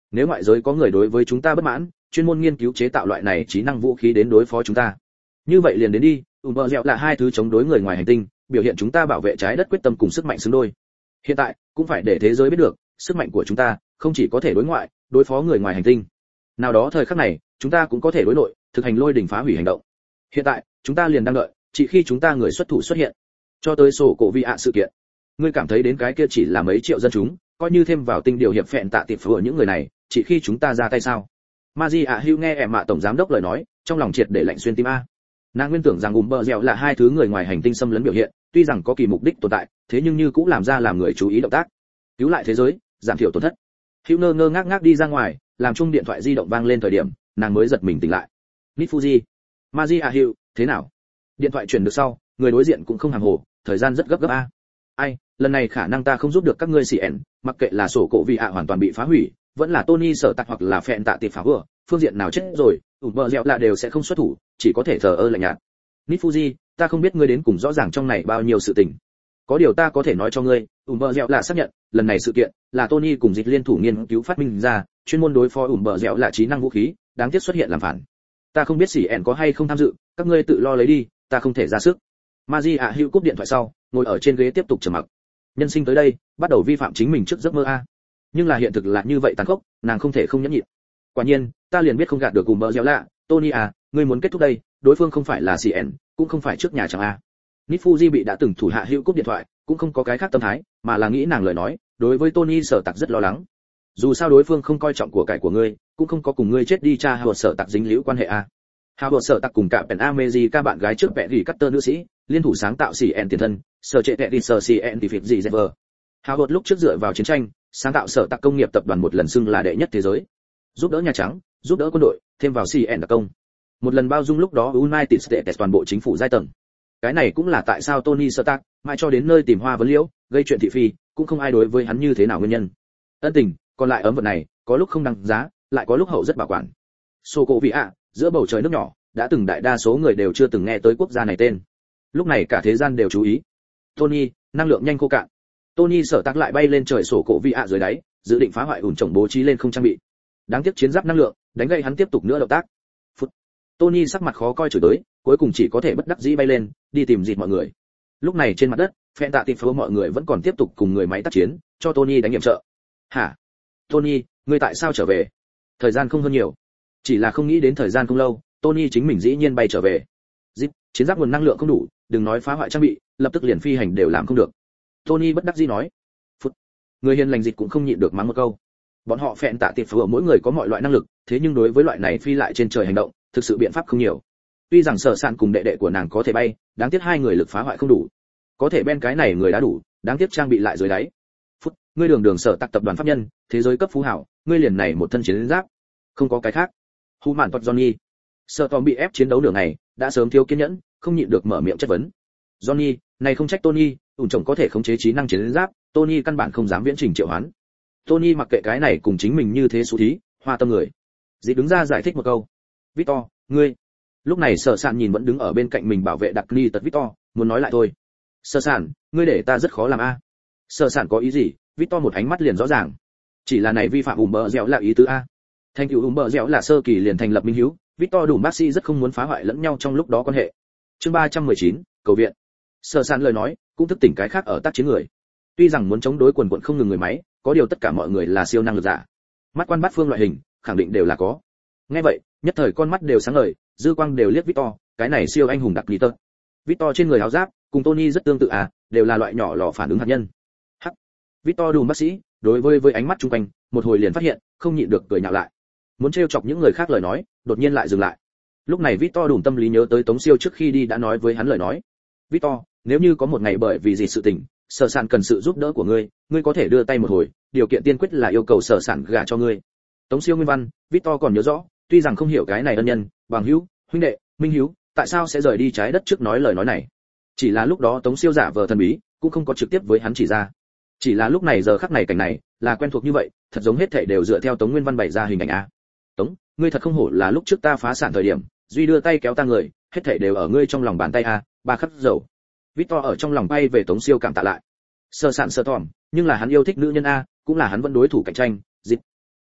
Nếu ngoại giới có người đối với chúng ta bất mãn, chuyên môn nghiên cứu chế tạo loại này trí năng vũ khí đến đối phó chúng ta, như vậy liền đến đi. Bờ dẻo là hai thứ chống đối người ngoài hành tinh, biểu hiện chúng ta bảo vệ trái đất quyết tâm cùng sức mạnh xứng đôi. Hiện tại cũng phải để thế giới biết được, sức mạnh của chúng ta không chỉ có thể đối ngoại, đối phó người ngoài hành tinh. Nào đó thời khắc này, chúng ta cũng có thể đối nội, thực hành lôi đỉnh phá hủy hành động. Hiện tại, chúng ta liền đang đợi, chỉ khi chúng ta người xuất thủ xuất hiện. Cho tới sổ cổ vi ạ sự kiện, ngươi cảm thấy đến cái kia chỉ là mấy triệu dân chúng, coi như thêm vào tinh điều hiệp phẹn tạ tiệp của những người này, chỉ khi chúng ta ra tay sao? Maji Hữu nghe em mạ tổng giám đốc lời nói, trong lòng triệt để lạnh xuyên tim a. Nàng nguyên tưởng rằng bờ dẻo là hai thứ người ngoài hành tinh xâm lấn biểu hiện, tuy rằng có kỳ mục đích tồn tại, thế nhưng như cũng làm ra làm người chú ý động tác, cứu lại thế giới, giảm thiểu tổn thất. Hữu ngơ ngác đi ra ngoài, làm chung điện thoại di động vang lên thời điểm, nàng mới giật mình tỉnh lại. Nifuji, Maji Hữu, thế nào? Điện thoại chuyển được sau, người đối diện cũng không hàm hồ, thời gian rất gấp gáp a. Ai, lần này khả năng ta không giúp được các ngươi CN, mặc kệ là sổ cổ vị ạ hoàn toàn bị phá hủy, vẫn là Tony sở tạc hoặc là phẹn tạ tiệp phá vừa, phương diện nào chết rồi, bờ dẻo là đều sẽ không xuất thủ, chỉ có thể thờ ơ lạnh nhạt. Nifuji, ta không biết ngươi đến cùng rõ ràng trong này bao nhiêu sự tình. Có điều ta có thể nói cho ngươi, bờ dẻo là xác nhận, lần này sự kiện là Tony cùng dịch liên thủ nghiên cứu phát minh ra, chuyên môn đối phó bờ dẻo là trí năng vũ khí, đáng tiếc xuất hiện làm phản. Ta không biết CN có hay không tham dự, các ngươi tự lo lấy đi, ta không thể ra sức. Maji Hữu cúp điện thoại sau, ngồi ở trên ghế tiếp tục trầm mặc. Nhân sinh tới đây, bắt đầu vi phạm chính mình trước giấc mơ a. Nhưng là hiện thực là như vậy tàn khốc, nàng không thể không nhẫn nhịn. Quả nhiên, ta liền biết không gạt được cùng bờ dẻo lạ, Tony à, ngươi muốn kết thúc đây, đối phương không phải là CN, cũng không phải trước nhà chẳng a. Nifuji bị đã từng thủ hạ Hữu cúp điện thoại, cũng không có cái khác tâm thái, mà là nghĩ nàng lời nói, đối với Tony sở tặc rất lo lắng. Dù sao đối phương không coi trọng của cải của ngươi, cũng không có cùng ngươi chết đi cha Howard sở tặc dính líu quan hệ a. Howard sở tặc cùng cả Pen America bạn gái trước vẽ gỉ Cutter nữ sĩ, liên thủ sáng tạo CN tiền thân, sở trệ tệ đi sở CN thì việc gì Zever. Howard lúc trước dựa vào chiến tranh, sáng tạo sở tặc công nghiệp tập đoàn một lần xưng là đệ nhất thế giới, giúp đỡ Nhà Trắng, giúp đỡ quân đội, thêm vào CN đặc công, một lần bao dung lúc đó United States toàn bộ chính phủ giai tầng. Cái này cũng là tại sao Tony Stark mãi cho đến nơi tìm hoa vấn liễu, gây chuyện thị phi, cũng không ai đối với hắn như thế nào nguyên nhân. Ân tình, còn lại ấm vật này, có lúc không đăng giá, lại có lúc hậu rất bảo quản. Sô cổ vị ạ, giữa bầu trời nước nhỏ, đã từng đại đa số người đều chưa từng nghe tới quốc gia này tên. Lúc này cả thế gian đều chú ý. Tony, năng lượng nhanh khô cạn. Tony sở tác lại bay lên trời sổ cổ vị ạ dưới đáy, dự định phá hoại ủn trồng bố trí lên không trang bị. Đáng tiếc chiến giáp năng lượng, đánh gậy hắn tiếp tục nữa động tác. Phút. Tony sắc mặt khó coi chửi tới, cuối cùng chỉ có thể bất đắc dĩ bay lên, đi tìm dịt mọi người. Lúc này trên mặt đất, phen tạ tìm phố mọi người vẫn còn tiếp tục cùng người máy tác chiến, cho Tony đánh nghiệm trợ. Hả? Tony, ngươi tại sao trở về? Thời gian không hơn nhiều. Chỉ là không nghĩ đến thời gian không lâu, Tony chính mình dĩ nhiên bay trở về. Dịp, chiến giáp nguồn năng lượng không đủ, đừng nói phá hoại trang bị, lập tức liền phi hành đều làm không được. Tony bất đắc dĩ nói. Phút. Người hiền lành Dịch cũng không nhịn được mắng một câu. Bọn họ phẹn tạ tiệp phở mỗi người có mọi loại năng lực, thế nhưng đối với loại này phi lại trên trời hành động, thực sự biện pháp không nhiều. Tuy rằng Sở Sản cùng đệ đệ của nàng có thể bay, đáng tiếc hai người lực phá hoại không đủ. Có thể Ben cái này người đã đủ, đáng tiếc trang bị lại dưới đáy. Phút, ngươi đường Sở Tạc tập đoàn pháp nhân, thế giới cấp phú hảo, ngươi liền này một thân chiến giáp, không có cái khác. Hu mạn tuật Johnny. Sở Tom bị ép chiến đấu nửa ngày, đã sớm thiếu kiên nhẫn, không nhịn được mở miệng chất vấn. Johnny, này không trách Tony, ủn chồng có thể khống chế trí năng chiến giáp, Tony căn bản không dám viễn trình triệu hoán. Tony mặc kệ cái này cùng chính mình như thế xú thí, hoa tâm người. Dì đứng ra giải thích một câu. Victor, ngươi. Lúc này Sở Sản nhìn vẫn đứng ở bên cạnh mình bảo vệ đặc ni tật Victor, muốn nói lại thôi. Sở Sản, ngươi để ta rất khó làm a. Sở Sản có ý gì? Victor một ánh mắt liền rõ ràng. Chỉ là này vi phạm bờ dẻo là ý tứ a. Thành tựu bờ dẻo là sơ kỳ liền thành lập minh hiếu, Victor đủ bác sĩ rất không muốn phá hoại lẫn nhau trong lúc đó quan hệ. Chương 319, cầu viện. Sở Sản lời nói, cũng thức tỉnh cái khác ở tác chiến người. Tuy rằng muốn chống đối quần quần không ngừng người máy, có điều tất cả mọi người là siêu năng lực giả. Mắt quan bát phương loại hình, khẳng định đều là có. Nghe vậy, nhất thời con mắt đều sáng ngời, dư quang đều liếc Victor, cái này siêu anh hùng đặc Peter. Victor trên người áo giáp, cùng Tony rất tương tự à, đều là loại nhỏ lò phản ứng hạt nhân. Hắc. Victor đủ bác sĩ, đối với ánh mắt chung quanh, một hồi liền phát hiện, không nhịn được cười nhạo lại. Muốn trêu chọc những người khác lời nói, đột nhiên lại dừng lại. Lúc này Victor đủ tâm lý nhớ tới Tống Siêu trước khi đi đã nói với hắn lời nói. Victor, nếu như có một ngày bởi vì gì sự tình, Sở Sản cần sự giúp đỡ của ngươi, ngươi có thể đưa tay một hồi, điều kiện tiên quyết là yêu cầu Sở Sản gả cho ngươi. Tống Siêu nguyên văn, Victor còn nhớ rõ, tuy rằng không hiểu cái này ân nhân, bằng hữu, huynh đệ, minh hữu, tại sao sẽ rời đi trái đất trước nói lời nói này. Chỉ là lúc đó Tống Siêu giả vờ thần bí, cũng không có trực tiếp với hắn chỉ ra. Chỉ là lúc này giờ khắc này cảnh này, là quen thuộc như vậy, thật giống hết thảy đều dựa theo Tống Nguyên Văn bày ra hình ảnh a. Tống, ngươi thật không hổ là lúc trước ta phá sản thời điểm, duy đưa tay kéo ta người, hết thảy đều ở ngươi trong lòng bàn tay a, ba khắc dầu. Victor ở trong lòng bay về Tống Siêu cảm tạ lại. Sở Sản sơ tòm, nhưng là hắn yêu thích nữ nhân a, cũng là hắn vẫn đối thủ cạnh tranh, Dịch.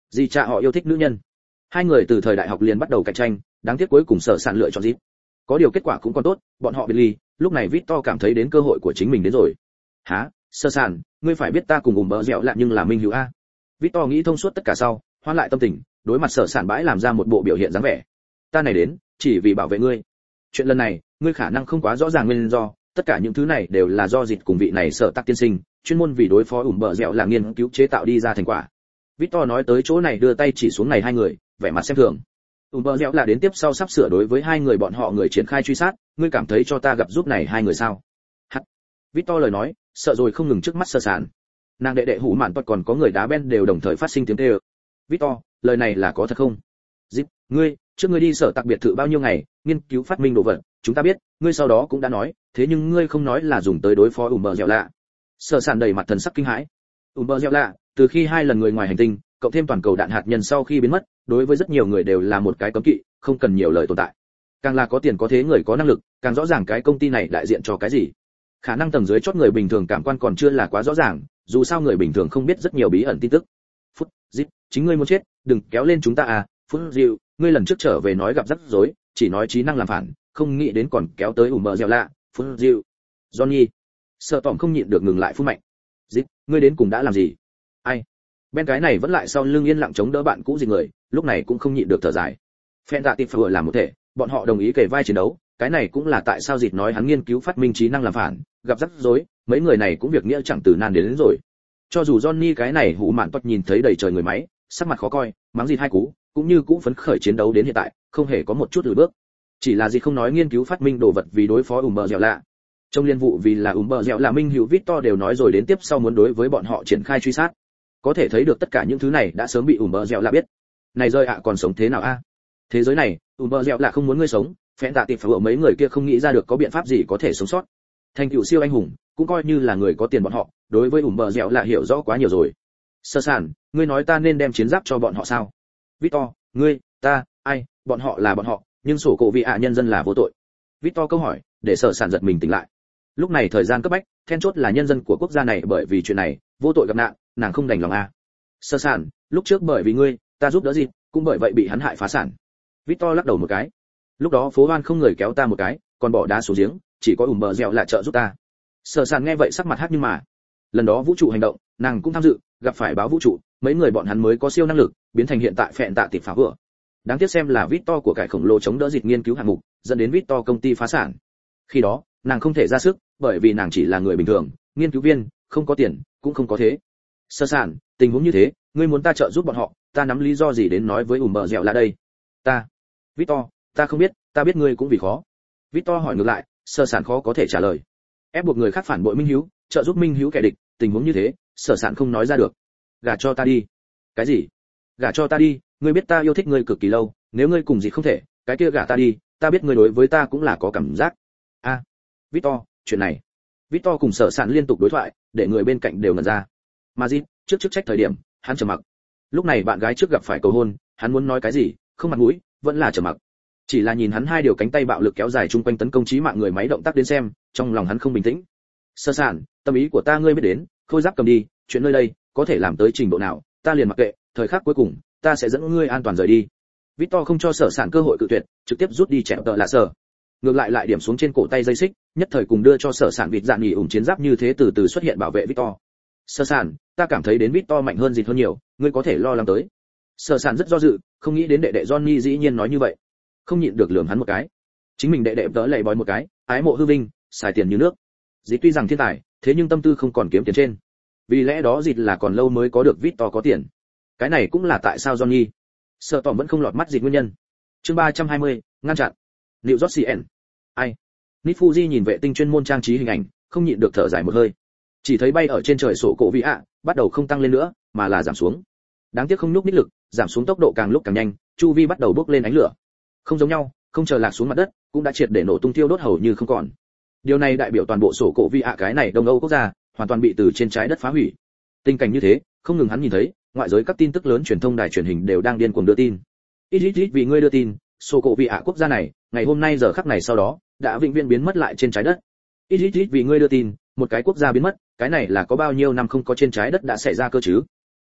Dì cha họ yêu thích nữ nhân. Hai người từ thời đại học liền bắt đầu cạnh tranh, đáng tiếc cuối cùng sở sản lựa chọn Dít. Có điều kết quả cũng còn tốt, bọn họ biệt ly, lúc này Victor cảm thấy đến cơ hội của chính mình đến rồi. Hả? Sở sản, ngươi phải biết ta cùng bờ dẻo lạ nhưng là minh hữu a. Victor nghĩ thông suốt tất cả sau, hoán lại tâm tình, đối mặt sở sản bãi làm ra một bộ biểu hiện dáng vẻ. Ta này đến, chỉ vì bảo vệ ngươi. Chuyện lần này, ngươi khả năng không quá rõ ràng nguyên do, tất cả những thứ này đều là do Dít cùng vị này sở tắc tiên sinh, chuyên môn vì đối phó bờ dẻo là nghiên cứu chế tạo đi ra thành quả. Victor nói tới chỗ này đưa tay chỉ xuống này hai người, vẻ mặt xem thường. Bờ dẻo là đến tiếp sau sắp sửa đối với hai người bọn họ người triển khai truy sát, ngươi cảm thấy cho ta gặp giúp này hai người sao? Hắt. Victor lời nói, sợ rồi không ngừng trước mắt sơ sản. Nàng đệ đệ hủ mạn toát còn có người đá ben đều đồng thời phát sinh tiếng kêu. Victor, lời này là có thật không? Dít, ngươi, trước ngươi đi sở đặc biệt thự bao nhiêu ngày, nghiên cứu phát minh đồ vật, chúng ta biết, ngươi sau đó cũng đã nói, thế nhưng ngươi không nói là dùng tới đối phó bờ dẻo lạ. Sở sản đầy mặt thần sắc kinh hãi. Bờ dẻo lạ, từ khi hai lần người ngoài hành tinh, cộng thêm toàn cầu đạn hạt nhân sau khi biến mất, đối với rất nhiều người đều là một cái cấm kỵ, không cần nhiều lời tồn tại. Càng là có tiền có thế người có năng lực, càng rõ ràng cái công ty này đại diện cho cái gì. Khả năng tầng dưới chót người bình thường cảm quan còn chưa là quá rõ ràng, dù sao người bình thường không biết rất nhiều bí ẩn tin tức. Phút, Dít, chính ngươi muốn chết, đừng kéo lên chúng ta à. Phút dịu, ngươi lần trước trở về nói gặp rắc rối, chỉ nói trí năng làm phản, không nghĩ đến còn kéo tới bờ dẻo lạ. Phút dịu, Johnny, sợ tỏm không nhịn được ngừng lại phút mạnh. Dít, ngươi đến cùng đã làm gì? Ai? Ben cái này vẫn lại sau lưng yên lặng chống đỡ bạn cũ gì người, lúc này cũng không nhịn được thở dài. Phen tạ tịp vừa làm một thể, bọn họ đồng ý kể vai chiến đấu, cái này cũng là tại sao Dịt nói hắn nghiên cứu phát minh trí năng làm phản, gặp rắc rối, mấy người này cũng việc nghĩa chẳng từ nan đến rồi. Cho dù Johnny cái này hụ mạn toát nhìn thấy đầy trời người máy, sắc mặt khó coi, mắng Dịt hai cú, cũng như cũ phấn khởi chiến đấu đến hiện tại, không hề có một chút lùi bước. Chỉ là Dịt không nói nghiên cứu phát minh đồ vật vì đối phó bờ dẻo lạ. Trong liên vụ vì là bờ dẻo lạ minh hữu Victor đều nói rồi đến tiếp sau muốn đối với bọn họ triển khai truy sát. Có thể thấy được tất cả những thứ này đã sớm bị bờ dẻo lạ biết. Này rơi ạ còn sống thế nào a? Thế giới này, bờ dẻo lạ không muốn ngươi sống, phèn tạ tịp phải ở mấy người kia không nghĩ ra được có biện pháp gì có thể sống sót. Thành tựu siêu anh hùng, cũng coi như là người có tiền bọn họ, đối với bờ dẻo lạ hiểu rõ quá nhiều rồi. Sơ sản, ngươi nói ta nên đem chiến giáp cho bọn họ sao? Victor, ngươi, ta, ai, bọn họ là bọn họ, nhưng sổ cổ vị ạ nhân dân là vô tội. Victor câu hỏi, để Sở Sản giật mình tỉnh lại. Lúc này thời gian cấp bách, then chốt là nhân dân của quốc gia này bởi vì chuyện này, vô tội gặp nạn, nàng không đành lòng a. Sơ Sản, lúc trước bởi vì ngươi, ta giúp đỡ gì, cũng bởi vậy bị hắn hại phá sản. Victor lắc đầu một cái. Lúc đó phố Hoan không người kéo ta một cái, còn bỏ đá xuống giếng, chỉ có bờ dẻo là trợ giúp ta. Sở Sản nghe vậy sắc mặt hắc nhưng mà, lần đó vũ trụ hành động, nàng cũng tham dự, gặp phải báo vũ trụ, mấy người bọn hắn mới có siêu năng lực, biến thành hiện tại phèn tạ tịp phá vừa. Đáng tiếc xem là Victor của cải khổng lồ chống đỡ dịch nghiên cứu hạng mục, dẫn đến Victor công ty phá sản. Khi đó, nàng không thể ra sức, bởi vì nàng chỉ là người bình thường, nghiên cứu viên, không có tiền, cũng không có thế. Sơ Sản, tình huống như thế, ngươi muốn ta trợ giúp bọn họ, ta nắm lý do gì đến nói với bờ dẻo là đây? Ta, Victor, ta không biết, ta biết ngươi cũng vì khó. Victor hỏi ngược lại, Sơ Sản khó có thể trả lời. Ép buộc người khác phản bội Minh Hiếu, trợ giúp Minh Hiếu kẻ địch, tình huống như thế, Sở Sản không nói ra được. Gả cho ta đi. Cái gì? Gả cho ta đi, ngươi biết ta yêu thích ngươi cực kỳ lâu, nếu ngươi cùng gì không thể, cái kia gả ta đi, ta biết ngươi đối với ta cũng là có cảm giác. A, Victor, chuyện này. Victor cùng Sở Sản liên tục đối thoại, để người bên cạnh đều ngẩn ra. Mà Dít, trước trách thời điểm, hắn trầm mặc. Lúc này bạn gái trước gặp phải cầu hôn, hắn muốn nói cái gì, không mặt mũi, vẫn là trầm mặc. Chỉ là nhìn hắn hai điều cánh tay bạo lực kéo dài chung quanh tấn công chí mạng người máy động tác đến xem, trong lòng hắn không bình tĩnh. Sơ Sản, tâm ý của ta ngươi biết đến, khôi giáp cầm đi, chuyện nơi đây có thể làm tới trình độ nào, ta liền mặc kệ, thời khắc cuối cùng, ta sẽ dẫn ngươi an toàn rời đi. Victor không cho Sở Sản cơ hội cự tuyệt, trực tiếp rút đi chẹp tợ lạ sở. Ngược lại điểm xuống trên cổ tay dây xích, nhất thời cùng đưa cho Sở Sản vịt dạn nghỉ ủng chiến giáp như thế từ từ xuất hiện bảo vệ Victor. Sơ Sản, ta cảm thấy đến Victor mạnh hơn gì hơn nhiều, ngươi có thể lo lắng tới. Sở Sản rất do dự, không nghĩ đến đệ đệ Johnny dĩ nhiên nói như vậy, không nhịn được lườm hắn một cái. Chính mình đệ đệ đỡ lầy bói một cái, ái mộ hư vinh, xài tiền như nước. Dĩ tuy rằng thiên tài, thế nhưng tâm tư không còn kiếm tiền trên. Vì lẽ đó Dịt là còn lâu mới có được Victor có tiền. Cái này cũng là tại sao Johnny sợ tỏm vẫn không lọt mắt Dịt nguyên nhân. Chương 320, ngăn chặn. New York CN. Ai? Nifuji nhìn vệ tinh chuyên môn trang trí hình ảnh, không nhịn được thở dài một hơi. Chỉ thấy bay ở trên trời sổ cổ vị ạ, bắt đầu không tăng lên nữa, mà là giảm xuống. Đáng tiếc không nhúc nhích lực, giảm xuống tốc độ càng lúc càng nhanh, chu vi bắt đầu bốc lên ánh lửa. Không giống nhau, không chờ lạc xuống mặt đất, cũng đã triệt để nổ tung tiêu đốt hầu như không còn. Điều này đại biểu toàn bộ sổ cổ vị ạ cái này Đông Âu quốc gia hoàn toàn bị từ trên trái đất phá hủy. Tình cảnh như thế, không ngừng hắn nhìn thấy, ngoại giới các tin tức lớn truyền thông đài truyền hình đều đang điên cuồng đưa tin. Ít vì ngươi đưa tin, sổ cổ vị ạ quốc gia này, ngày hôm nay giờ khắc này sau đó, đã vĩnh viễn biến mất lại trên trái đất. Ít vì ngươi đưa tin, một cái quốc gia biến mất, cái này là có bao nhiêu năm không có trên trái đất đã xảy ra cơ chứ?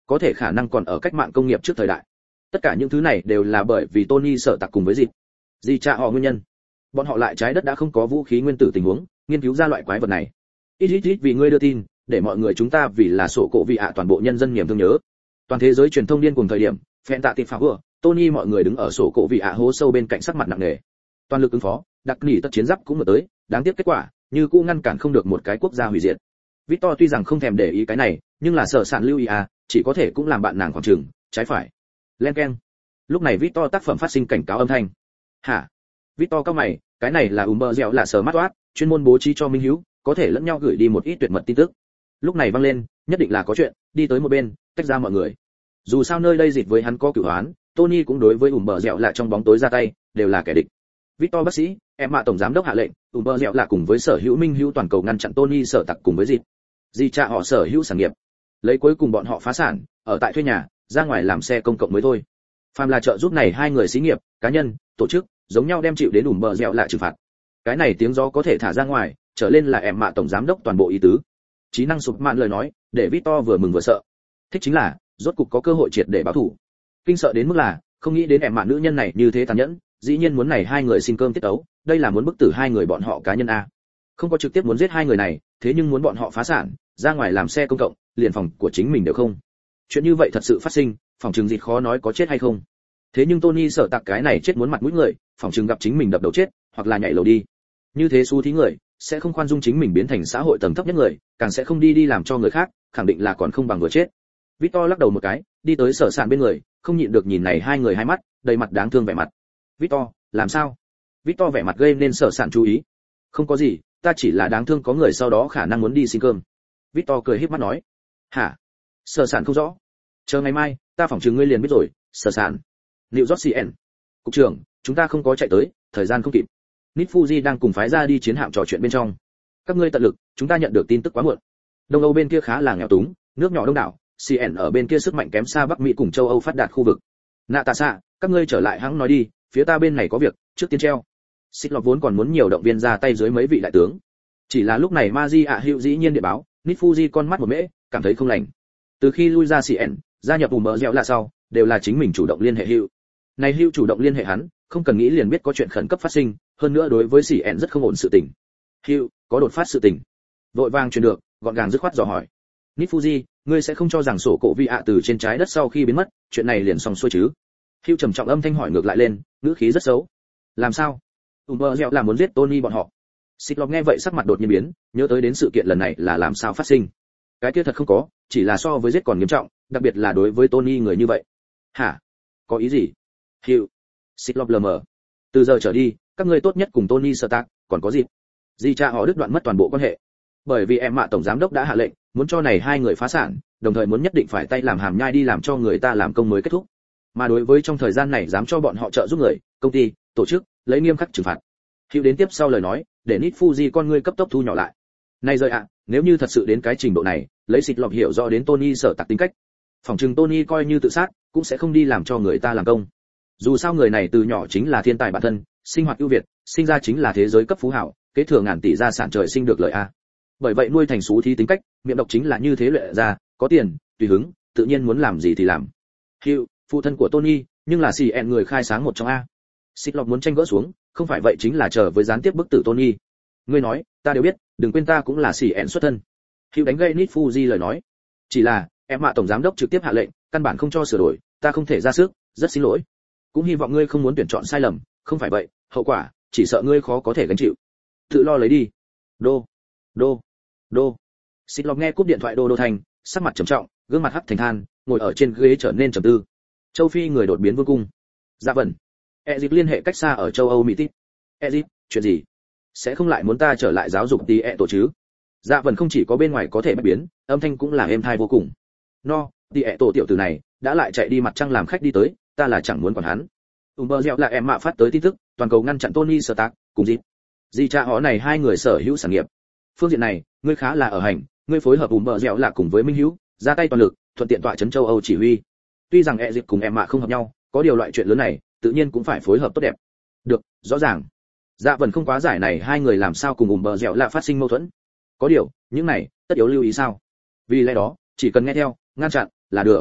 có thể khả năng còn ở cách mạng công nghiệp trước thời đại. Tất cả những thứ này đều là bởi vì Tony Sở Tạc cùng với Di Cha họ nguyên nhân. Bọn họ lại trái đất đã không có vũ khí nguyên tử tình huống, nghiên cứu ra loại quái vật này. Ít vì ngươi đưa tin, để mọi người chúng ta vì là sổ cổ vị toàn bộ nhân dân niềm thương nhớ. Toàn thế giới truyền thông điên cùng thời điểm, phen tạ tịp phá vừa, Tony mọi người đứng ở sổ cổ vị hố sâu bên cạnh sắc mặt nặng nề. Toàn lực ứng phó, đặc nỉ tất chiến giáp cũng mở tới, đáng tiếc kết quả, như cũ ngăn cản không được một cái quốc gia hủy diệt. Victor tuy rằng không thèm để ý cái này, nhưng là sở sản lưu ý chỉ có thể cũng làm bạn nàng khoảng chừng, trái phải. Len keng. Lúc này Victor tác phẩm phát sinh cảnh cáo âm thanh. Hả? Victor cao mày, cái này là Umber là sở mắt toát, chuyên môn bố trí cho Minh Hiếu, có thể lẫn nhau gửi đi một ít tuyệt mật tin tức. Lúc này vang lên, nhất định là có chuyện, đi tới một bên, tách ra mọi người. Dù sao nơi đây dịch với hắn có cửu hoán, Tony cũng đối với Umber là trong bóng tối ra tay, đều là kẻ địch. Victor bác sĩ, em tổng giám đốc hạ lệnh, Umber là cùng với sở hữu Minh Hiếu toàn cầu ngăn chặn Tony Sở Tặc cùng với Di Cha họ sở hữu sản nghiệp. Lấy cuối cùng bọn họ phá sản, ở tại thuê nhà, ra ngoài làm xe công cộng mới thôi. Phàm là trợ giúp này hai người xí nghiệp, cá nhân, tổ chức, giống nhau đem chịu đến Umber lại trừng phạt. Cái này tiếng gió có thể thả ra ngoài, trở lên là em tổng giám đốc toàn bộ ý tứ. Trí năng sụp mạn lời nói, để Victor vừa mừng vừa sợ. Thích chính là, rốt cục có cơ hội triệt để báo thù. Kinh sợ đến mức là, không nghĩ đến em nữ nhân này như thế tàn nhẫn, dĩ nhiên muốn này hai người xin cơm tiết ấu, đây là muốn bức tử hai người bọn họ cá nhân a. Không có trực tiếp muốn giết hai người này, thế nhưng muốn bọn họ phá sản, ra ngoài làm xe công cộng, liền phòng của chính mình đều không. Chuyện như vậy thật sự phát sinh, phòng trường dịch khó nói có chết hay không. Thế nhưng Tony Sở Tạc cái này chết muốn mặt mũi người, phòng trường gặp chính mình đập đầu chết, hoặc là nhảy lầu đi. Như thế xu thí người, sẽ không khoan dung chính mình biến thành xã hội tầng thấp nhất người, càng sẽ không đi làm cho người khác, khẳng định là còn không bằng vừa chết. Victor lắc đầu một cái, đi tới sở sản bên người, không nhịn được nhìn này hai người hai mắt, đầy mặt đáng thương vẻ mặt. Victor, làm sao? Victor vẻ mặt gây nên sở sản chú ý. Không có gì, ta chỉ là đáng thương có người sau đó khả năng muốn đi xin cơm. Victor cười híp mắt nói. Hả? Sở sản không rõ. Chờ ngày mai, ta phỏng chừng ngươi liền biết rồi, sở sản. Liệu Jossien. Cục trưởng, chúng ta không có chạy tới, thời gian không kịp. Nit Fuji đang cùng phái ra đi chiến hạm trò chuyện bên trong. Các ngươi tận lực, chúng ta nhận được tin tức quá muộn. Đông Âu bên kia khá là nghèo túng, nước nhỏ đông đảo, CN ở bên kia sức mạnh kém xa Bắc Mỹ cùng châu Âu phát đạt khu vực. Natasha, các ngươi trở lại hãng nói đi, phía ta bên này có việc, trước tiên treo. Xích vốn còn muốn nhiều động viên ra tay dưới mấy vị đại tướng. Chỉ là lúc này Maji Hữu dĩ nhiên điện báo, Nit Fuji con mắt một mễ, cảm thấy không lành. Từ khi lui ra CN, gia nhập Umber là sau, đều là chính mình chủ động liên hệ Hữu. Này Hữu chủ động liên hệ hắn, không cần nghĩ liền biết có chuyện khẩn cấp phát sinh, hơn nữa đối với CN rất không ổn sự tình. Hữu, có đột phát sự tình. Vội vàng truyền được, gọn gàng dứt khoát dò hỏi. Nit Fuji, ngươi sẽ không cho rằng sổ cổ vi từ trên trái đất sau khi biến mất, chuyện này liền xong xuôi chứ? Hữu trầm trọng âm thanh hỏi ngược lại lên, ngữ khí rất xấu. Làm sao? Umber là muốn giết Tony bọn họ. Xích nghe vậy sắc mặt đột nhiên biến, nhớ tới đến sự kiện lần này là làm sao phát sinh. Cái kia thật không có, chỉ là so với giết còn nghiêm trọng, đặc biệt là đối với Tony người như vậy. Hả? Có ý gì? Hữu. Xích lờ mờ. Từ giờ trở đi, các ngươi tốt nhất cùng Tony Stark, còn có gì? Di cha họ đứt đoạn mất toàn bộ quan hệ. Bởi vì em tổng giám đốc đã hạ lệnh, muốn cho này hai người phá sản, đồng thời muốn nhất định phải tay làm hàm nhai đi làm cho người ta làm công mới kết thúc. Mà đối với trong thời gian này dám cho bọn họ trợ giúp người, công ty, tổ chức, lấy nghiêm khắc trừng phạt. Hữu đến tiếp sau lời nói, để Nit Fuji con ngươi cấp tốc thu nhỏ lại. Này rồi nếu như thật sự đến cái trình độ này, lấy xịt lọc hiểu rõ đến Tony Sở Tạc tính cách. Phòng trừng Tony coi như tự sát, cũng sẽ không đi làm cho người ta làm công. Dù sao người này từ nhỏ chính là thiên tài bản thân, sinh hoạt ưu việt, sinh ra chính là thế giới cấp phú hảo, kế thừa ngàn tỷ gia sản trời sinh được lợi a. Bởi vậy nuôi thành xú thí tính cách, miệng độc chính là như thế luyện ra, có tiền, tùy hứng, tự nhiên muốn làm gì thì làm. Hữu, phụ thân của Tony, nhưng là CN người khai sáng một trong a. Xịt lọc muốn tranh gỡ xuống, không phải vậy chính là chờ với gián tiếp bức tử Tony. Ngươi nói, ta đều biết, đừng quên ta cũng là CN xuất thân. Hữu đánh gây Nit Fuji lời nói. Chỉ là, em tổng giám đốc trực tiếp hạ lệnh, căn bản không cho sửa đổi, ta không thể ra sức, rất xin lỗi. Cũng hy vọng ngươi không muốn tuyển chọn sai lầm, không phải vậy, hậu quả, chỉ sợ ngươi khó có thể gánh chịu. Tự lo lấy đi. Đô, đô, đô. Xịt lọc nghe cúp điện thoại đô thành, sắc mặt trầm trọng, gương mặt hắt thành than, ngồi ở trên ghế trở nên trầm tư. Châu Phi người đột biến vương cung. Dạ vâng. Egypt liên hệ cách xa ở châu Âu Mỹ tích. Egypt, chuyện gì? Sẽ không lại muốn ta trở lại giáo dục tí tổ chứ? Dạ vâng không chỉ có bên ngoài có thể bất biến, âm thanh cũng là êm tai vô cùng. No, tí tổ tiểu tử này, đã lại chạy đi mặt trăng làm khách đi tới, ta là chẳng muốn quản hắn. Umber là em phát tới tin tức, toàn cầu ngăn chặn Tony Stark, cùng Di cha họ này hai người sở hữu sản nghiệp. Phương diện này, ngươi khá là ở hành, ngươi phối hợp Umber là cùng với Minh Hữu, ra tay toàn lực, thuận tiện tọa trấn châu Âu chỉ huy. Tuy rằng Egypt cùng em không hợp nhau, có điều loại chuyện lớn này, tự nhiên cũng phải phối hợp tốt đẹp. Được, rõ ràng. Dạ vẫn không quá giải này hai người làm sao cùng Umber là phát sinh mâu thuẫn. Có điều, những này, tất yếu lưu ý sao? Vì lẽ đó, chỉ cần nghe theo, ngăn chặn là được.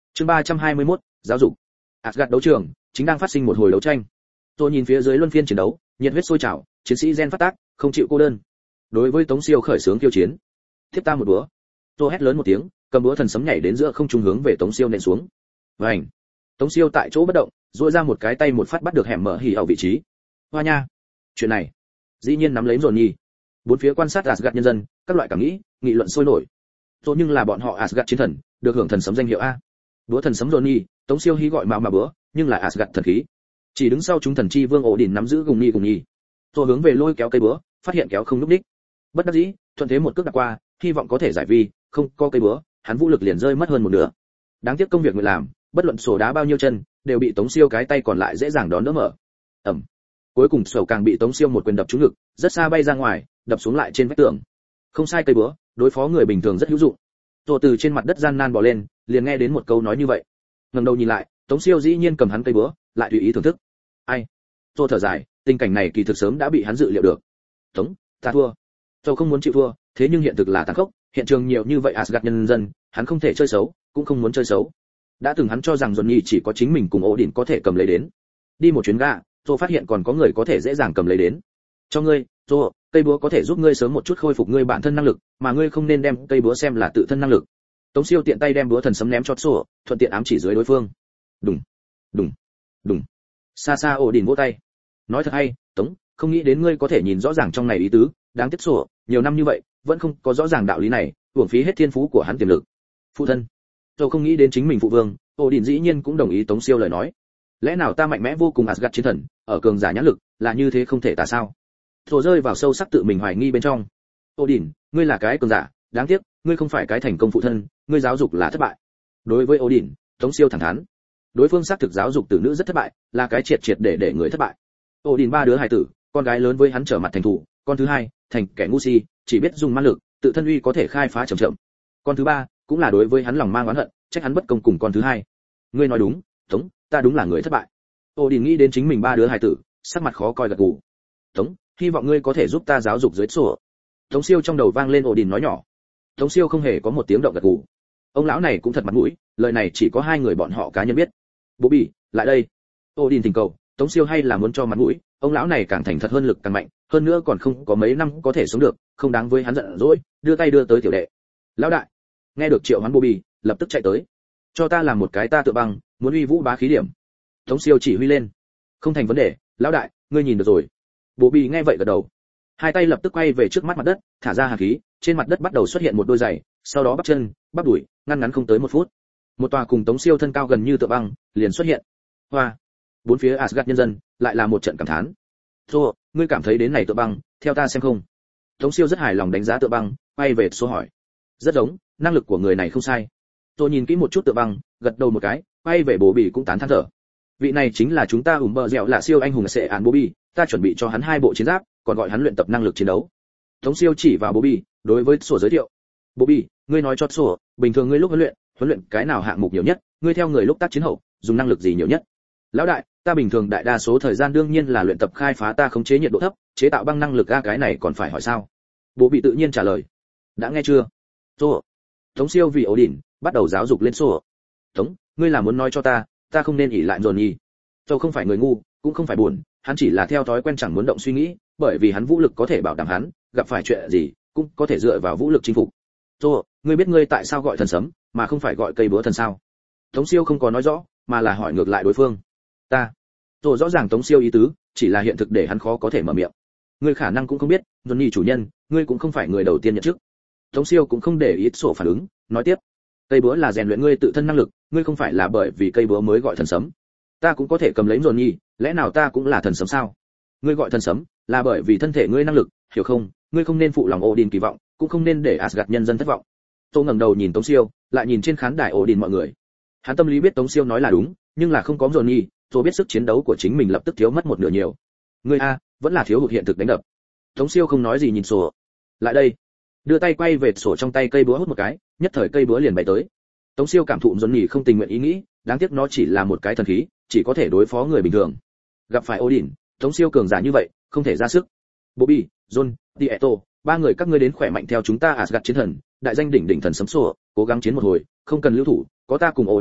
Chương 321, giáo dục. Asgard đấu trường chính đang phát sinh một hồi đấu tranh. Tôi nhìn phía dưới luân phiên chiến đấu, nhiệt huyết sôi trào, chiến sĩ gen phát tác, không chịu cô đơn. Đối với Tống Siêu khởi xướng khiêu chiến. Tiếp ta một búa. Tôi hét lớn một tiếng, cầm búa thần sấm nhảy đến giữa không trung hướng về Tống Siêu nện xuống. Vành. Tống Siêu tại chỗ bất động, duỗi ra một cái tay một phát bắt được hẻm mở hỉ ở vị trí. Hoa nha. Chuyện này, dĩ nhiên nắm lấy Johnny. Bốn phía quan sát Asgard nhân dân, các loại cảm nghĩ, nghị luận sôi nổi. Rồi nhưng là bọn họ Asgard chiến thần, được hưởng thần sấm danh hiệu a. Búa thần sấm Johnny, Tống Siêu hí gọi mà búa, nhưng là Asgard thần khí. Chỉ đứng sau chúng thần chi vương ổ đỉnh nắm giữ cùng nhì. Rồi hướng về lôi kéo cây búa, phát hiện kéo không lúc đích. Bất đắc dĩ, thuận thế một cước đạp qua, hy vọng có thể giải vi, không có cây búa, hắn vũ lực liền rơi mất hơn một nửa. Đáng tiếc công việc người làm, bất luận sổ đá bao nhiêu chân, đều bị Tống Siêu cái tay còn lại dễ dàng đón đỡ mở. Ầm. Cuối cùng sổ càng bị Tống Siêu một quyền đập trúng ngực, rất xa bay ra ngoài, đập xuống lại trên vách tường. Không sai, cây búa, đối phó người bình thường rất hữu dụng. Rồi từ trên mặt đất gian nan bò lên, liền nghe đến một câu nói như vậy. Ngẩng đầu nhìn lại, Tống Siêu dĩ nhiên cầm hắn cây búa, lại tùy ý thưởng thức. Ai? Rồi thở dài, tình cảnh này kỳ thực sớm đã bị hắn dự liệu được. Tống, ta thua. Rồi không muốn chịu thua, thế nhưng hiện thực là tàn khốc, hiện trường nhiều như vậy Asgard nhân dân, hắn không thể chơi xấu, cũng không muốn chơi xấu. Đã từng hắn cho rằng Johnny chỉ có chính mình cùng Odin có thể cầm lấy đến. Đi một chuyến gạ, rồi phát hiện còn có người có thể dễ dàng cầm lấy đến. Cho ngươi, rồi, cây búa có thể giúp ngươi sớm một chút khôi phục ngươi bản thân năng lực, mà ngươi không nên đem cây búa xem là tự thân năng lực. Tống Siêu tiện tay đem búa thần sấm ném cho sổ, thuận tiện ám chỉ dưới đối phương. Đùng, đùng, đùng. Xa xa Odin vỗ tay. Nói thật hay, Tống, không nghĩ đến ngươi có thể nhìn rõ ràng trong này ý tứ, đáng tiếc sổ, nhiều năm như vậy, vẫn không có rõ ràng đạo lý này, uổng phí hết thiên phú của hắn tiềm lực. Phụ thân. Rồi không nghĩ đến chính mình phụ vương, Odin dĩ nhiên cũng đồng ý Tống Siêu lời nói. Lẽ nào ta mạnh mẽ vô cùng Asgard chiến thần, ở cường giả nhãn lực, là như thế không thể ta sao? Rồi rơi vào sâu sắc tự mình hoài nghi bên trong. Odin, ngươi là cái cường giả, đáng tiếc, ngươi không phải cái thành công phụ thân, ngươi giáo dục là thất bại. Đối với Odin, Tống Siêu thẳng thắn. Đối phương xác thực giáo dục tử nữ rất thất bại, là cái triệt để người thất bại. Odin ba đứa hài tử, con gái lớn với hắn trở mặt thành thủ, con thứ hai, thành kẻ ngu si, chỉ biết dùng man lực, tự thân uy có thể khai phá chậm. Con thứ ba, cũng là đối với hắn lòng mang oán hận, trách hắn bất công cùng con thứ hai. Ngươi nói đúng, Tống, ta đúng là người thất bại. Odin nghĩ đến chính mình ba đứa hài tử, sắc mặt khó coi gật gù. Tống, hy vọng ngươi có thể giúp ta giáo dục dưới sổ. Tống Siêu trong đầu vang lên Odin nói nhỏ. Tống Siêu không hề có một tiếng động gật gù. Ông lão này cũng thật mặt mũi, lời này chỉ có hai người bọn họ cá nhân biết. Bobby, lại đây. Odin thỉnh cầu, Tống Siêu hay là muốn cho mặt mũi, ông lão này càng thành thật hơn lực càng mạnh, hơn nữa còn không có mấy năm có thể sống được, không đáng với hắn giận dỗi, đưa tay đưa tới tiểu đệ. Lão đại. Nghe được triệu hoán Bobby, lập tức chạy tới. Cho ta làm một cái ta tự băng, muốn uy vũ bá khí điểm. Tống Siêu chỉ huy lên. Không thành vấn đề, lão đại, ngươi nhìn được rồi. Bobby nghe vậy gật đầu. Hai tay lập tức quay về trước mắt mặt đất, thả ra hàn khí, trên mặt đất bắt đầu xuất hiện một đôi giày, sau đó bắp chân, bắp đùi, ngắn không tới một phút. Một tòa cùng Tống Siêu thân cao gần như tựa băng, liền xuất hiện. Hoa. Bốn phía Asgard nhân dân lại là một trận cảm thán. "Thô, ngươi cảm thấy đến này tựa băng, theo ta xem không?" Tống Siêu rất hài lòng đánh giá tựa băng, quay về số hỏi. "Rất giống, năng lực của người này không sai." Tôi nhìn kỹ một chút tựa băng, gật đầu một cái, quay về bố bỉ cũng tán thán thở. "Vị này chính là chúng ta ủng bờ dẻo là siêu anh hùng sẽ án bố bỉ, ta chuẩn bị cho hắn 2 bộ chiến giáp, còn gọi hắn luyện tập năng lực chiến đấu." Tống Siêu chỉ vào bố bỉ, đối với sổ giới thiệu. "Bố bỉ, ngươi nói cho sổ, bình thường ngươi lúc huấn luyện cái nào hạng mục nhiều nhất, ngươi theo người lúc tác chiến hậu, dùng năng lực gì nhiều nhất?" "Lão đại, ta bình thường đại đa số thời gian đương nhiên là luyện tập khai phá ta khống chế nhiệt độ thấp, chế tạo băng năng lực a, cái này còn phải hỏi sao?" Bố bị tự nhiên trả lời. "Đã nghe chưa?" "Sổ." Tống Siêu vì Odin, bắt đầu giáo dục lên sổ. "Tống, ngươi là muốn nói cho ta không nên ỷ lại Johnny." Sổ không phải người ngu, cũng không phải buồn, hắn chỉ là theo thói quen chẳng muốn động suy nghĩ, bởi vì hắn vũ lực có thể bảo đảm hắn, gặp phải chuyện gì, cũng có thể dựa vào vũ lực chinh phục. "Sổ, ngươi biết ngươi tại sao gọi thần sấm, mà không phải gọi cây búa thần sao?" Tống Siêu không có nói rõ, mà là hỏi ngược lại đối phương. "Ta." Sổ rõ ràng Tống Siêu ý tứ, chỉ là hiện thực để hắn khó có thể mở miệng. "Ngươi khả năng cũng không biết, Johnny chủ nhân, ngươi cũng không phải người đầu tiên nhận chức." Tống Siêu cũng không để ý sổ phản ứng, nói tiếp. "Cây búa là rèn luyện ngươi tự thân năng lực, ngươi không phải là bởi vì cây búa mới gọi thần sấm. Ta cũng có thể cầm lấy Johnny, lẽ nào ta cũng là thần sấm sao? Ngươi gọi thần sấm, là bởi vì thân thể ngươi năng lực, hiểu không? Ngươi không nên phụ lòng Odin kỳ vọng, cũng không nên để Asgard nhân dân thất vọng." Tô ngẩng đầu nhìn Tống Siêu, lại nhìn trên khán đài Odin mọi người. Hắn tâm lý biết Tống Siêu nói là đúng, nhưng là không có Johnny, Tô biết sức chiến đấu của chính mình lập tức thiếu mất một nửa nhiều. Ngươi a, vẫn là thiếu hụt hiện thực đánh đập. Tống Siêu không nói gì nhìn sổ. "Lại đây." Đưa tay quay về sổ trong tay cây búa hút một cái, nhất thời cây búa liền bay tới. Tống Siêu cảm thụ Johnny không tình nguyện ý nghĩ, đáng tiếc nó chỉ là một cái thần khí, chỉ có thể đối phó người bình thường. Gặp phải Odin, Tống Siêu cường giả như vậy, không thể ra sức. "Bobby, John, Tieto, 3 người các ngươi đến khỏe mạnh theo chúng ta Asgard chiến thần, đại danh đỉnh thần sấm sổ, cố gắng chiến một hồi, không cần lưu thủ, có ta cùng Odin lại,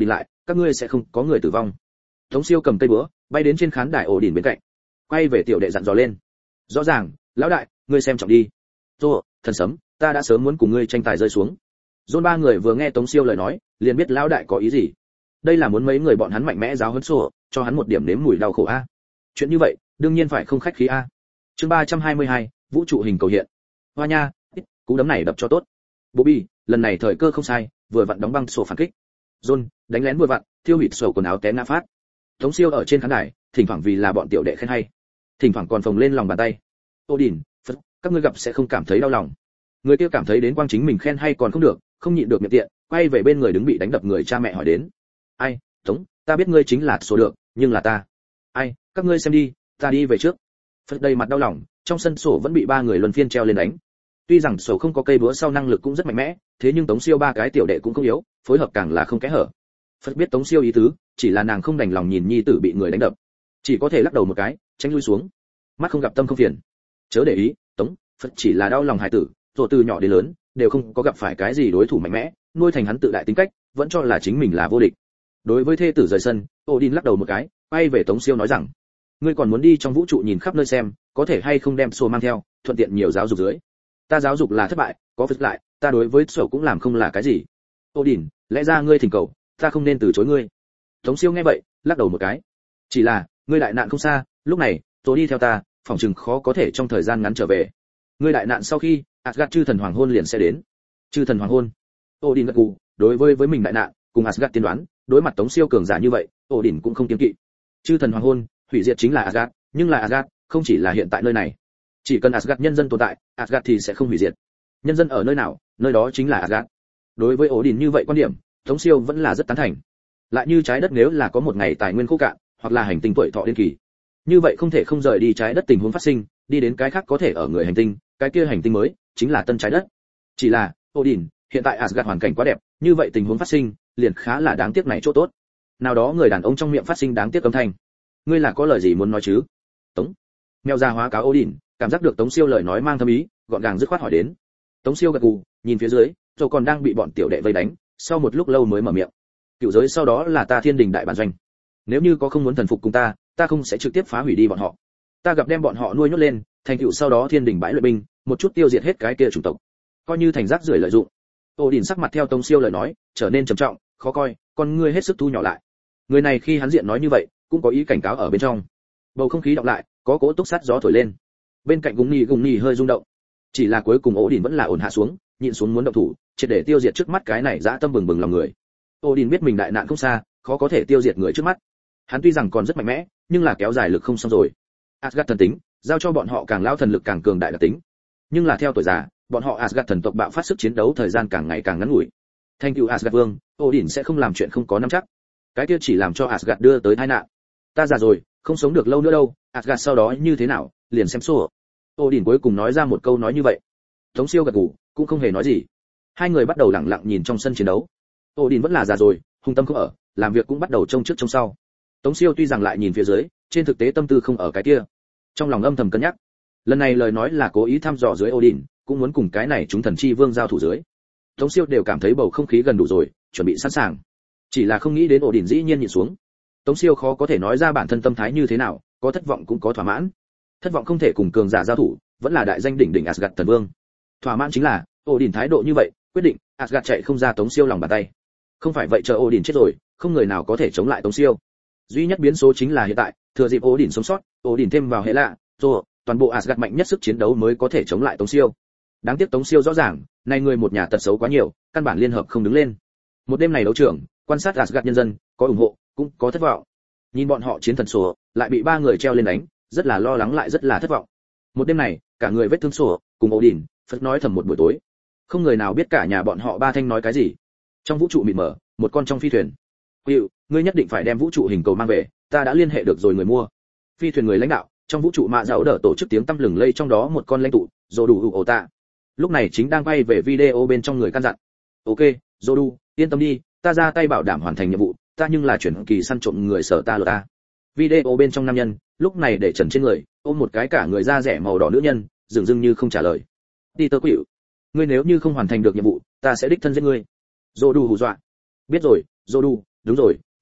các ngươi sẽ không có người tử vong. Tống Siêu cầm cây búa bay đến trên khán đài ổ đỉnh bên cạnh, quay về tiểu đệ dặn dò lên. Rõ ràng, lão đại, ngươi xem trọng đi. Tô, thần sấm, ta đã sớm muốn cùng ngươi tranh tài rơi xuống. John ba người vừa nghe Tống Siêu lời nói, liền biết lão đại có ý gì. Đây là muốn mấy người bọn hắn mạnh mẽ giáo huấn sổ, cho hắn một điểm nếm mùi đau khổ a. Chuyện như vậy, đương nhiên phải không khách khí a. Chương 322, vũ trụ hình cầu hiện. Hoa nha, cú đấm này đập cho tốt. Bobby, lần này thời cơ không sai, vừa vặn đóng băng sổ phản kích. John, đánh lén vừa vặn, thiêu hủy sổ quần áo té ngã phát. Tống Siêu ở trên khán đài, thỉnh thoảng vì là bọn tiểu đệ khen hay, thỉnh thoảng còn phồng lên lòng bàn tay. Odin, Phật, các ngươi gặp sẽ không cảm thấy đau lòng. Người kia cảm thấy đến quang chính mình khen hay còn không được, không nhịn được miệng tiện, quay về bên người đứng bị đánh đập người cha mẹ hỏi đến. Ai, Tống, ta biết ngươi chính là số được, nhưng là ta. Ai, các ngươi xem đi, ta đi về trước. Phật đầy mặt đau lòng, trong sân sổ vẫn bị ba người luân phiên treo lên đánh. Tuy rằng sổ không có cây búa sau năng lực cũng rất mạnh mẽ, thế nhưng Tống Siêu ba cái tiểu đệ cũng không yếu, phối hợp càng là không kẽ hở. Phật biết Tống Siêu ý tứ, chỉ là nàng không đành lòng nhìn nhi tử bị người đánh đập, chỉ có thể lắc đầu một cái, tránh lui xuống. Mắt không gặp tâm không phiền. Chớ để ý, Tống, Phật chỉ là đau lòng hài tử, rồi từ nhỏ đến lớn đều không có gặp phải cái gì đối thủ mạnh mẽ, nuôi thành hắn tự đại tính cách, vẫn cho là chính mình là vô địch. Đối với thê tử rời sân, Odin lắc đầu một cái, quay về Tống Siêu nói rằng, ngươi còn muốn đi trong vũ trụ nhìn khắp nơi xem, có thể hay không đem sổ mang theo, thuận tiện nhiều giáo dục dưới. Ta giáo dục là thất bại, có Phật lại, ta đối với sổ cũng làm không là cái gì. Odin, lẽ ra ngươi thỉnh cầu, ta không nên từ chối ngươi. Tống Siêu nghe vậy, lắc đầu một cái. Chỉ là, ngươi đại nạn không xa, lúc này, tôi đi theo ta, phòng chừng khó có thể trong thời gian ngắn trở về. Ngươi đại nạn sau khi, Asgard chư thần hoàng hôn liền sẽ đến. Chư thần hoàng hôn. Odin gật gù, đối với mình đại nạn, cùng Asgard tiên đoán, đối mặt Tống Siêu cường giả như vậy, Odin cũng không kiêng kỵ. Chư thần hoàng hôn, hủy diệt chính là Asgard, nhưng là Asgard, không chỉ là hiện tại nơi này. Chỉ cần Asgard nhân dân tồn tại, Asgard thì sẽ không hủy diệt. Nhân dân ở nơi nào, nơi đó chính là Asgard. Đối với Odin như vậy quan điểm, Tống Siêu vẫn là rất tán thành. Lại như trái đất nếu là có một ngày tài nguyên khô cạn, hoặc là hành tinh tuổi thọ đến kỳ, như vậy không thể không rời đi trái đất tình huống phát sinh, đi đến cái khác có thể ở người hành tinh, cái kia hành tinh mới chính là tân trái đất. Chỉ là, Odin, hiện tại Asgard hoàn cảnh quá đẹp, như vậy tình huống phát sinh, liền khá là đáng tiếc này chỗ tốt. Nào đó người đàn ông trong miệng phát sinh đáng tiếc âm thanh. Ngươi là có lời gì muốn nói chứ? Tống. Mèo già hóa cáo Odin, cảm giác được Tống Siêu lời nói mang thâm ý, gọn gàng dứt khoát hỏi đến. Tống Siêu gật gù, nhìn phía dưới, rồi còn đang bị bọn tiểu đệ vây đánh, sau một lúc lâu mới mở miệng. Cựu giới sau đó là ta Thiên Đình đại bản doanh. Nếu như có không muốn thần phục cùng ta không sẽ trực tiếp phá hủy đi bọn họ. Ta gặp đem bọn họ nuôi nhốt lên, thành tựu sau đó Thiên Đình bãi luyện binh, một chút tiêu diệt hết cái kia chủng tộc, coi như thành rác rưởi lợi dụng. Odin sắc mặt theo Tống Siêu lời nói, trở nên trầm trọng, khó coi, con ngươi hết sức thu nhỏ lại. Người này khi hắn diện nói như vậy, cũng có ý cảnh cáo ở bên trong. Bầu không khí đọng lại, có cỗ túc sát gió thổi lên. Bên cạnh Gùng Nhi hơi rung động. Chỉ là cuối cùng Odin vẫn là ổn hạ xuống, nhịn xuống muốn động thủ, triệt để tiêu diệt trước mắt cái này dã tâm bừng bừng lòng người. Odin biết mình đại nạn không xa, khó có thể tiêu diệt người trước mắt. Hắn tuy rằng còn rất mạnh mẽ, nhưng là kéo dài lực không xong rồi. Asgard thần tính, giao cho bọn họ càng lao thần lực càng cường đại đặc tính. Nhưng là theo tuổi già, bọn họ Asgard thần tộc bạo phát sức chiến đấu thời gian càng ngày càng ngắn ngủi. Thành tựu Asgard vương, Odin sẽ không làm chuyện không có nắm chắc. Cái kia chỉ làm cho Asgard đưa tới tai nạn. Ta già rồi, không sống được lâu nữa đâu, Asgard sau đó như thế nào, liền xem số. Odin cuối cùng nói ra một câu nói như vậy. Tống Siêu gật gù, cũng không hề nói gì. Hai người bắt đầu lặng lặng nhìn trong sân chiến đấu. Odin vẫn là già rồi, hung tâm không ở, làm việc cũng bắt đầu trông trước trông sau. Tống Siêu tuy rằng lại nhìn phía dưới, trên thực tế tâm tư không ở cái kia. Trong lòng âm thầm cân nhắc. Lần này lời nói là cố ý thăm dò dưới Odin, cũng muốn cùng cái này chúng thần chi vương giao thủ dưới. Tống Siêu đều cảm thấy bầu không khí gần đủ rồi, chuẩn bị sẵn sàng. Chỉ là không nghĩ đến Odin dĩ nhiên nhìn xuống. Tống Siêu khó có thể nói ra bản thân tâm thái như thế nào, có thất vọng cũng có thỏa mãn. Thất vọng không thể cùng cường giả giao thủ, vẫn là đại danh đỉnh đỉnh Asgard thần vương. Thỏa mãn chính là Odin thái độ như vậy, quyết định Asgard chạy không ra Tống Siêu lòng bàn tay. Không phải vậy chờ Odin chết rồi, không người nào có thể chống lại Tống Siêu. Duy nhất biến số chính là hiện tại, thừa dịp Odin sống sót, Odin thêm vào hệ lạ, rồi toàn bộ Asgard mạnh nhất sức chiến đấu mới có thể chống lại Tống Siêu. Đáng tiếc Tống Siêu rõ ràng, nay người một nhà tật xấu quá nhiều, căn bản liên hợp không đứng lên. Một đêm này đấu trưởng, quan sát Asgard nhân dân, có ủng hộ, cũng có thất vọng. Nhìn bọn họ chiến thần sổ, lại bị ba người treo lên đánh, rất là lo lắng lại rất là thất vọng. Một đêm này, cả người vết thương sổ, cùng Odin, Phật nói thầm một buổi tối. Không người nào biết cả nhà bọn họ ba thanh nói cái gì. Trong vũ trụ mịt mờ, một con trong phi thuyền. Hữu, ngươi nhất định phải đem vũ trụ hình cầu mang về, ta đã liên hệ được rồi người mua. Phi thuyền người lãnh đạo, trong vũ trụ mạ dạo đỡ tổ chức tiếng tăm lừng lây trong đó một con lãnh tụ, Zodu ổ tạ. Lúc này chính đang quay về video bên trong người căn dặn. Ok, Zodu, yên tâm đi, ta ra tay bảo đảm hoàn thành nhiệm vụ, ta nhưng là chuyển kỳ săn trộm người sở ta lột ta. Video bên trong nam nhân, lúc này để trần trên người, ôm một cái cả người da rẻ màu đỏ nữ nhân, dường dưng như không trả lời. Peter Quill, ngươi nếu như không hoàn thành được nhiệm vụ, ta sẽ đích thân giết ngươi. Zodu hù dọa. Biết rồi, Zodu, đúng rồi,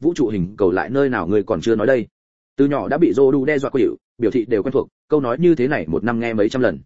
vũ trụ hình cầu lại nơi nào người còn chưa nói đây. Từ nhỏ đã bị Zodu đe dọa quỷ, biểu thị đều quen thuộc, câu nói như thế này một năm nghe mấy trăm lần.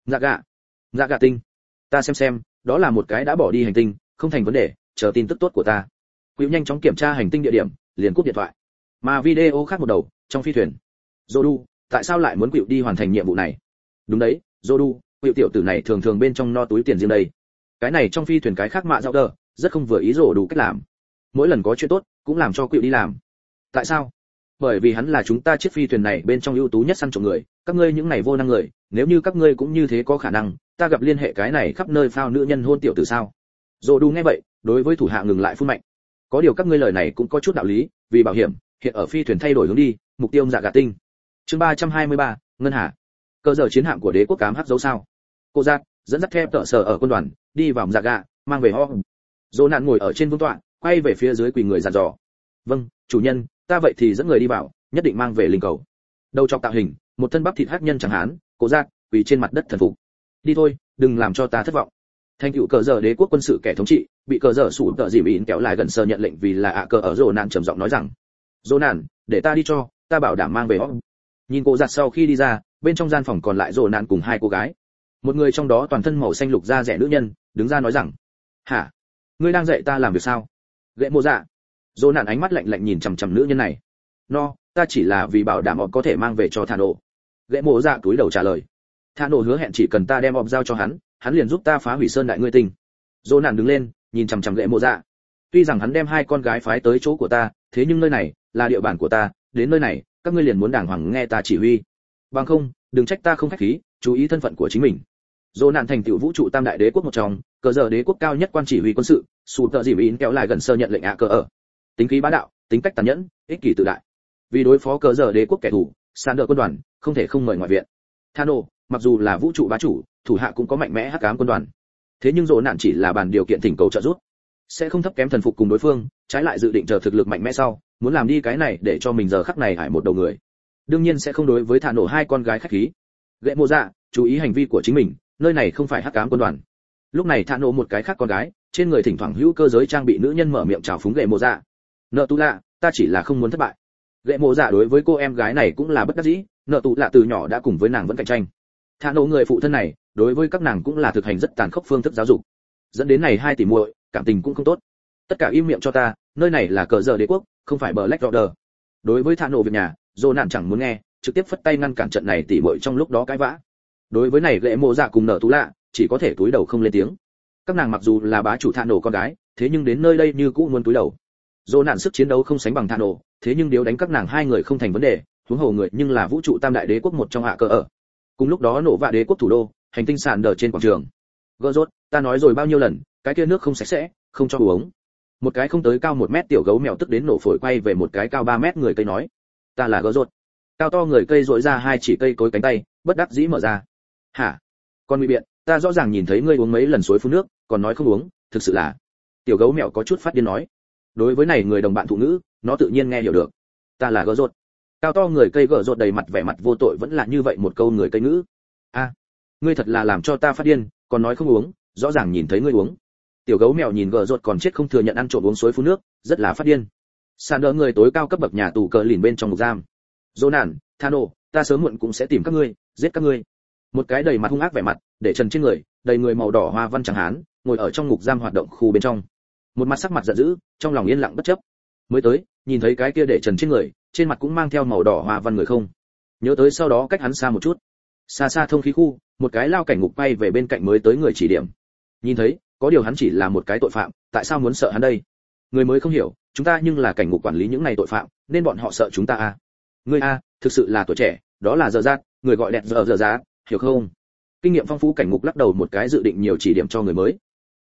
Dạ gạ tinh, ta xem, đó là một cái đã bỏ đi hành tinh, không thành vấn đề, chờ tin tức tốt của ta. Quỷ nhanh chóng kiểm tra hành tinh địa điểm, liền cúp điện thoại. Mà video khác một đầu, trong phi thuyền. Zodu, tại sao lại muốn Quỷ đi hoàn thành nhiệm vụ này? Đúng đấy, Zodu, Quỷ tiểu tử này thường thường bên trong no túi tiền riêng đây. Cái này trong phi thuyền cái khác mạ dạo đờ, rất không vừa ý Zodu cách làm. Mỗi lần có chuyện tốt, cũng làm cho Quỷ đi làm. Tại sao? Bởi vì hắn là chúng ta chiếc phi thuyền này bên trong ưu tú nhất săn trộm người, các ngươi những này vô năng người, nếu như các ngươi cũng như thế có khả năng, ta gặp liên hệ cái này khắp nơi phao nữ nhân hôn tiểu tử sao? Zodu nghe vậy, đối với thủ hạ ngừng lại phun mạnh. Có điều các ngươi lời này cũng có chút đạo lý, vì bảo hiểm, hiện ở phi thuyền thay đổi hướng đi, mục tiêu dạ gà tinh. Chương 323, ngân hà. Cơ giờ chiến hạm của đế quốc cám hắc dấu sao? Cô giác dẫn dắt thép tợ sở ở quân đoàn, đi vào dạ gà, mang về ho. Dỗ nạn ngồi ở trên vương tọa, quay về phía dưới quỳ người dặn dò. Vâng, chủ nhân, ta vậy thì dẫn người đi vào, nhất định mang về linh cầu. Đầu chọc tạo hình, một thân bắp thịt hắc nhân chẳng hán, cố giác quỳ trên mặt đất thần phục. Đi thôi, đừng làm cho ta thất vọng. Thành tựu cờ giờ đế quốc quân sự kẻ thống trị, bị cờ giờ sủ tợ dìm ỉn kéo lại gần sơ nhận lệnh vì là cờ ở Dỗ nạn trầm giọng nói rằng, Dỗ nạn, để ta đi cho, ta bảo đảm mang về họ. Nhìn cô giặt sau khi đi ra, bên trong gian phòng còn lại Dỗ nạn cùng hai cô gái. Một người trong đó toàn thân màu xanh lục da rẻ nữ nhân, đứng ra nói rằng, hả, ngươi đang dạy ta làm việc sao? Gệ mô dạ. Dỗ nạn ánh mắt lạnh lạnh nhìn chằm chằm nữ nhân này. No, ta chỉ là vì bảo đảm họ có thể mang về cho Thà Nổ. Gệ mô dạ túi đầu trả lời. Thà Nổ hứa hẹn chỉ cần ta đem họ giao cho hắn liền giúp ta phá hủy sơn đại ngươi tinh. Dỗ nạn đứng lên, nhìn chằm chằm Gệ mô dạ. Tuy rằng hắn đem hai con gái phái tới chỗ của ta, thế nhưng nơi này là địa bàn của ta, đến nơi này, các ngươi liền muốn đàng hoàng nghe ta chỉ huy. Bằng không, đừng trách ta không khách khí, chú ý thân phận của chính mình. Dỗ nạn thành tựu vũ trụ tam đại đế quốc một trong, cờ giờ đế quốc cao nhất quan chỉ huy quân sự, sù tợ dìm ỉn kéo lại gần sơ nhận lệnh cờ ở. Tính khí bá đạo, tính cách tàn nhẫn, ích kỷ tự đại. Vì đối phó cờ giờ đế quốc kẻ thù, sàn đỡ quân đoàn, không thể không mời ngoại viện. Thano, mặc dù là vũ trụ bá chủ, thủ hạ cũng có mạnh mẽ hắc ám quân đoàn. Thế nhưng Dỗ nạn chỉ là bàn điều kiện thỉnh cầu trợ giúp, sẽ không thấp kém thần phục cùng đối phương, trái lại dự định chờ thực lực mạnh mẽ sau, muốn làm đi cái này để cho mình giờ khắc này hải một đầu người. Đương nhiên sẽ không đối với Thano hai con gái khách khí. Gệ mô dạ, chú ý hành vi của chính mình, nơi này không phải hắc ám quân đoàn. Lúc này Thano một cái khác con gái, trên người thỉnh thoảng hữu cơ giới trang bị nữ nhân mở miệng chào phúng Gệ mô dạ. Nợ tu lạ, ta chỉ là không muốn thất bại. Gệ mô dạ đối với cô em gái này cũng là bất đắc dĩ, nợ tu lạ từ nhỏ đã cùng với nàng vẫn cạnh tranh. Thano người phụ thân này, đối với các nàng cũng là thực hành rất tàn khốc phương thức giáo dục, dẫn đến này hai tỷ muội cảm tình cũng không tốt. Tất cả im miệng cho ta, nơi này là cờ giờ đế quốc, không phải Black Order. Đối với Thano việc nhà, Dỗ nạn chẳng muốn nghe, trực tiếp phất tay ngăn cản trận này tỷ muội trong lúc đó cãi vã. Đối với này Gệ mô dạ cùng nợ tú lạ, chỉ có thể túi đầu không lên tiếng. Các nàng mặc dù là bá chủ Thano con gái, thế nhưng đến nơi đây như cũ muốn túi đầu. Dỗ nạn sức chiến đấu không sánh bằng Thano, thế nhưng nếu đánh các nàng hai người không thành vấn đề, huống hồ người nhưng là vũ trụ tam đại đế quốc một trong cờ ở. Cùng lúc đó nổ vạ đế quốc thủ đô, hành tinh sàn đờ trên quảng trường. Gỡ rốt, ta nói rồi bao nhiêu lần, cái kia nước không sạch sẽ, không cho uống. Một cái không tới cao 1 mét tiểu gấu mèo tức đến nổ phổi quay về một cái cao 3 mét người cây nói, ta là gỡ rốt. Cao to người cây rỗi ra hai chỉ cây cối cánh tay, bất đắc dĩ mở ra. Hả? Con nguy biện, ta rõ ràng nhìn thấy ngươi uống mấy lần suối phun nước, còn nói không uống, thực sự là. Tiểu gấu mèo có chút phát điên nói. Đối với này người đồng bạn thụ ngữ, nó tự nhiên nghe hiểu được. Ta là gỡ rốt. Cao to người cây gỡ rốt đầy mặt vẻ mặt vô tội vẫn là như vậy một câu người cây ngữ. A, ngươi thật là làm cho ta phát điên, còn nói không uống, rõ ràng nhìn thấy ngươi uống. Tiểu gấu mèo nhìn gỡ rốt còn chết không thừa nhận ăn trộm uống suối phun nước, rất là phát điên. Sàn đỡ người tối cao cấp bậc nhà tù cờ lìn bên trong ngục giam. Dỗ nạn, Thano, ta sớm muộn cũng sẽ tìm các ngươi, giết các ngươi. Một cái đầy mặt hung ác vẻ mặt, để trần trên người, đầy người màu đỏ hoa văn chẳng hán, ngồi ở trong ngục giam hoạt động khu bên trong. Một mặt sắc mặt giận dữ, trong lòng yên lặng bất chấp. Mới tới, nhìn thấy cái kia để trần trên người, trên mặt cũng mang theo màu đỏ hoa văn người không. Nhớ tới sau đó cách hắn xa một chút. Xa xa thông khí khu, một cái lao cảnh ngục bay về bên cạnh mới tới người chỉ điểm. Nhìn thấy, có điều hắn chỉ là một cái tội phạm, tại sao muốn sợ hắn đây? Người mới không hiểu, chúng ta nhưng là cảnh ngục quản lý những này tội phạm, nên bọn họ sợ chúng ta à? Ngươi a, thực sự là tuổi trẻ, đó là giờ giác, người gọi đẹp giờ giá, hiểu không? Kinh nghiệm phong phú cảnh ngục lắc đầu một cái dự định nhiều chỉ điểm cho người mới.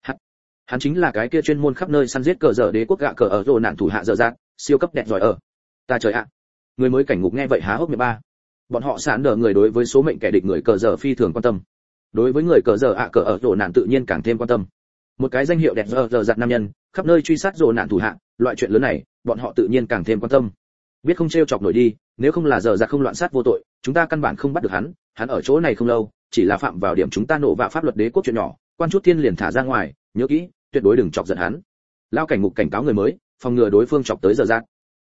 Hắn chính là cái kia chuyên môn khắp nơi săn giết cờ giờ đế quốc gạ cờ ở rồ nạn thủ hạ giờ giác, siêu cấp đẹp giỏi ở. Ta trời ạ. Người mới cảnh ngục nghe vậy há hốc miệng ba. Bọn họ sẵn đỡ người đối với số mệnh kẻ địch người cờ giờ phi thường quan tâm. Đối với người cờ giờ cờ ở rồ nạn tự nhiên càng thêm quan tâm. Một cái danh hiệu đẹp giờ giặt nam nhân, khắp nơi truy sát rồ nạn thủ hạ, loại chuyện lớn này, bọn họ tự nhiên càng thêm quan tâm. Biết không trêu chọc nổi đi, nếu không là giờ giặt không loạn sát vô tội, chúng ta căn bản không bắt được hắn ở chỗ này không lâu, chỉ là phạm vào điểm chúng ta nộ vạ pháp luật đế quốc chuyện nhỏ, quan chút thiên liền thả ra ngoài, nhớ kỹ, tuyệt đối đừng chọc giận hắn. Lao cảnh ngục cảnh cáo người mới, phòng ngừa đối phương chọc tới giờ giặt.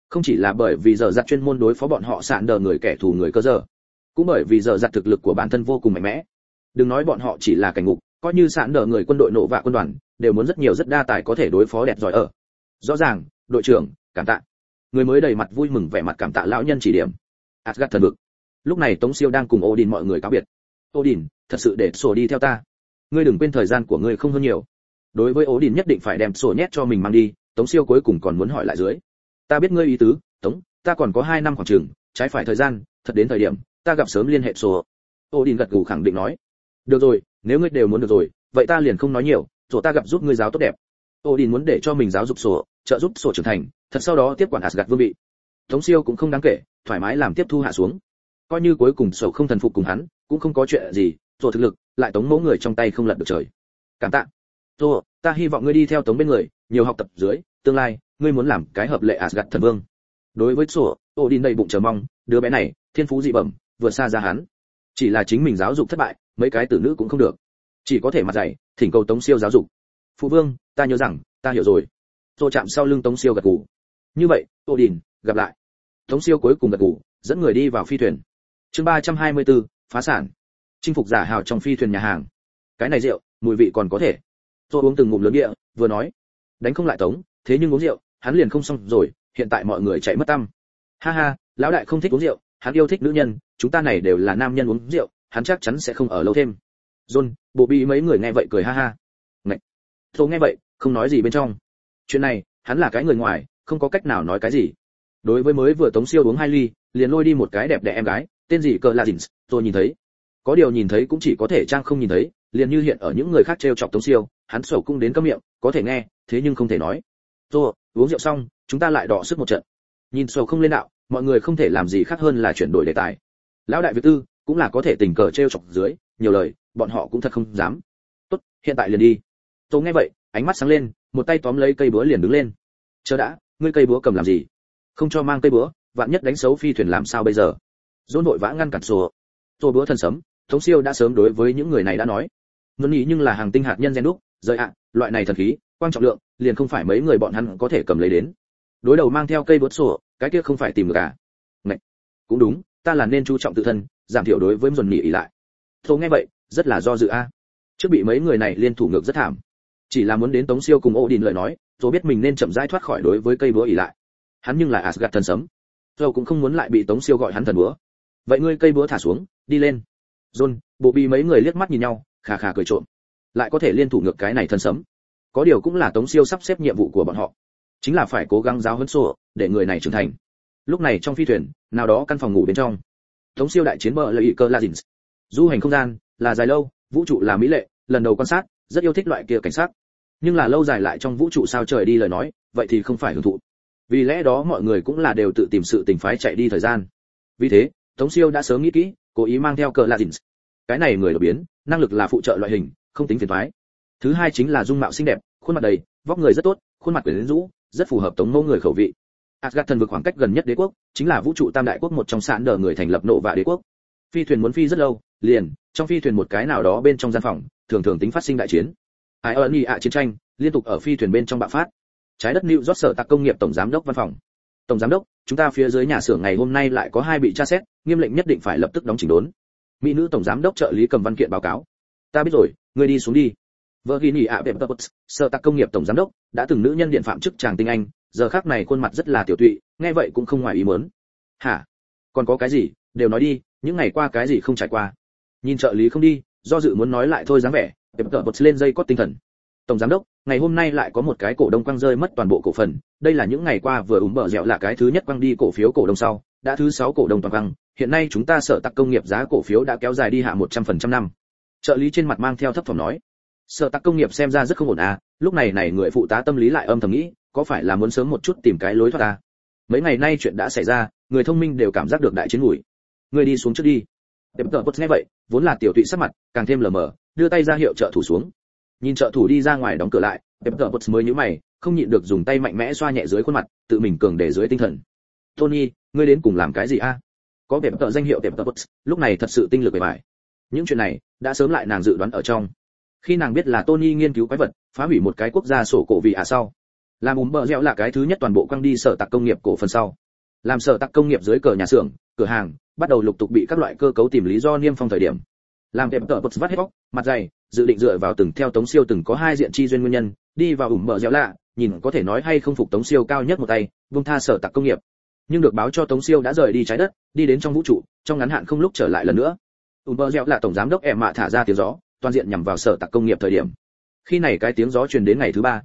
Không chỉ là bởi vì giờ giặt chuyên môn đối phó bọn họ sạn đờ người kẻ thù người cơ giờ, cũng bởi vì giờ giặt thực lực của bản thân vô cùng mạnh mẽ. Đừng nói bọn họ chỉ là cảnh ngục, coi như sạn đờ người quân đội nổ vạ quân đoàn đều muốn rất nhiều rất đa tài có thể đối phó đẹp giỏi ở. Rõ ràng, đội trưởng, cảm tạ. Người mới đầy mặt vui mừng vẻ mặt cảm tạ lão nhân chỉ điểm. Asgard thần vực. Lúc này Tống Siêu đang cùng Odin mọi người cáo biệt. Odin, thật sự để sổ đi theo ta. Ngươi đừng quên thời gian của ngươi không hơn nhiều. Đối với Odin nhất định phải đem sổ nhét cho mình mang đi, Tống Siêu cuối cùng còn muốn hỏi lại dưới. Ta biết ngươi ý tứ, Tống, ta còn có 2 năm khoảng chừng, trái phải thời gian, thật đến thời điểm, ta gặp sớm liên hệ sổ. Odin gật gù khẳng định nói. Được rồi, nếu ngươi đều muốn được rồi, vậy ta liền không nói nhiều, rồi ta gặp giúp ngươi giáo tốt đẹp. Odin muốn để cho mình giáo dục sổ, trợ giúp sổ trưởng thành, thật sau đó tiếp quản Asgard vương vị. Tống Siêu cũng không đáng kể, thoải mái làm tiếp thu hạ xuống. Coi như cuối cùng sổ không thần phục cùng hắn, cũng không có chuyện gì, rồi thực lực, lại Tống mẫu người trong tay không lật được trời. Cảm tạ. Rồi, ta hy vọng ngươi đi theo Tống bên người, nhiều học tập dưới, tương lai, ngươi muốn làm cái hợp lệ Asgard thần vương. Đối với sổ, Odin đầy bụng chờ mong, đứa bé này, thiên phú dị bẩm, vượt xa ra hắn. Chỉ là chính mình giáo dục thất bại, mấy cái tử nữ cũng không được, chỉ có thể mặt dày, thỉnh cầu Tống Siêu giáo dục. Phụ vương, ta nhớ rằng, ta hiểu rồi. Rồi chạm sau lưng Tống Siêu gật gù. Như vậy, Odin, gặp lại. Tống Siêu cuối cùng gật gù, dẫn người đi vào phi thuyền. Chương 324, phá sản. Chinh phục giả hào trong phi thuyền nhà hàng. Cái này rượu, mùi vị còn có thể. Rồi uống từng ngụm lớn địa, vừa nói, đánh không lại Tống, thế nhưng uống rượu, hắn liền không xong rồi, hiện tại mọi người chạy mất tâm. Ha ha, lão đại không thích uống rượu, hắn yêu thích nữ nhân, chúng ta này đều là nam nhân uống rượu, hắn chắc chắn sẽ không ở lâu thêm. John, Bobby mấy người nghe vậy cười ha ha. Ngậy. Tôi nghe vậy, không nói gì bên trong. Chuyện này, hắn là cái người ngoài, không có cách nào nói cái gì. Đối với mới vừa Tống Siêu uống 2 ly, liền lôi đi một cái đẹp đẽ em gái, tên gì cờ là Dins, tôi nhìn thấy. Có điều nhìn thấy cũng chỉ có thể trang không nhìn thấy, liền như hiện ở những người khác trêu chọc Tống Siêu, hắn sầu cũng đến câm miệng, có thể nghe, thế nhưng không thể nói. Rồi, uống rượu xong, chúng ta lại đọ sức một trận. Nhìn sầu không lên đạo, mọi người không thể làm gì khác hơn là chuyển đổi đề tài. Lão đại Việt Tư cũng là có thể tình cờ trêu chọc dưới, nhiều lời, bọn họ cũng thật không dám. Tốt, hiện tại liền đi. Tôi nghe vậy, ánh mắt sáng lên, một tay tóm lấy cây búa liền đứng lên. Chờ đã, ngươi cây búa cầm làm gì? Không cho mang cây búa, vạn nhất đánh xấu phi thuyền làm sao bây giờ? Dỗ nội vã ngăn cản sổ. Rồi búa thần sấm, Tống Siêu đã sớm đối với những người này đã nói. Muốn nghĩ nhưng là hàng tinh hạt nhân gen đúc, rời ạ, loại này thần khí, quan trọng lượng, liền không phải mấy người bọn hắn có thể cầm lấy đến. Đối đầu mang theo cây búa sổ, cái kia không phải tìm được à? Ngậy. Cũng đúng, ta là nên chú trọng tự thân, giảm thiểu đối với dồn nhị ỷ lại. Tôi nghe vậy, rất là do dự a. Trước bị mấy người này liên thủ ngược rất thảm. Chỉ là muốn đến Tống Siêu cùng Odin lời nói, rồi biết mình nên chậm rãi thoát khỏi đối với cây búa ỷ lại. Hắn nhưng là Asgard thần sấm. Rồi cũng không muốn lại bị Tống Siêu gọi hắn thần búa. Vậy ngươi cây búa thả xuống, đi lên. John, Bobby mấy người liếc mắt nhìn nhau, khà khà cười trộm. Lại có thể liên thủ ngược cái này thần sấm. Có điều cũng là Tống Siêu sắp xếp nhiệm vụ của bọn họ. Chính là phải cố gắng giáo huấn sổ, để người này trưởng thành. Lúc này trong phi thuyền, nào đó căn phòng ngủ bên trong. Tống Siêu đại chiến bờ lợi cơ la Dins. Du hành không gian là dài lâu, vũ trụ là mỹ lệ, lần đầu quan sát, rất yêu thích loại kia cảnh sát. Nhưng là lâu dài lại trong vũ trụ sao trời đi lời nói, vậy thì không phải hưởng thụ. Vì lẽ đó mọi người cũng là đều tự tìm sự tình phái chạy đi thời gian. Vì thế, Tống Siêu đã sớm nghĩ kỹ, cố ý mang theo cờ la Dins. Cái này người đột biến, năng lực là phụ trợ loại hình, không tính phiền toái. Thứ hai chính là dung mạo xinh đẹp, khuôn mặt đầy, vóc người rất tốt, khuôn mặt quyến rũ, rất phù hợp Tống mẫu người khẩu vị. Asgard thần vực khoảng cách gần nhất đế quốc, chính là vũ trụ tam đại quốc một trong sạn đờ người thành lập nộ và đế quốc. Phi thuyền muốn phi rất lâu, liền trong phi thuyền một cái nào đó bên trong gian phòng, thường thường tính phát sinh đại chiến. Ionia chiến tranh liên tục ở phi thuyền bên trong bạo phát. Trái đất New York sở tạc công nghiệp tổng giám đốc văn phòng. Tổng giám đốc, chúng ta phía dưới nhà xưởng ngày hôm nay lại có 2 bị tra xét, nghiêm lệnh nhất định phải lập tức đóng chỉnh đốn. Mỹ nữ tổng giám đốc trợ lý cầm văn kiện báo cáo. Ta biết rồi, ngươi đi xuống đi. Virginia Pepperpotts, sở tạc công nghiệp tổng giám đốc, đã từng nữ nhân điện phạm chức chàng tinh anh, giờ khắc này khuôn mặt rất là tiểu tụy, nghe vậy cũng không ngoài ý muốn. Hả? Còn có cái gì, đều nói đi, những ngày qua cái gì không trải qua. Nhìn trợ lý không đi, do dự muốn nói lại thôi dáng vẻ, Pepperpotts lên dây cót tinh thần. Tổng giám đốc, ngày hôm nay lại có một cái cổ đông quăng rơi mất toàn bộ cổ phần, đây là những ngày qua vừa bở dẻo là cái thứ nhất quăng đi cổ phiếu cổ đông sau, đã thứ 6 cổ đông toàn quăng, hiện nay chúng ta sở tạc công nghiệp giá cổ phiếu đã kéo dài đi hạ 100% năm. Trợ lý trên mặt mang theo thấp thỏm nói, sở tạc công nghiệp xem ra rất không ổn à, lúc này người phụ tá tâm lý lại âm thầm nghĩ, có phải là muốn sớm một chút tìm cái lối thoát à? Mấy ngày nay chuyện đã xảy ra, người thông minh đều cảm giác được đại chiến mùi. Người đi xuống trước đi. Pepperpotts nghe vậy, vốn là tiểu tụy sắc mặt, càng thêm lờ mờ, đưa tay ra hiệu trợ thủ xuống. Nhìn trợ thủ đi ra ngoài đóng cửa lại, Pepperpotts mới nhíu mày, không nhịn được dùng tay mạnh mẽ xoa nhẹ dưới khuôn mặt, tự mình cường để dưới tinh thần. Tony, ngươi đến cùng làm cái gì a? Có Pepperpotts danh hiệu Pepperpotts, lúc này thật sự tinh lực bề bại. Những chuyện này đã sớm lại nàng dự đoán ở trong. Khi nàng biết là Tony nghiên cứu quái vật, phá hủy một cái quốc gia sổ cổ vì sau, Làm bờ dẻo là cái thứ nhất toàn bộ quăng đi sở tạc công nghiệp cổ phần sau. Làm sở tạc công nghiệp dưới cờ nhà xưởng, cửa hàng, bắt đầu lục tục bị các loại cơ cấu tìm lý do niêm phong thời điểm. Làm đẹp tợ bật vắt hết bóc, mặt dày, dự định dựa vào từng theo Tống Siêu từng có hai diện chi duyên nguyên nhân, đi vào bờ dẻo lạ, nhìn có thể nói hay không phục Tống Siêu cao nhất một tay, buông tha sở tạc công nghiệp. Nhưng được báo cho Tống Siêu đã rời đi trái đất, đi đến trong vũ trụ, trong ngắn hạn không lúc trở lại lần nữa. Bờ dẻo là tổng giám đốc em mạ thả ra tiếng gió, toàn diện nhằm vào sở tạc công nghiệp thời điểm. Khi này cái tiếng gió truyền đến ngày thứ ba,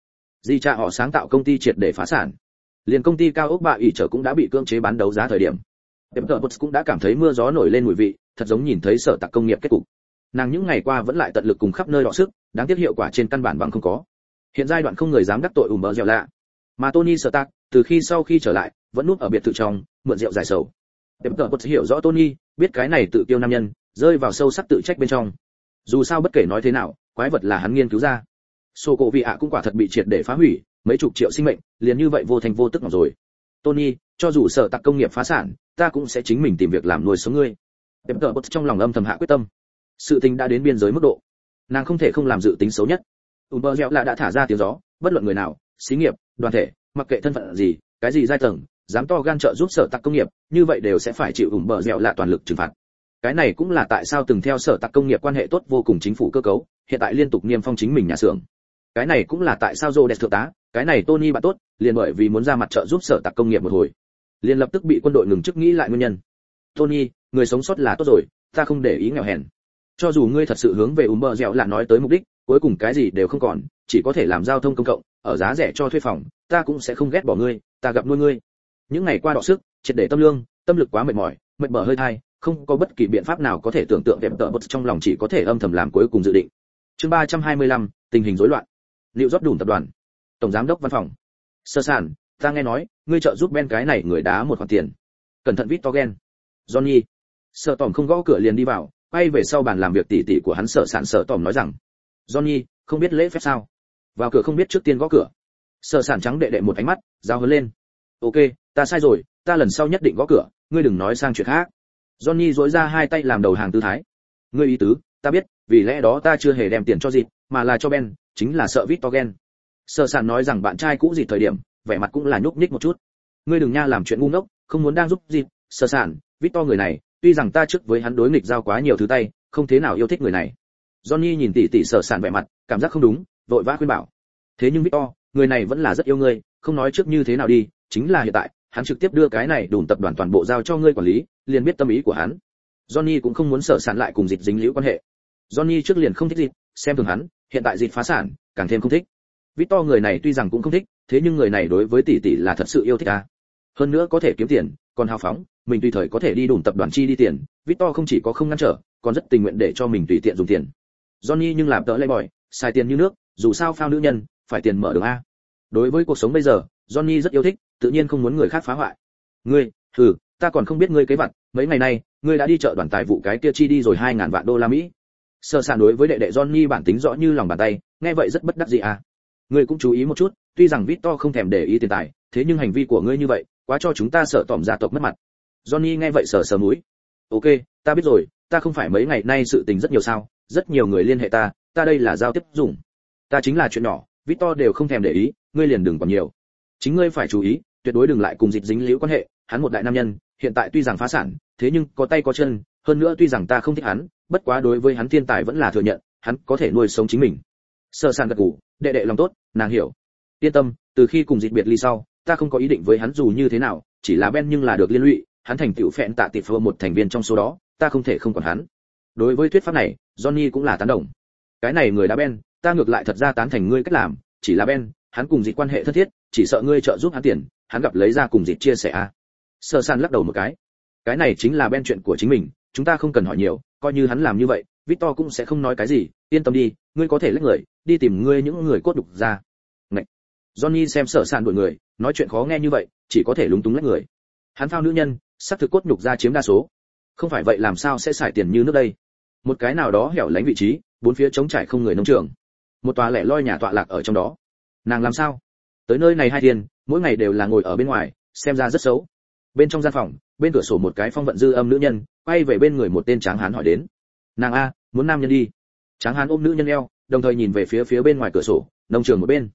Di cha họ sáng tạo công ty triệt để phá sản. Liền công ty cao ốc bạ ủy trở cũng đã bị cưỡng chế bán đấu giá thời điểm. Pepperbus cũng đã cảm thấy mưa gió nổi lên mùi vị, thật giống nhìn thấy sở tạc công nghiệp kết cục. Nàng những ngày qua vẫn lại tận lực cùng khắp nơi đọ sức, đáng tiếc hiệu quả trên căn bản bằng không có. Hiện giai đoạn không người dám đắc tội bờ dẻo lạ. Mà Tony Stark, từ khi sau khi trở lại, vẫn núp ở biệt thự trong, mượn rượu giải sầu. Pepperbus hiểu rõ Tony, biết cái này tự tiêu nam nhân, rơi vào sâu sắc tự trách bên trong. Dù sao bất kể nói thế nào, quái vật là hắn nghiên cứu ra. Sô cổ vị ạ cũng quả thật bị triệt để phá hủy, mấy chục triệu sinh mệnh, liền như vậy vô thành vô tức ngọc rồi. Tony, cho dù sở tạc công nghiệp phá sản, ta cũng sẽ chính mình tìm việc làm nuôi sống ngươi. Pepperbus trong lòng âm thầm hạ quyết tâm. Sự tình đã đến biên giới mức độ, nàng không thể không làm dự tính xấu nhất. Bờ dẻo là đã thả ra tiếng gió, bất luận người nào, xí nghiệp, đoàn thể, mặc kệ thân phận gì, cái gì giai tầng, dám to gan trợ giúp sở tạc công nghiệp, như vậy đều sẽ phải chịu bờ dẻo là toàn lực trừng phạt. Cái này cũng là tại sao từng theo sở tạc công nghiệp quan hệ tốt vô cùng chính phủ cơ cấu, hiện tại liên tục niêm phong chính mình nhà xưởng. Cái này cũng là tại sao Rhodes thượng tá, cái này Tony bạn tốt, liền bởi vì muốn ra mặt trợ giúp sở tạc công nghiệp một hồi, liền lập tức bị quân đội ngừng chức nghĩ lại nguyên nhân. Tony, người sống sót là tốt rồi, ta không để ý nghèo hèn. Cho dù ngươi thật sự hướng về bờ dẻo là nói tới mục đích, cuối cùng cái gì đều không còn, chỉ có thể làm giao thông công cộng, ở giá rẻ cho thuê phòng, ta cũng sẽ không ghét bỏ ngươi, ta gặp nuôi ngươi. Những ngày qua đọ sức, triệt để tâm lương, tâm lực quá mệt mỏi, mệt bở hơi thai, không có bất kỳ biện pháp nào có thể tưởng tượng đẹp tợ bật trong lòng chỉ có thể âm thầm làm cuối cùng dự định. Chương 325, tình hình rối loạn. Liệu rót đủ tập đoàn. Tổng giám đốc văn phòng. Sơ sản, ta nghe nói, ngươi trợ giúp Ben cái này người đá một khoản tiền. Cẩn thận Victorgen. Johnny. Sở Tỏm không gõ cửa liền đi vào, quay về sau bàn làm việc tỉ tỉ của hắn Sở Tỏm nói rằng, Johnny, không biết lễ phép sao? Vào cửa không biết trước tiên gõ cửa. Sở sản trắng đệ đệ một ánh mắt, giao hớn lên. Ok, ta sai rồi, ta lần sau nhất định gõ cửa, ngươi đừng nói sang chuyện khác. Johnny duỗi ra hai tay làm đầu hàng tư thái. Ngươi ý tứ, ta biết, vì lẽ đó ta chưa hề đem tiền cho dịp, mà là cho Ben, chính là sợ Victorgen. Sở sản nói rằng bạn trai cũ dịp thời điểm, vẻ mặt cũng là nhúc nhích một chút. Ngươi đừng nha làm chuyện ngu ngốc, không muốn đang giúp dịp. Sở sản, Victor người này, tuy rằng ta trước với hắn đối nghịch giao quá nhiều thứ tay, không thế nào yêu thích người này. Johnny nhìn tỉ tỉ Sở sản vẻ mặt, cảm giác không đúng, vội vã khuyên bảo. Thế nhưng Victor, người này vẫn là rất yêu ngươi, không nói trước như thế nào đi, chính là hiện tại, hắn trực tiếp đưa cái này đủ tập đoàn toàn bộ giao cho ngươi quản lý, liền biết tâm ý của hắn. Johnny cũng không muốn Sở sản lại cùng dịp dính liễu quan hệ. Johnny trước liền không thích dịp, xem thường hắn, hiện tại dịp phá sản, càng thêm không thích. Victor người này tuy rằng cũng không thích, thế nhưng người này đối với tỷ tỷ là thật sự yêu thích à. Hơn nữa có thể kiếm tiền, còn hào phóng, mình tùy thời có thể đi đủ tập đoàn chi đi tiền, Victor không chỉ có không ngăn trở, còn rất tình nguyện để cho mình tùy tiện dùng tiền. Johnny nhưng làm tợ lay bòi, xài tiền như nước, dù sao phao nữ nhân, phải tiền mở đường a. Đối với cuộc sống bây giờ, Johnny rất yêu thích, tự nhiên không muốn người khác phá hoại. Ngươi, ta còn không biết ngươi kế vặt, mấy ngày nay, ngươi đã đi chợ đoàn tài vụ cái kia chi đi rồi 2.000 vạn đô la Mỹ. Sở sản đối với đệ đệ Johnny bản tính rõ như lòng bàn tay, nghe vậy rất bất đắc dĩ à. Ngươi cũng chú ý một chút, tuy rằng Victor không thèm để ý tiền tài, thế nhưng hành vi của ngươi như vậy, quá cho chúng ta Sở Tỏm gia tộc mất mặt. Johnny nghe vậy sờ mũi. Ok, ta biết rồi, ta không phải mấy ngày nay sự tình rất nhiều sao, rất nhiều người liên hệ ta đây là giao tiếp dùng. Ta chính là chuyện nhỏ, Victor đều không thèm để ý, ngươi liền đừng còn nhiều. Chính ngươi phải chú ý, tuyệt đối đừng lại cùng dịch dính liễu quan hệ, hắn một đại nam nhân, hiện tại tuy rằng phá sản, thế nhưng có tay có chân, hơn nữa tuy rằng ta không thích hắn, bất quá đối với hắn thiên tài vẫn là thừa nhận, hắn có thể nuôi sống chính mình. Sở sản gật gù, đệ đệ lòng tốt, nàng hiểu. Yên tâm, từ khi cùng dịch biệt ly sau, ta không có ý định với hắn dù như thế nào, chỉ là Ben nhưng là được liên lụy, hắn thành tựu phẹn tạ tịp phơ một thành viên trong số đó, ta không thể không còn hắn. Đối với thuyết pháp này, Johnny cũng là tán đồng. Cái này người đã Ben, ta ngược lại thật ra tán thành ngươi cách làm, chỉ là Ben, hắn cùng dịch quan hệ thân thiết, chỉ sợ ngươi trợ giúp hắn tiền, hắn gặp lấy ra cùng dịch chia sẻ a. Sở sản lắc đầu một cái này chính là Ben chuyện của chính mình, chúng ta không cần hỏi nhiều, coi như hắn làm như vậy, Victor cũng sẽ không nói cái gì, yên tâm đi, ngươi có thể lấy người, đi tìm ngươi những người cốt đục ra. Ngậy. Johnny xem Sở sản đuổi người, nói chuyện khó nghe như vậy, chỉ có thể lúng túng lấy người. Hắn phao nữ nhân, sắc thực cốt nhục ra chiếm đa số. Không phải vậy làm sao sẽ xài tiền như nước đây? Một cái nào đó hẻo lánh vị trí, bốn phía trống trải không người nông trường. Một tòa lẻ loi nhà tọa lạc ở trong đó. Nàng làm sao? Tới nơi này 2 thiên, mỗi ngày đều là ngồi ở bên ngoài, xem ra rất xấu. Bên trong gian phòng, bên cửa sổ một cái phong vận dư âm nữ nhân, quay về bên người một tên tráng hán hỏi đến. Nàng a, muốn nam nhân đi. Tráng hán ôm nữ nhân eo, đồng thời nhìn về phía bên ngoài cửa sổ, nông trường một bên.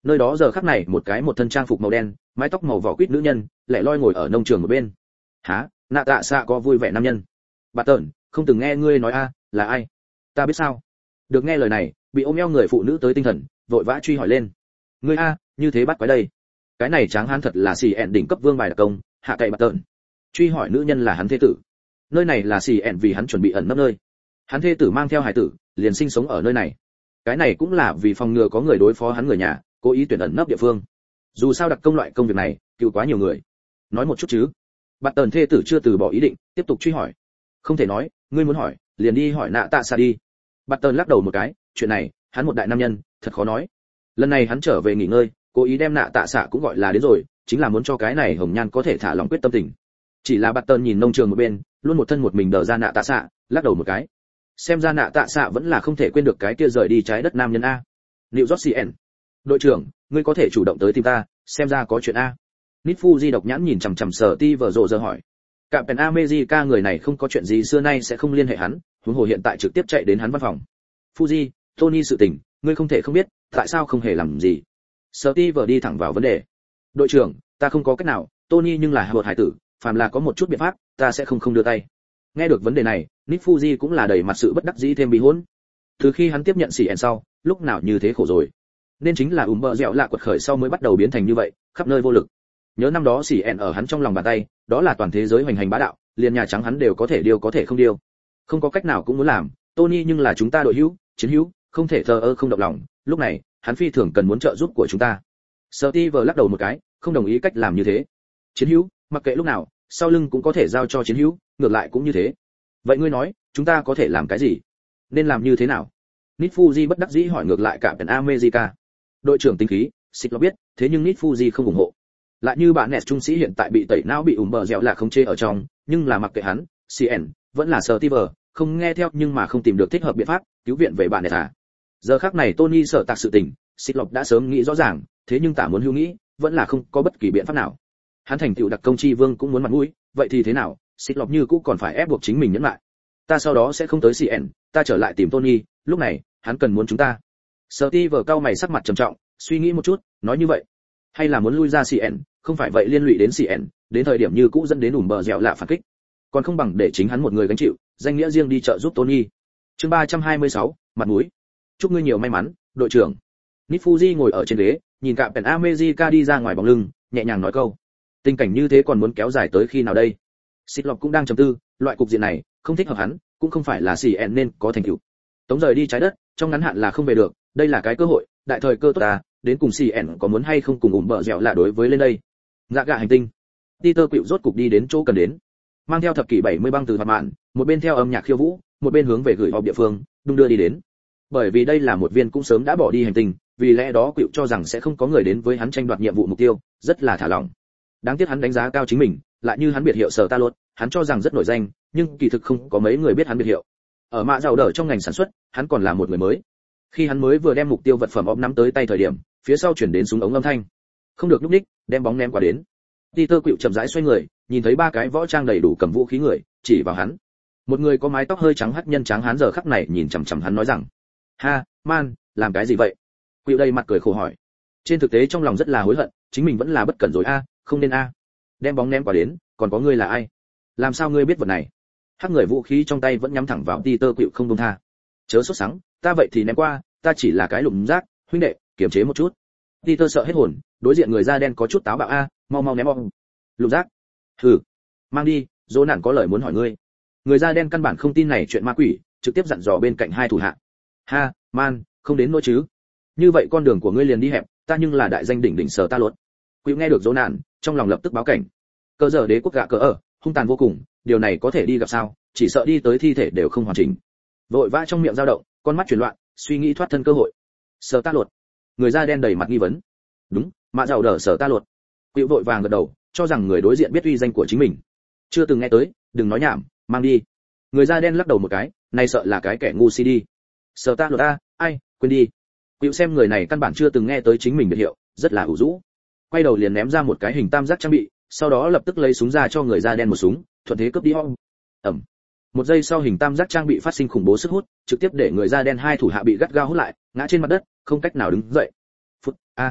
nơi đó giờ khắc này một thân trang phục màu đen, mái tóc màu vỏ quýt nữ nhân lẻ loi ngồi ở nông trường một bên. Hả? Nạ tạ xạ có vui vẻ nam nhân. Bà tợn, không từng nghe ngươi nói a, là ai? Ta biết sao? Được nghe lời này, bị ôm eo người phụ nữ tới tinh thần, vội vã truy hỏi lên. Ngươi a, như thế bắt quái đây. Cái này tráng hán thật là xì ẹn đỉnh cấp vương bài đặc công, hạ cậy bà tợn. Truy hỏi nữ nhân là hắn thế tử. Nơi này là xì ẹn vì hắn chuẩn bị ẩn nấp nơi. Hắn thế tử mang theo hải tử, liền sinh sống ở nơi này. Cái này cũng là vì phòng ngừa có người đối phó hắn người nhà, cố ý tuyển ẩn nấp địa phương. Dù sao đặc công loại công việc này, cứu quá nhiều người. Nói một chút chứ. Bạn tần thê tử chưa từ bỏ ý định, tiếp tục truy hỏi. Không thể nói, ngươi muốn hỏi, liền đi hỏi nạ tạ xạ đi. Bạn tần lắc đầu một cái, chuyện này, hắn một đại nam nhân, thật khó nói. Lần này hắn trở về nghỉ ngơi, cố ý đem nạ tạ xạ cũng gọi là đến rồi, chính là muốn cho cái này hồng nhan có thể thả lòng quyết tâm tình. Chỉ là bạn tần nhìn nông trường một bên, luôn một thân một mình đờ ra nạ tạ xạ, lắc đầu một cái. Xem ra nạ tạ xạ vẫn là không thể quên được cái kia rời đi trái đất nam nhân a. New York CN. Đội trưởng, ngươi có thể chủ động tới tìm ta, xem ra có chuyện a. Nít Fuji độc nhãn nhìn chằm chằm Sở Ti vờ rồ giờ hỏi. Cả Pen America người này không có chuyện gì xưa nay sẽ không liên hệ hắn, huống hồ hiện tại trực tiếp chạy đến hắn văn phòng. Fuji, Tony sự tình, ngươi không thể không biết, tại sao không hề làm gì. Sở Ti vờ đi thẳng vào vấn đề. Đội trưởng, ta không có cách nào, Tony nhưng là một hải tử, phàm là có một chút biện pháp, ta sẽ không đưa tay. Nghe được vấn đề này, Nít Fuji cũng là đầy mặt sự bất đắc dĩ thêm bí hỗn. Từ khi hắn tiếp nhận CN sau, lúc nào như thế khổ rồi. Nên chính là bờ dẻo lạ quật khởi sau mới bắt đầu biến thành như vậy, khắp nơi vô lực. Nhớ năm đó CN ở hắn trong lòng bàn tay, đó là toàn thế giới hoành hành bá đạo, liền Nhà Trắng hắn đều có thể điều có thể không điều. Không có cách nào cũng muốn làm, Tony nhưng là chúng ta đội hữu, chiến hữu, không thể thờ ơ không động lòng, lúc này, hắn phi thường cần muốn trợ giúp của chúng ta. Steve lắc đầu một cái, không đồng ý cách làm như thế. Chiến hữu, mặc kệ lúc nào, sau lưng cũng có thể giao cho chiến hữu, ngược lại cũng như thế. Vậy ngươi nói, chúng ta có thể làm cái gì? Nên làm như thế nào? Nít Fuji bất đắc dĩ hỏi ngược lại cả Pen America. Đội trưởng tinh khí, xịt lo biết, thế nhưng Nít Fuji không ủng hộ. Lại như bạn Nets trung sĩ hiện tại bị tẩy não bị bờ dẻo là không chê ở trong, nhưng là mặc kệ hắn, CN vẫn là Steve, không nghe theo nhưng mà không tìm được thích hợp biện pháp, cứu viện về bạn Nets à. Giờ khắc này Tony sợ tạc sự tình, xịt lộc đã sớm nghĩ rõ ràng, thế nhưng tả muốn hưu nghĩ, vẫn là không có bất kỳ biện pháp nào. Hắn thành tựu đặc công chi vương cũng muốn mặt mũi, vậy thì thế nào, xịt lộc như cũ còn phải ép buộc chính mình nhẫn lại. Ta sau đó sẽ không tới CN, ta trở lại tìm Tony, lúc này, hắn cần muốn chúng ta. Steve cao mày sắc mặt trầm trọng, suy nghĩ một chút, nói như vậy, hay là muốn lui ra CN, không phải vậy liên lụy đến CN, đến thời điểm như cũ dẫn đến bờ dẻo lạ phản kích. Còn không bằng để chính hắn một người gánh chịu, danh nghĩa riêng đi trợ giúp Tony. Chương 326, mặt mũi. Chúc ngươi nhiều may mắn, đội trưởng. Nít Fuji ngồi ở trên ghế, nhìn cả Pen America đi ra ngoài bóng lưng, nhẹ nhàng nói câu. Tình cảnh như thế còn muốn kéo dài tới khi nào đây? Xịt lọc cũng đang trầm tư, loại cục diện này, không thích hợp hắn, cũng không phải là CN nên có thành tựu. Tống rời đi trái đất, trong ngắn hạn là không về được, đây là cái cơ hội, đại thời cơ tốt ta, đến cùng CN có muốn hay không cùng bờ dẻo là đối với lên đây. Dạ gạ hành tinh. Peter Quệu rốt cục đi đến chỗ cần đến. Mang theo thập kỷ 70 băng từ hoạt mạn, một bên theo âm nhạc khiêu vũ, một bên hướng về gửi họp địa phương, đung đưa đi đến. Bởi vì đây là một viên cũng sớm đã bỏ đi hành tinh, vì lẽ đó Quệu cho rằng sẽ không có người đến với hắn tranh đoạt nhiệm vụ mục tiêu, rất là thả lỏng. Đáng tiếc hắn đánh giá cao chính mình, lại như hắn biệt hiệu sở ta luôn, hắn cho rằng rất nổi danh, nhưng kỳ thực không có mấy người biết hắn biệt hiệu. Ở mạ giàu đỡ trong ngành sản xuất, hắn còn là một người mới. Khi hắn mới vừa đem mục tiêu vật phẩm ốm nắm tới tay thời điểm, phía sau chuyển đến súng ống âm thanh. Không được lúc ních, đem bóng ném qua đến. Peter Quệu chậm rãi xoay người, nhìn thấy ba cái võ trang đầy đủ cầm vũ khí người, chỉ vào hắn. Một người có mái tóc hơi trắng hắc nhân tráng hán giờ khắc này nhìn chằm chằm hắn nói rằng: "Ha, man, làm cái gì vậy?" Quệu đầy mặt cười khổ hỏi. Trên thực tế trong lòng rất là hối hận, chính mình vẫn là bất cẩn rồi a, không nên a. Đem bóng ném qua đến, còn có ngươi là ai? Làm sao ngươi biết vật này? Hắc người vũ khí trong tay vẫn nhắm thẳng vào Peter Quệu không buông tha. Chớ sốt sắng, ta vậy thì ném qua, ta chỉ là cái lùm rác, huynh đệ, kiềm chế một chút. Peter sợ hết hồn, đối diện người da đen có chút táo bạo a, mau mau ném bom. Lùm rác. Hừ, mang đi, dỗ nạn có lời muốn hỏi ngươi. Người da đen căn bản không tin này chuyện ma quỷ, trực tiếp dặn dò bên cạnh hai thủ hạ. Ha, man, không đến nỗi chứ. Như vậy con đường của ngươi liền đi hẹp, ta nhưng là đại danh đỉnh đỉnh sở ta luôn. Quỷ nghe được dỗ nạn, trong lòng lập tức báo cảnh. Cơ giờ đế quốc gạ cờ ở, hung tàn vô cùng, điều này có thể đi gặp sao, chỉ sợ đi tới thi thể đều không hoàn chỉnh. Vội vã trong miệng dao động, con mắt chuyển loạn, suy nghĩ thoát thân cơ hội. Sở ta luật. Người da đen đầy mặt nghi vấn. Đúng, mạ giàu đỡ sở ta luật. Quỷ vội vàng gật đầu, cho rằng người đối diện biết uy danh của chính mình. Chưa từng nghe tới, đừng nói nhảm, mang đi. Người da đen lắc đầu một cái, này sợ là cái kẻ ngu si đi. Sở ta luật a, ai, quên đi. Quỷ xem người này căn bản chưa từng nghe tới chính mình biệt hiệu, rất là ủ rũ. Quay đầu liền ném ra một cái hình tam giác trang bị, sau đó lập tức lấy súng ra cho người da đen một súng, thuận thế cướp đi hong. Ầm. Một giây sau hình tam giác trang bị phát sinh khủng bố sức hút, trực tiếp để người da đen hai thủ hạ bị gắt gao hút lại, ngã trên mặt đất, không cách nào đứng dậy. Phút, a.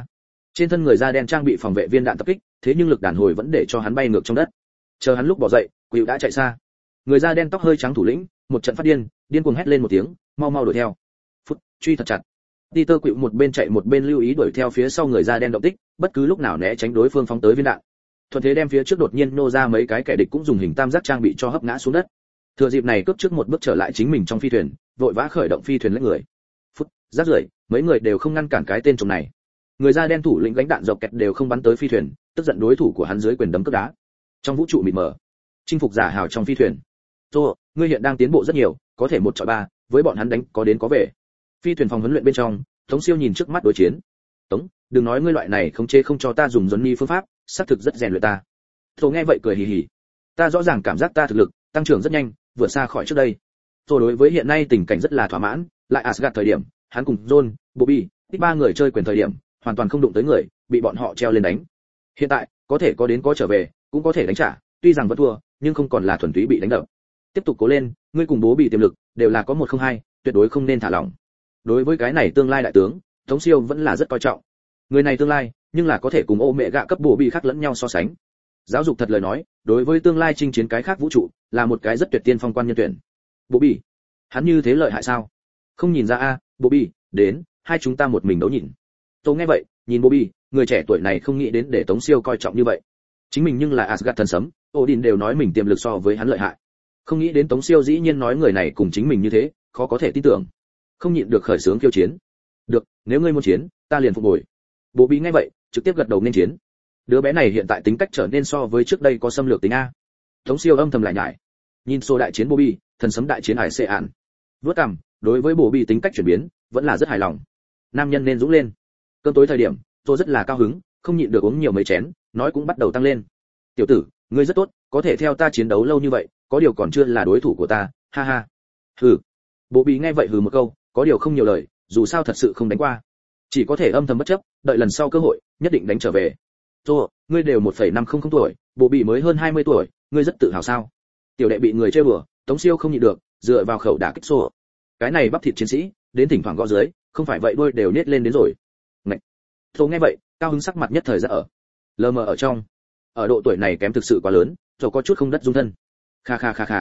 Trên thân người da đen trang bị phòng vệ viên đạn tập kích, thế nhưng lực đàn hồi vẫn để cho hắn bay ngược trong đất. Chờ hắn lúc bỏ dậy, Quỷ đã chạy xa. Người da đen tóc hơi trắng thủ lĩnh, một trận phát điên cuồng hét lên một tiếng, mau đuổi theo. Phút, truy thật chặt. Peter Quỷ một bên chạy một bên lưu ý đuổi theo phía sau người da đen động tích, bất cứ lúc nào né tránh đối phương phóng tới viên đạn. Thuận thế đem phía trước đột nhiên nô ra mấy cái kẻ địch cũng dùng hình tam giác trang bị cho hấp ngã xuống đất. Thừa dịp này cướp trước một bước trở lại chính mình trong phi thuyền, vội vã khởi động phi thuyền lấy người. Phút, rác rưởi, mấy người đều không ngăn cản cái tên trộm này. Người da đen thủ lĩnh gánh đạn dọc kẹt đều không bắn tới phi thuyền, tức giận đối thủ của hắn dưới quyền đấm cước đá. Trong vũ trụ mịt mờ, chinh phục giả hào trong phi thuyền. Tô, ngươi hiện đang tiến bộ rất nhiều, có thể 1-3, với bọn hắn đánh có đến có về. Phi thuyền phòng huấn luyện bên trong, Tống Siêu nhìn trước mắt đối chiến. Tống, đừng nói ngươi loại này không chê không cho ta dùng Johnny phương pháp, xác thực rất rèn luyện ta. Tô nghe vậy cười hì hì. Ta rõ ràng cảm giác ta thực lực tăng trưởng rất nhanh, vượt xa khỏi trước đây. Tô đối với hiện nay tình cảnh rất là thỏa mãn, lại Asgard thời điểm, hắn cùng John, Bobby, ba người chơi quyền thời điểm, hoàn toàn không đụng tới người, bị bọn họ treo lên đánh. Hiện tại, có thể có đến có trở về, cũng có thể đánh trả, tuy rằng vẫn thua, nhưng không còn là thuần túy bị đánh đập. Tiếp tục cố lên, ngươi cùng Bố bị tiềm lực đều là có 102, tuyệt đối không nên thả lỏng. Đối với cái này tương lai đại tướng, Tống Siêu vẫn là rất coi trọng. Người này tương lai, nhưng là có thể cùng ô mẹ gạ cấp Bố bị khác lẫn nhau so sánh. Giáo dục thật lời nói, đối với tương lai chinh chiến cái khác vũ trụ, là một cái rất tuyệt tiên phong quan nhân tuyển. Bố bị, hắn như thế lợi hại sao? Không nhìn ra a, Bố bị, đến, hai chúng ta một mình đấu nhìn. Tôi nghe vậy, nhìn Bobby, người trẻ tuổi này không nghĩ đến để Tống Siêu coi trọng như vậy. Chính mình nhưng là Asgard thần sấm, Odin đều nói mình tiềm lực so với hắn lợi hại. Không nghĩ đến Tống Siêu dĩ nhiên nói người này cùng chính mình như thế, khó có thể tin tưởng. Không nhịn được khởi sướng khiêu chiến. Được, nếu ngươi muốn chiến, ta liền phục hồi. Bobby nghe vậy, trực tiếp gật đầu nên chiến. Đứa bé này hiện tại tính cách trở nên so với trước đây có xâm lược tính a. Tống Siêu âm thầm lại nhải. Nhìn số đại chiến Bobby, thần sấm đại chiến Hải Xê Ản. Vớt cằm, đối với Bobby tính cách chuyển biến, vẫn là rất hài lòng. Nam nhân nên dũng lên. Cơm tối thời điểm, tôi rất là cao hứng, không nhịn được uống nhiều mấy chén, nói cũng bắt đầu tăng lên. Tiểu tử, ngươi rất tốt, có thể theo ta chiến đấu lâu như vậy, có điều còn chưa là đối thủ của ta, ha ha. Hừ. Bố Bí nghe vậy hừ một câu, có điều không nhiều lời, dù sao thật sự không đánh qua, chỉ có thể âm thầm bất chấp, đợi lần sau cơ hội, nhất định đánh trở về. Tô, ngươi đều 1,500 tuổi, Bố Bí mới hơn 20 tuổi, ngươi rất tự hào sao? Tiểu đệ bị người chơi bừa, Tống Siêu không nhịn được, dựa vào khẩu đả kích xô. Cái này bắp thịt chiến sĩ, đến thỉnh thoảng gõ dưới, không phải vậy đôi đều nết lên đến rồi. Ngậy. Tô nghe vậy, cao hứng sắc mặt nhất thời ra lờ mờ ở trong. Ở độ tuổi này kém thực sự quá lớn, rồi có chút không đất dung thân. Kha.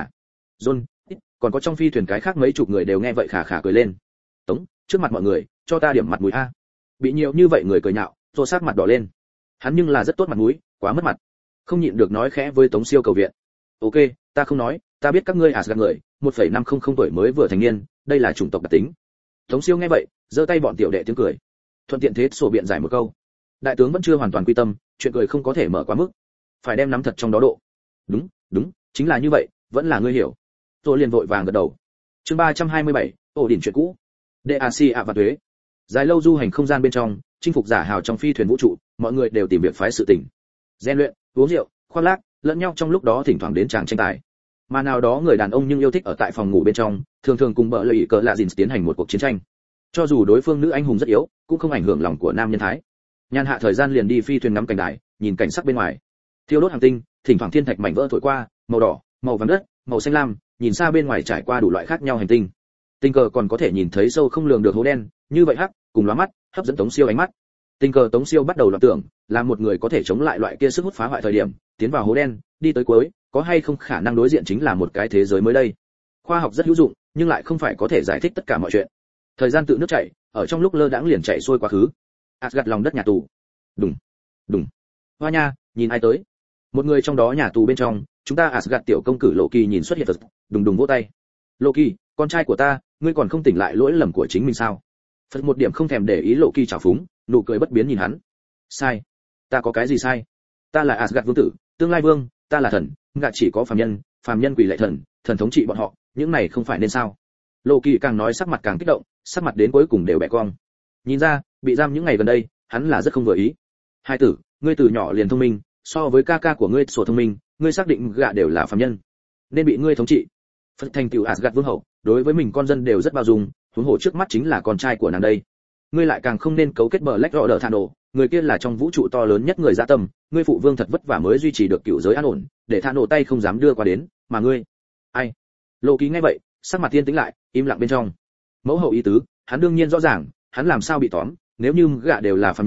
John, còn có trong phi thuyền cái khác mấy chục người đều nghe vậy khà cười lên. Tống, trước mặt mọi người, cho ta điểm mặt mũi a. Bị nhiều như vậy người cười nhạo, rồi sắc mặt đỏ lên. Hắn nhưng là rất tốt mặt mũi, quá mất mặt. Không nhịn được nói khẽ với Tống Siêu cầu viện. Ok, ta không nói, ta biết các ngươi Asgard người, 1,500 tuổi mới vừa thành niên, đây là chủng tộc đặc tính. Tống Siêu nghe vậy, giơ tay bọn tiểu đệ tiếng cười. Thuận tiện thế sổ biện giải một câu. Đại tướng vẫn chưa hoàn toàn quy tâm, chuyện cười không có thể mở quá mức, phải đem nắm thật trong đó độ. Đúng, chính là như vậy, vẫn là ngươi hiểu. Tôi liền vội vàng gật đầu. Chương 327, ổ đỉnh chuyện cũ. DAC ạ và thuế. Dài lâu du hành không gian bên trong, chinh phục giả hào trong phi thuyền vũ trụ, mọi người đều tìm việc phái sự tình. Rèn luyện, uống rượu, khoác lác, lẫn nhau trong lúc đó thỉnh thoảng đến chàng tranh tài. Mà nào đó người đàn ông nhưng yêu thích ở tại phòng ngủ bên trong, thường cùng bợ lợi cờ lạ dìn tiến hành một cuộc chiến tranh. Cho dù đối phương nữ anh hùng rất yếu, cũng không ảnh hưởng lòng của nam nhân thái. Nhàn hạ thời gian liền đi phi thuyền ngắm cảnh đài, nhìn cảnh sắc bên ngoài. Thiêu đốt hành tinh, thỉnh thoảng thiên thạch mảnh vỡ thổi qua, màu đỏ, màu vàng đất, màu xanh lam, nhìn xa bên ngoài trải qua đủ loại khác nhau hành tinh. Tình cờ còn có thể nhìn thấy sâu không lường được hố đen, như vậy hắc, cùng lóa mắt, hấp dẫn Tống Siêu ánh mắt. Tình cờ Tống Siêu bắt đầu loạn tưởng, là một người có thể chống lại loại kia sức hút phá hoại thời điểm, tiến vào hố đen, đi tới cuối, có hay không khả năng đối diện chính là một cái thế giới mới đây. Khoa học rất hữu dụng, nhưng lại không phải có thể giải thích tất cả mọi chuyện. Thời gian tự nước chảy, ở trong lúc lơ đãng liền chạy xuôi quá khứ. Asgard lòng đất nhà tù. Đùng. Hoa nha, nhìn ai tới? Một người trong đó nhà tù bên trong, chúng ta Asgard tiểu công cử Loki nhìn xuất hiện vật, đùng vỗ tay. Loki, con trai của ta, ngươi còn không tỉnh lại lỗi lầm của chính mình sao? Phật một điểm không thèm để ý Loki trào phúng, nụ cười bất biến nhìn hắn. Sai. Ta có cái gì sai? Ta là Asgard vương tử, tương lai vương, ta là thần, ngạ chỉ có phàm nhân quỷ lệ thần thống trị bọn họ, những này không phải nên sao? Loki càng nói sắc mặt càng kích động, sắc mặt đến cuối cùng đều bẻ cong. Nhìn ra, bị giam những ngày gần đây, hắn là rất không vừa ý. Hai tử, ngươi từ nhỏ liền thông minh, so với ca của ngươi sổ thông minh, ngươi xác định gạ đều là phàm nhân, nên bị ngươi thống trị. Phật thành tiểu Asgard vương hậu, đối với mình con dân đều rất bao dung, huống hồ trước mắt chính là con trai của nàng đây. Ngươi lại càng không nên cấu kết Black Order Thano, người kia là trong vũ trụ to lớn nhất người dạ tâm, ngươi phụ vương thật vất vả mới duy trì được cửu giới an ổn, để Thano tay không dám đưa qua đến, mà ngươi, ai? Loki nghe vậy, sắc mặt tiên tĩnh lại, im lặng bên trong. Mẫu hậu ý tứ, hắn đương nhiên rõ ràng, hắn làm sao bị tóm, nếu như gạ đều là phàm nhân,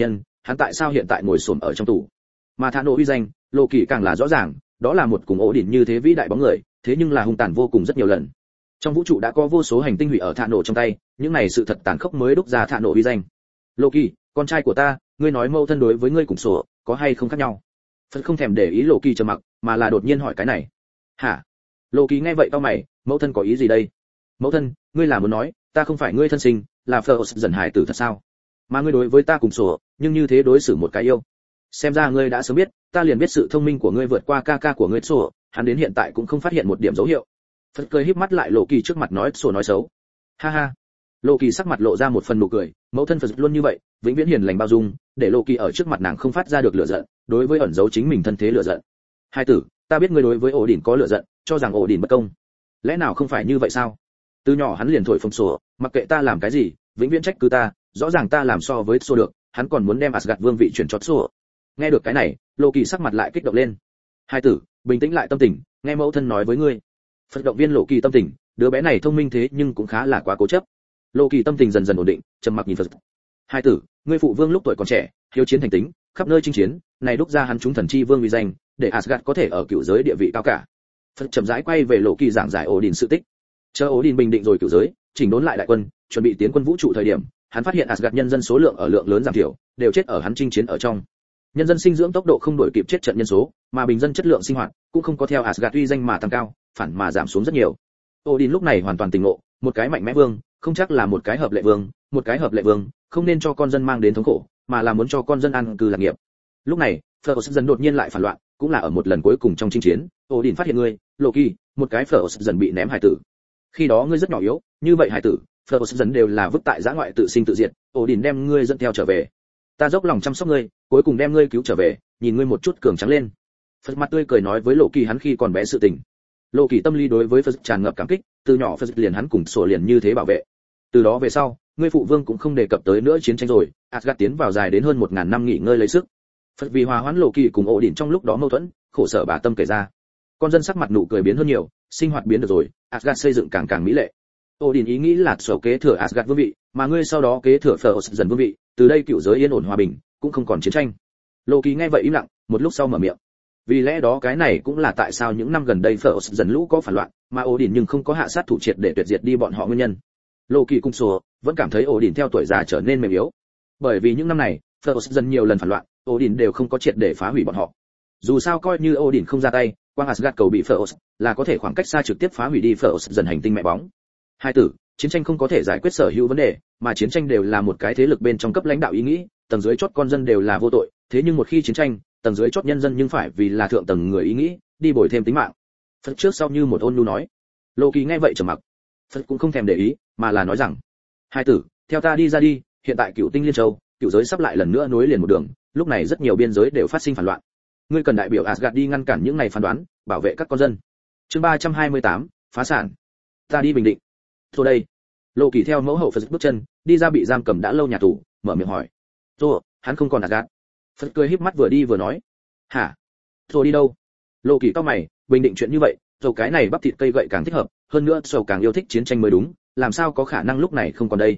hắn tại sao hiện tại ngồi xổm ở trong tù. Mà Thạ Nổ uy danh, Lộ Kỳ càng là rõ ràng, đó là một cùng ổ đỉnh như thế vĩ đại bóng người, thế nhưng là hung tàn vô cùng rất nhiều lần. Trong vũ trụ đã có vô số hành tinh hủy ở Thạ Nổ trong tay, những này sự thật tàn khốc mới đúc ra Thạ Nổ uy danh. Lộ Kỳ, con trai của ta, ngươi nói mâu thân đối với ngươi cùng sổ, có hay không khác nhau? Phật không thèm để ý Lộ Kỳ trầm mặc, mà là đột nhiên hỏi cái này. Hả? Lộ Kỳ nghe vậy cau mày, mẫu thân có ý gì đây? Mẫu thân, ngươi là muốn nói, ta không phải ngươi thân sinh, là Phở dần hải tử thật sao? Mà ngươi đối với ta cùng sổ, nhưng như thế đối xử một cái yêu. Xem ra ngươi đã sớm biết, ta liền biết sự thông minh của ngươi vượt qua ca ca của ngươi sổ, hắn đến hiện tại cũng không phát hiện một điểm dấu hiệu. Phật cười híp mắt lại Lộ Kỳ trước mặt nói sổ nói xấu. Ha ha. Lộ Kỳ sắc mặt lộ ra một phần nụ cười, mẫu thân Phật luôn như vậy, vĩnh viễn hiền lành bao dung, để Lộ Kỳ ở trước mặt nàng không phát ra được lửa giận, đối với ẩn giấu chính mình thân thế lửa giận. Hai tử, ta biết ngươi đối với ổ đỉnh có lửa giận, cho rằng ổ đỉnh bất công. Lẽ nào không phải như vậy sao? Từ nhỏ hắn liền thổi phồng sổ, mặc kệ ta làm cái gì, vĩnh viễn trách cứ ta, rõ ràng ta làm so với sổ được, hắn còn muốn đem Asgard vương vị chuyển cho sổ. Nghe được cái này, Lộ Kỳ sắc mặt lại kích động lên. Hai tử, bình tĩnh lại tâm tình, nghe mẫu thân nói với ngươi. Phật động viên Lộ Kỳ tâm tình, đứa bé này thông minh thế nhưng cũng khá là quá cố chấp. Lộ Kỳ tâm tình dần dần ổn định, trầm mặc nhìn Phật. Hai tử, ngươi phụ vương lúc tuổi còn trẻ, hiếu chiến thành tính, khắp nơi chinh chiến, này đúc ra hắn chúng thần chi vương uy danh, để Asgard có thể ở cựu giới địa vị cao cả. Phật chậm rãi quay về Lộ Kỳ giảng giải ổ đỉnh sự tích. Chờ ổ đỉnh bình định rồi cựu giới, chỉnh đốn lại đại quân, chuẩn bị tiến quân vũ trụ thời điểm, hắn phát hiện Asgard nhân dân số lượng ở lượng lớn giảm thiểu, đều chết ở hắn chinh chiến ở trong. Nhân dân sinh dưỡng tốc độ không đổi kịp chết trận nhân số, mà bình dân chất lượng sinh hoạt cũng không có theo Asgard uy danh mà tăng cao, phản mà giảm xuống rất nhiều. Odin lúc này hoàn toàn tỉnh ngộ, một cái mạnh mẽ vương, không chắc là một cái hợp lệ vương, một cái hợp lệ vương, không nên cho con dân mang đến thống khổ, mà là muốn cho con dân an cư lạc nghiệp. Lúc này, Phở dần đột nhiên lại phản loạn, cũng là ở một lần cuối cùng trong chinh chiến, Odin phát hiện ngươi, Loki, một cái Phở dần bị ném hải tử. Khi đó ngươi rất nhỏ yếu, như vậy hải tử, Phở dần đều là vứt tại giã ngoại tự sinh tự diệt, Odin đem ngươi dẫn theo trở về. Ta dốc lòng chăm sóc ngươi, cuối cùng đem ngươi cứu trở về, nhìn ngươi một chút cường trắng lên. Phật mặt tươi cười nói với Lộ Kỳ hắn khi còn bé sự tình. Lộ Kỳ tâm lý đối với Phật tràn ngập cảm kích, từ nhỏ Phật liền hắn cùng sổ liền như thế bảo vệ. Từ đó về sau, ngươi phụ vương cũng không đề cập tới nữa chiến tranh rồi, Asgard tiến vào dài đến hơn 1000 năm nghỉ ngơi lấy sức. Phật vì hòa hoãn Lộ Kỳ cùng ổ đỉnh trong lúc đó mâu thuẫn, khổ sở bà tâm kể ra. Con dân sắc mặt nụ cười biến hơn nhiều, sinh hoạt biến được rồi, Asgard xây dựng càng càng mỹ lệ. Ổ đỉnh ý nghĩ là sổ kế thừa Asgard vương vị, mà ngươi sau đó kế thừa Phở dần vương vị, từ đây cựu giới yên ổn hòa bình, cũng không còn chiến tranh. Lộ Kỳ nghe vậy im lặng, một lúc sau mở miệng. Vì lẽ đó cái này cũng là tại sao những năm gần đây Phở dần lũ có phản loạn, mà Odin nhưng không có hạ sát thủ triệt để tuyệt diệt đi bọn họ nguyên nhân. Lộ Kỳ cung sổ vẫn cảm thấy Odin theo tuổi già trở nên mềm yếu, bởi vì những năm này Phở dần nhiều lần phản loạn, Odin đều không có triệt để phá hủy bọn họ. Dù sao coi như Odin không ra tay, quang Asgard cầu bị Phở là có thể khoảng cách xa trực tiếp phá hủy đi Phở dần hành tinh mẹ bóng. Hai tử, chiến tranh không có thể giải quyết sở hữu vấn đề, mà chiến tranh đều là một cái thế lực bên trong cấp lãnh đạo ý nghĩ, tầng dưới chót con dân đều là vô tội, thế nhưng một khi chiến tranh, tầng dưới chót nhân dân nhưng phải vì là thượng tầng người ý nghĩ, đi bồi thêm tính mạng. Phật trước sau như một ôn nhu nói. Lộ Kỳ nghe vậy trầm mặc. Phật cũng không thèm để ý, mà là nói rằng: hai tử, theo ta đi ra đi, hiện tại Cựu Tinh Liên Châu, cựu giới sắp lại lần nữa nối liền một đường, lúc này rất nhiều biên giới đều phát sinh phản loạn. Ngươi cần đại biểu Asgard đi ngăn cản những này phán đoán, bảo vệ các con dân. Chương 328, phá sản. Ta đi Bình Định. Thôi đây. Lộ Kỳ theo mẫu hậu Phật bước chân, đi ra bị giam cầm đã lâu nhà tù, mở miệng hỏi: "Rồi, hắn không còn Asgard?" Phật cười híp mắt vừa đi vừa nói: "Hả? Rồi đi đâu?" Lộ Kỳ cau mày, Bình Định chuyện như vậy, rồi cái này bắp thịt cây gậy càng thích hợp, hơn nữa sầu càng yêu thích chiến tranh mới đúng, làm sao có khả năng lúc này không còn đây.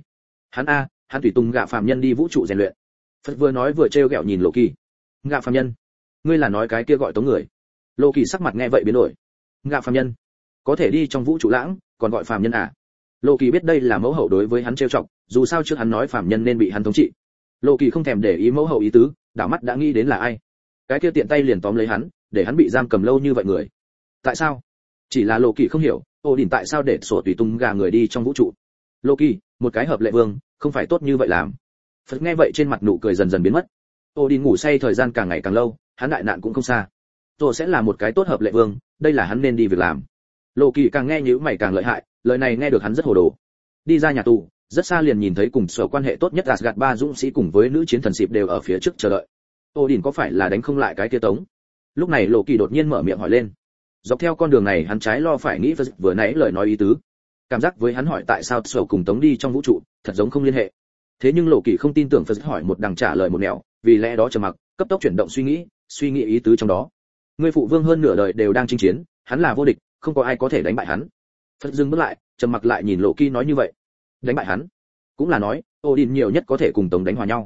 Hắn tùy tùng gạ phàm nhân đi vũ trụ rèn luyện. Phật vừa nói vừa trêu ghẹo nhìn Lộ Kỳ. Gạ phàm nhân? Ngươi là nói cái kia gọi tống người? Lộ Kỳ sắc mặt nghe vậy biến đổi. Gạ phàm nhân? Có thể đi trong vũ trụ lãng, còn gọi phàm nhân à? Lộ Kỳ biết đây là mẫu hậu đối với hắn trêu chọc, dù sao trước hắn nói phàm nhân nên bị hắn thống trị. Lộ Kỳ không thèm để ý mẫu hậu ý tứ, đảo mắt đã nghĩ đến là ai. Cái kia tiện tay liền tóm lấy hắn, để hắn bị giam cầm lâu như vậy người. Tại sao? Chỉ là Lộ Kỳ không hiểu, Odin tại sao để sổ tùy tung gà người đi trong vũ trụ. Lộ Kỳ, một cái hợp lệ vương, không phải tốt như vậy làm. Phật nghe vậy trên mặt nụ cười dần dần biến mất. Odin ngủ say thời gian càng ngày càng lâu, hắn đại nạn cũng không xa. Rồi sẽ là một cái tốt hợp lệ vương, đây là hắn nên đi việc làm. Lộ Kỳ càng nghe nhíu mày càng lợi hại, lời này nghe được hắn rất hồ đồ. Đi ra nhà tù, rất xa liền nhìn thấy cùng sở quan hệ tốt nhất Asgard ba dũng sĩ cùng với nữ chiến thần xịp đều ở phía trước chờ đợi. Odin có phải là đánh không lại cái kia tống? Lúc này Lộ Kỳ đột nhiên mở miệng hỏi lên. Dọc theo con đường này hắn trái lo phải nghĩ vừa nãy lời nói ý tứ. Cảm giác với hắn hỏi tại sao sở cùng tống đi trong vũ trụ, thật giống không liên hệ. Thế nhưng Lộ Kỳ không tin tưởng Phật hỏi một đằng trả lời một nẻo, vì lẽ đó trầm mặc, cấp tốc chuyển động suy nghĩ ý tứ trong đó. Người phụ vương hơn nửa đời đều đang chinh chiến, hắn là vô địch, không có ai có thể đánh bại hắn. Phật dừng bước lại, trầm mặc lại nhìn Lộ Kỳ nói như vậy. Đánh bại hắn? Cũng là nói, Odin nhiều nhất có thể cùng tống đánh hòa nhau.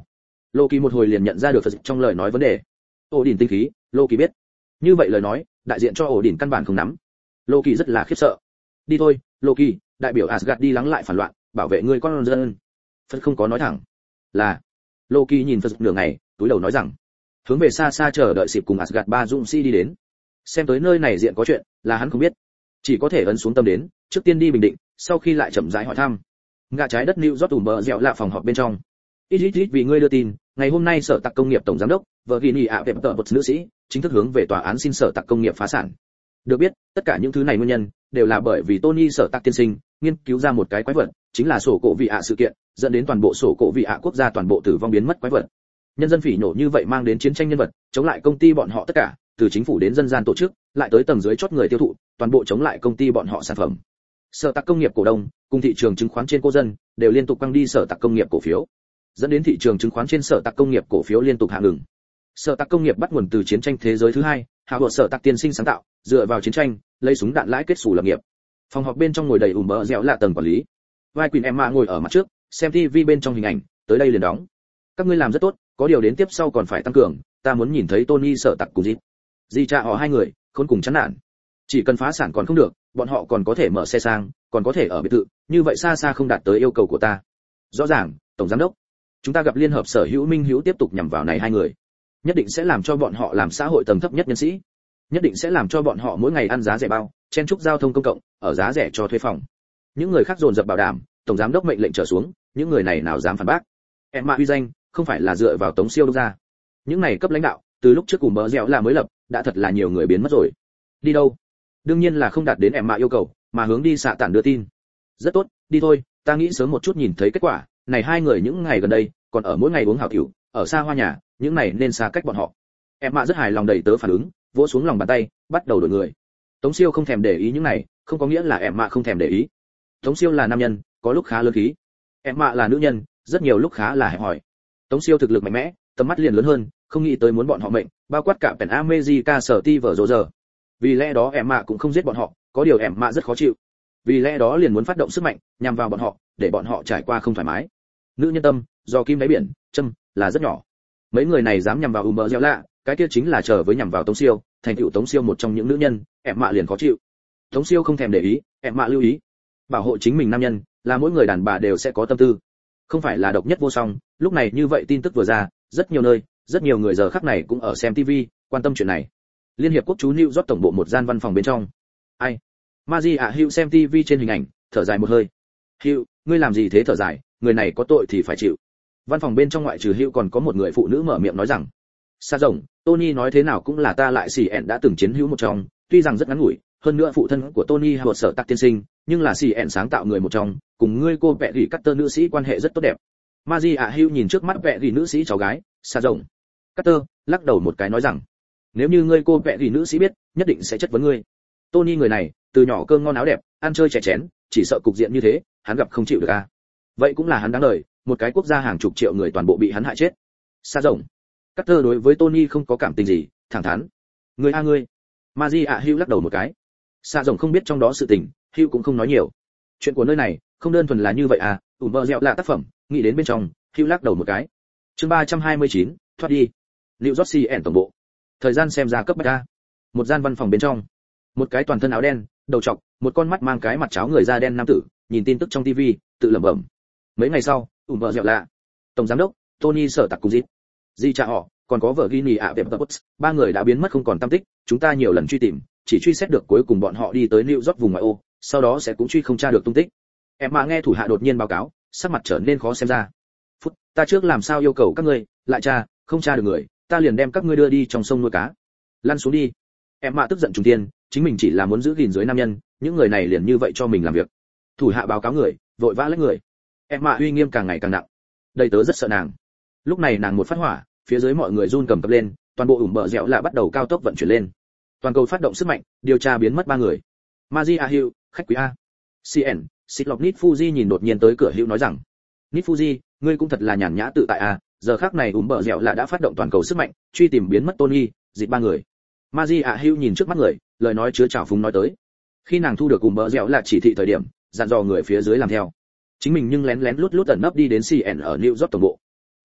Loki một hồi liền nhận ra được Phật trong lời nói vấn đề. Ổ đỉnh tinh khí, Loki biết. Như vậy lời nói, đại diện cho ổ đỉnh căn bản không nắm. Loki rất là khiếp sợ. Đi thôi, Loki, đại biểu Asgard đi lắng lại phản loạn, bảo vệ người con dân. Phật không có nói thẳng. Là. Loki nhìn Phật nửa ngày, túi đầu nói rằng, hướng về xa xa chờ đợi xịp cùng Asgard ba dũng sĩ đi đến. Xem tới nơi này diện có chuyện, là hắn không biết, chỉ có thể ấn xuống tâm đến, trước tiên đi bình định, sau khi lại chậm rãi hỏi thăm. Ngã trái đất New York ủm bờ dẻo lạ phòng họp bên trong. Ít vì ngươi đưa tin, ngày hôm nay sở tạc công nghiệp tổng giám đốc, Virginia ạ đẹp tợ một nữ sĩ, chính thức hướng về tòa án xin sở tạc công nghiệp phá sản. Được biết, tất cả những thứ này nguyên nhân đều là bởi vì Tony sở tạc tiên sinh nghiên cứu ra một cái quái vật, chính là sổ cổ vị ạ sự kiện, dẫn đến toàn bộ sổ cổ vị ạ quốc gia toàn bộ tử vong biến mất quái vật. Nhân dân phỉ nhổ như vậy mang đến chiến tranh nhân vật, chống lại công ty bọn họ tất cả, từ chính phủ đến dân gian tổ chức, lại tới tầng dưới chót người tiêu thụ, toàn bộ chống lại công ty bọn họ sản phẩm. Sở tạc công nghiệp cổ đông, cùng thị trường chứng khoán trên cô dân, đều liên tục quăng đi sở tạc công nghiệp cổ phiếu, dẫn đến thị trường chứng khoán trên sở tạc công nghiệp cổ phiếu liên tục hạ ngừng. Sở tạc công nghiệp bắt nguồn từ chiến tranh thế giới thứ hai, hào hột sở tạc tiên sinh sáng tạo, dựa vào chiến tranh, lấy súng đạn lãi kết sủ lập nghiệp. Phòng họp bên trong ngồi đầy ùm bờ dẻo là tầng quản lý. Vai Queen Emma ngồi ở mặt trước, xem TV bên trong hình ảnh, tới đây liền đóng. Các ngươi làm rất tốt, có điều đến tiếp sau còn phải tăng cường, ta muốn nhìn thấy Tony sở tạc cùng dịp. Di cha họ hai người, khốn cùng chán nản. Chỉ cần phá sản còn không được, bọn họ còn có thể mở xe sang, còn có thể ở biệt thự, như vậy xa xa không đạt tới yêu cầu của ta. Rõ ràng, tổng giám đốc, chúng ta gặp liên hợp sở hữu minh hữu tiếp tục nhằm vào này hai người, nhất định sẽ làm cho bọn họ làm xã hội tầng thấp nhất nhân sĩ, nhất định sẽ làm cho bọn họ mỗi ngày ăn giá rẻ bao, chen chúc giao thông công cộng, ở giá rẻ cho thuê phòng. Những người khác dồn dập bảo đảm, tổng giám đốc mệnh lệnh trở xuống, những người này nào dám phản bác. Emma uy danh không phải là dựa vào Tống Siêu đúc ra. Những này cấp lãnh đạo, từ lúc trước cùng bờ dẻo là mới lập, đã thật là nhiều người biến mất rồi. Đi đâu? Đương nhiên là không đạt đến Emma yêu cầu, mà hướng đi xạ tản đưa tin. Rất tốt, đi thôi, ta nghĩ sớm một chút nhìn thấy kết quả. Này hai người những ngày gần đây, còn ở mỗi ngày uống hảo tiểu, ở xa hoa nhà, những này nên xa cách bọn họ. Emma rất hài lòng đầy tớ phản ứng, vỗ xuống lòng bàn tay, bắt đầu đổi người. Tống Siêu không thèm để ý những này, không có nghĩa là Emma không thèm để ý. Tống Siêu là nam nhân, có lúc khá lớn khí. Emma là nữ nhân, rất nhiều lúc khá là hẹp hòi. Tống Siêu thực lực mạnh mẽ, tầm mắt liền lớn hơn, không nghĩ tới muốn bọn họ mệnh, bao quát cả Pen America sở ti vở giờ. Vì lẽ đó Emma cũng không giết bọn họ, có điều Emma rất khó chịu. Vì lẽ đó liền muốn phát động sức mạnh, nhằm vào bọn họ, để bọn họ trải qua không thoải mái. Nữ nhân tâm, do kim đáy biển, châm là rất nhỏ. Mấy người này dám nhằm vào Umber Gieo lạ, cái kia chính là chờ với nhằm vào Tống Siêu, thành tựu Tống Siêu một trong những nữ nhân, Emma liền khó chịu. Tống Siêu không thèm để ý, Emma lưu ý. Bảo hộ chính mình nam nhân, là mỗi người đàn bà đều sẽ có tâm tư. Không phải là độc nhất vô song, lúc này như vậy tin tức vừa ra, rất nhiều nơi, rất nhiều người giờ khắc này cũng ở xem TV, quan tâm chuyện này. Liên hiệp quốc chú New York tổng bộ một gian văn phòng bên trong. Ai? Magia Hugh xem TV trên hình ảnh, thở dài một hơi. Hugh, ngươi làm gì thế thở dài, người này có tội thì phải chịu. Văn phòng bên trong ngoại trừ Hugh còn có một người phụ nữ mở miệng nói rằng, Sa rồng, Tony nói thế nào cũng là ta lại CN đã từng chiến hữu một trong, tuy rằng rất ngắn ngủi, hơn nữa phụ thân của Tony Howard sở tạc tiên sinh, nhưng là CN sáng tạo người một trong, cùng ngươi cô vẽ gỉ Carter nữ sĩ quan hệ rất tốt đẹp. Magia Hugh nhìn trước mắt vẽ gỉ nữ sĩ cháu gái, Sa rồng. Carter lắc đầu một cái nói rằng, nếu như ngươi cô vẽ gỉ nữ sĩ biết, nhất định sẽ chất vấn ngươi. Tony người này, từ nhỏ cơm ngon áo đẹp, ăn chơi trẻ chén, chỉ sợ cục diện như thế, hắn gặp không chịu được a. Vậy cũng là hắn đáng đời, một cái quốc gia hàng chục triệu người toàn bộ bị hắn hại chết. Sa rồng. Carter đối với Tony không có cảm tình gì, thẳng thắn. Ngươi a ngươi. Magia Hugh lắc đầu một cái. Sa rồng không biết trong đó sự tình, Hugh cũng không nói nhiều. Chuyện của nơi này, không đơn thuần là như vậy à, ủm bờ dẻo là tác phẩm, nghĩ đến bên trong, Hugh lắc đầu một cái. Chương 329, thoát đi. New York CN tổng bộ. Thời gian xem ra cấp bách a. Một gian văn phòng bên trong, một cái toàn thân áo đen, đầu trọc, một con mắt mang cái mặt cháo người da đen nam tử, nhìn tin tức trong TV, tự lẩm bẩm. Mấy ngày sau, ủm bờ dẻo lạ, tổng giám đốc Tony sở tạc cùng dịp, di cha họ, còn có vợ Gini ạ đẹp ba người đã biến mất không còn tăm tích, chúng ta nhiều lần truy tìm, chỉ truy xét được cuối cùng bọn họ đi tới New York vùng ngoại ô, sau đó sẽ cũng truy không tra được tung tích. Em mà nghe thủ hạ đột nhiên báo cáo, sắc mặt trở nên khó xem ra. Phút, ta trước làm sao yêu cầu các ngươi, lại tra, không tra được người, ta liền đem các ngươi đưa đi trong sông nuôi cá. Lăn xuống đi. Em mà tức giận trùng tiên, chính mình chỉ là muốn giữ gìn dưới nam nhân, những người này liền như vậy cho mình làm việc. Thủ hạ báo cáo người, vội vã lấy người. Em mà uy nghiêm càng ngày càng nặng. Đầy tớ rất sợ nàng. Lúc này nàng một phát hỏa, phía dưới mọi người run cầm cập lên, toàn bộ ủm bờ dẻo lạ bắt đầu cao tốc vận chuyển lên. Toàn cầu phát động sức mạnh, điều tra biến mất 3 người. Magia Hugh, khách quý a. CN, xịt lọc Nít Fuji nhìn đột nhiên tới cửa Hugh nói rằng, Nít Fuji, ngươi cũng thật là nhàn nhã tự tại a, giờ khắc này ủm bờ dẻo lạ đã phát động toàn cầu sức mạnh, truy tìm biến mất Tony, dịp 3 người. Magia Hugh nhìn trước mắt người, lời nói chứa trào phúng nói tới. Khi nàng thu được ủm bờ dẻo lạ chỉ thị thời điểm, dặn dò người phía dưới làm theo. Chính mình nhưng lén lén lút lút ẩn nấp đi đến CN ở New York tổng bộ.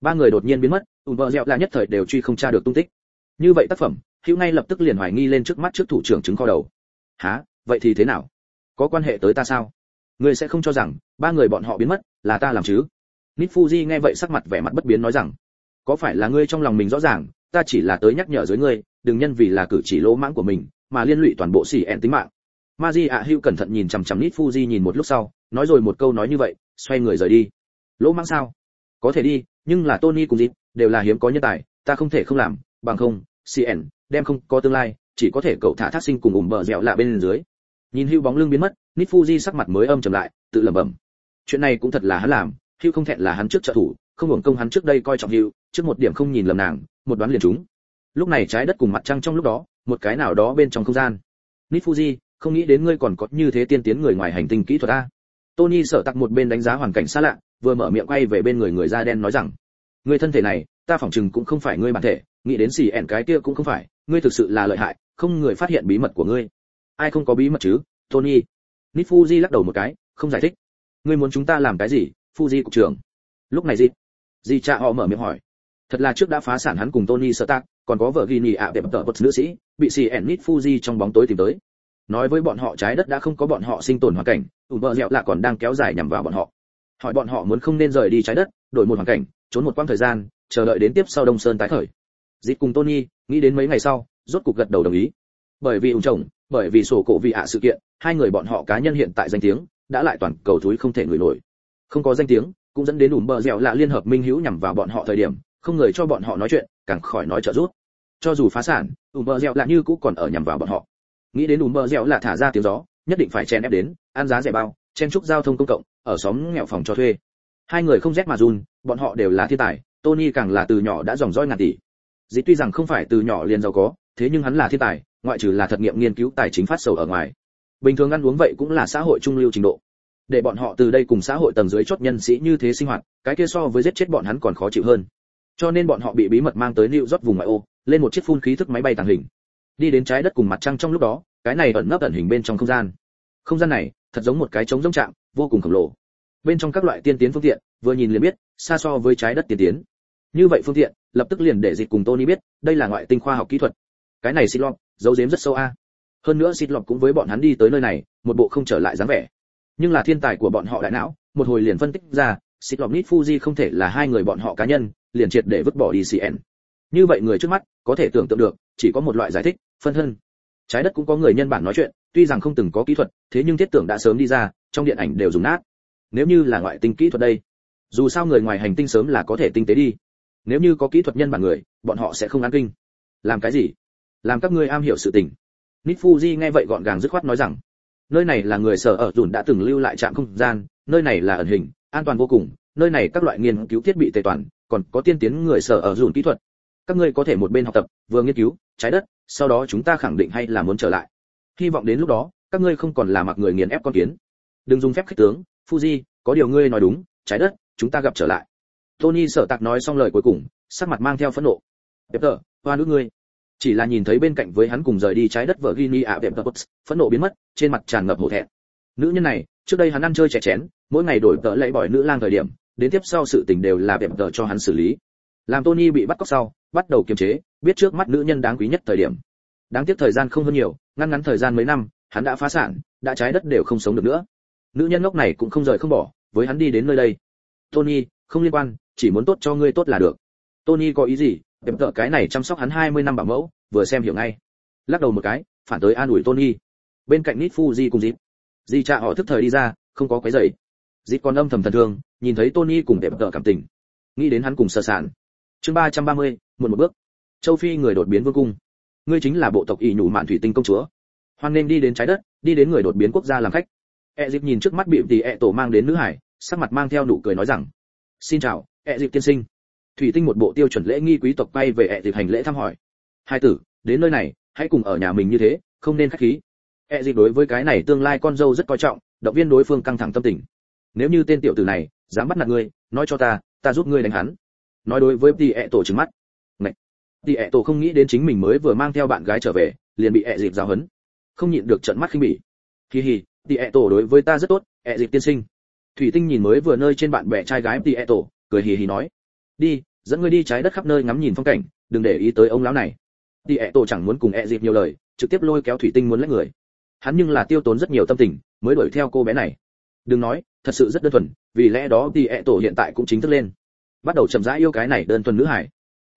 Ba người đột nhiên biến mất, vợ dẹo là nhất thời đều truy không tra được tung tích. Như vậy tác phẩm, hữu ngay lập tức liền hoài nghi lên trước mắt trước thủ trưởng chứng kho đầu. Hả, vậy thì thế nào? Có quan hệ tới ta sao? Ngươi sẽ không cho rằng ba người bọn họ biến mất là ta làm chứ? Nít Fuji nghe vậy sắc mặt vẻ mặt bất biến nói rằng, có phải là ngươi trong lòng mình rõ ràng, ta chỉ là tới nhắc nhở dưới ngươi, đừng nhân vì là cử chỉ lỗ mãng của mình mà liên lụy toàn bộ xỉ ẹn tính mạng. Maji Hữu cẩn thận nhìn chằm chằm Nít Fuji nhìn một lúc sau, nói rồi một câu nói như vậy, xoay người rời đi. Lỗ mãng sao? Có thể đi, nhưng là Tony cùng Dịp đều là hiếm có nhân tài, ta không thể không làm, bằng không, CN đem không có tương lai, chỉ có thể cậu thả thác sinh cùng bờ dẻo lạ bên dưới. Nhìn Hữu bóng lưng biến mất, Nít Fuji sắc mặt mới âm trầm lại, tự lẩm bẩm. Chuyện này cũng thật là hắn làm, Hữu không thẹn là hắn trước trợ thủ, không hưởng công hắn trước đây coi trọng Hữu, trước một điểm không nhìn lầm nàng, một đoán liền trúng. Lúc này trái đất cùng mặt trăng trong lúc đó, một cái nào đó bên trong không gian. Nít Fuji, không nghĩ đến ngươi còn có như thế tiên tiến người ngoài hành tinh kỹ thuật a. Tony sợ tặc một bên đánh giá hoàn cảnh xa lạ, vừa mở miệng quay về bên người da đen nói rằng, người thân thể này, ta phỏng chừng cũng không phải ngươi bản thể, nghĩ đến xì ẻn cái kia cũng không phải, ngươi thực sự là lợi hại, không người phát hiện bí mật của ngươi. Ai không có bí mật chứ, Tony? Nít Fuji lắc đầu một cái, không giải thích. Ngươi muốn chúng ta làm cái gì, Fuji cục trưởng? Lúc này gì cha họ mở miệng hỏi. Thật là trước đã phá sản hắn cùng Tony Stark, còn có vợ Gini ạ đẹp tờ vật nữ sĩ, bị CN Nít Fuji trong bóng tối tìm tới. Nói với bọn họ trái đất đã không có bọn họ sinh tồn hoàn cảnh, bờ dẻo là còn đang kéo dài nhằm vào bọn họ. Hỏi bọn họ muốn không nên rời đi trái đất, đổi một hoàn cảnh, trốn một quãng thời gian, chờ đợi đến tiếp sau Đông Sơn tái khởi. Dịp cùng Tony nghĩ đến mấy ngày sau, rốt cục gật đầu đồng ý. Bởi vì chồng, bởi vì sổ cổ vị ạ sự kiện, hai người bọn họ cá nhân hiện tại danh tiếng đã lại toàn cầu thúi không thể ngửi nổi. Không có danh tiếng, cũng dẫn đến bờ dẻo là liên hợp minh hữu nhằm vào bọn họ thời điểm, không người cho bọn họ nói chuyện, càng khỏi nói trợ giúp. Cho dù phá sản, bờ dẻo là như cũ còn ở nhằm vào bọn họ. Nghĩ đến bờ dẻo là thả ra tiếng gió, nhất định phải chen ép đến, ăn giá rẻ bao, chen chúc giao thông công cộng, ở xóm nghèo phòng cho thuê. Hai người không rét mà run, bọn họ đều là thiên tài, Tony càng là từ nhỏ đã dòng dõi ngàn tỷ. Dĩ tuy rằng không phải từ nhỏ liền giàu có, thế nhưng hắn là thiên tài, ngoại trừ là thật nghiệm nghiên cứu tài chính phát sầu ở ngoài. Bình thường ăn uống vậy cũng là xã hội trung lưu trình độ. Để bọn họ từ đây cùng xã hội tầng dưới chót nhân sĩ như thế sinh hoạt, cái kia so với giết chết bọn hắn còn khó chịu hơn. Cho nên bọn họ bị bí mật mang tới New York vùng ngoại ô, lên một chiếc phun khí thức máy bay tàng hình. Đi đến trái đất cùng mặt trăng trong lúc đó, cái này ẩn nấp ẩn hình bên trong không gian. Không gian này, thật giống một cái trống rỗng trạm, vô cùng khổng lồ. Bên trong các loại tiên tiến phương tiện, vừa nhìn liền biết, xa so với trái đất tiên tiến. Như vậy phương tiện, lập tức liền để Dịch cùng Tony biết, đây là ngoại tinh khoa học kỹ thuật. Cái này Sitlop, giấu giếm rất sâu a. Hơn nữa Sitlop cũng với bọn hắn đi tới nơi này, một bộ không trở lại dáng vẻ. Nhưng là thiên tài của bọn họ đại não, một hồi liền phân tích ra, Sitlop Nít Fuji không thể là hai người bọn họ cá nhân, liền triệt để vứt bỏ đi CN. Như vậy người trước mắt, có thể tưởng tượng được, chỉ có một loại giải thích, phân thân. Trái đất cũng có người nhân bản nói chuyện, tuy rằng không từng có kỹ thuật, thế nhưng thiết tưởng đã sớm đi ra, trong điện ảnh đều dùng nát. Nếu như là ngoại tinh kỹ thuật đây, dù sao người ngoài hành tinh sớm là có thể tinh tế đi. Nếu như có kỹ thuật nhân bản người, bọn họ sẽ không ăn kinh. Làm cái gì? Làm các ngươi am hiểu sự tình. Nít Fuji nghe vậy gọn gàng dứt khoát nói rằng, nơi này là người sở ở dùn đã từng lưu lại trạm không gian, nơi này là ẩn hình, an toàn vô cùng, nơi này các loại nghiên cứu thiết bị tề toàn, còn có tiên tiến người sở ở dùn kỹ thuật. Các ngươi có thể một bên học tập, vừa nghiên cứu trái đất, sau đó chúng ta khẳng định hay là muốn trở lại. Hy vọng đến lúc đó, các ngươi không còn là mặc người nghiền ép con kiến. Đừng dùng phép khích tướng, Fuji, có điều ngươi nói đúng, trái đất, chúng ta gặp trở lại. Tony sợ tạc nói xong lời cuối cùng, sắc mặt mang theo phẫn nộ. Peter, hoa nữ ngươi. Chỉ là nhìn thấy bên cạnh với hắn cùng rời đi trái đất Virginia Peter, phẫn nộ biến mất, trên mặt tràn ngập hổ thẹn. Nữ nhân này, trước đây hắn ăn chơi trẻ chén, mỗi ngày đổi tợ lẫy bỏi nữ lang thời điểm, đến tiếp sau sự tình đều là Peter cho hắn xử lý. Làm Tony bị bắt cóc sau, bắt đầu kiềm chế, biết trước mắt nữ nhân đáng quý nhất thời điểm. Đáng tiếc thời gian không hơn nhiều, ngắn thời gian mấy năm, hắn đã phá sản, đã trái đất đều không sống được nữa. Nữ nhân ngốc này cũng không rời không bỏ, với hắn đi đến nơi đây. Tony, không liên quan, chỉ muốn tốt cho ngươi tốt là được. Tony có ý gì? Đẹp tợ cái này chăm sóc hắn 20 năm bảo mẫu, vừa xem hiểu ngay. Lắc đầu một cái, phản tới an ủi Tony. Bên cạnh Nít Fuji cùng Dịp. Di cha họ thức thời đi ra, không có quấy rầy. Dịp còn âm thầm thần thương, nhìn thấy Tony cùng đẹp tợ cảm tình, nghĩ đến hắn cùng sơ sản. Chương 330, muộn một bước. Châu Phi người đột biến vương cung. Ngươi chính là bộ tộc ỷ nhủ mạn thủy tinh công chúa. Hoan nên đi đến trái đất, đi đến người đột biến quốc gia làm khách. Dịp nhìn trước mắt bị tỷ tổ mang đến nữ hải, sắc mặt mang theo nụ cười nói rằng: "Xin chào, Dịp tiên sinh." Thủy tinh một bộ tiêu chuẩn lễ nghi quý tộc quay về Dịp hành lễ thăm hỏi. "Hai tử, đến nơi này, hãy cùng ở nhà mình như thế, không nên khách khí." Dịp đối với cái này tương lai con dâu rất coi trọng, động viên đối phương căng thẳng tâm tình. "Nếu như tên tiểu tử này dám bắt nạt ngươi, nói cho ta giúp ngươi đánh hắn." Nói đối với tỷ tổ trừng mắt. Ngậy. Tỷ tổ không nghĩ đến chính mình mới vừa mang theo bạn gái trở về, liền bị Dịp giáo huấn. Không nhịn được trợn mắt khinh bỉ. "Hi hi, tỷ tổ đối với ta rất tốt, Dịp tiên sinh." Thủy tinh nhìn mới vừa nơi trên bạn bè trai gái tỷ tổ, cười hì hì nói: "Đi, dẫn ngươi đi trái đất khắp nơi ngắm nhìn phong cảnh, đừng để ý tới ông lão này. Tỷ ẹ tổ chẳng muốn cùng ẹ dịp nhiều lời, trực tiếp lôi kéo thủy tinh muốn lấy người. Hắn nhưng là tiêu tốn rất nhiều tâm tình mới đuổi theo cô bé này. Đừng nói, thật sự rất đơn thuần, vì lẽ đó tỷ ẹ tổ hiện tại cũng chính thức lên, bắt đầu chậm rãi yêu cái này đơn thuần nữ hải.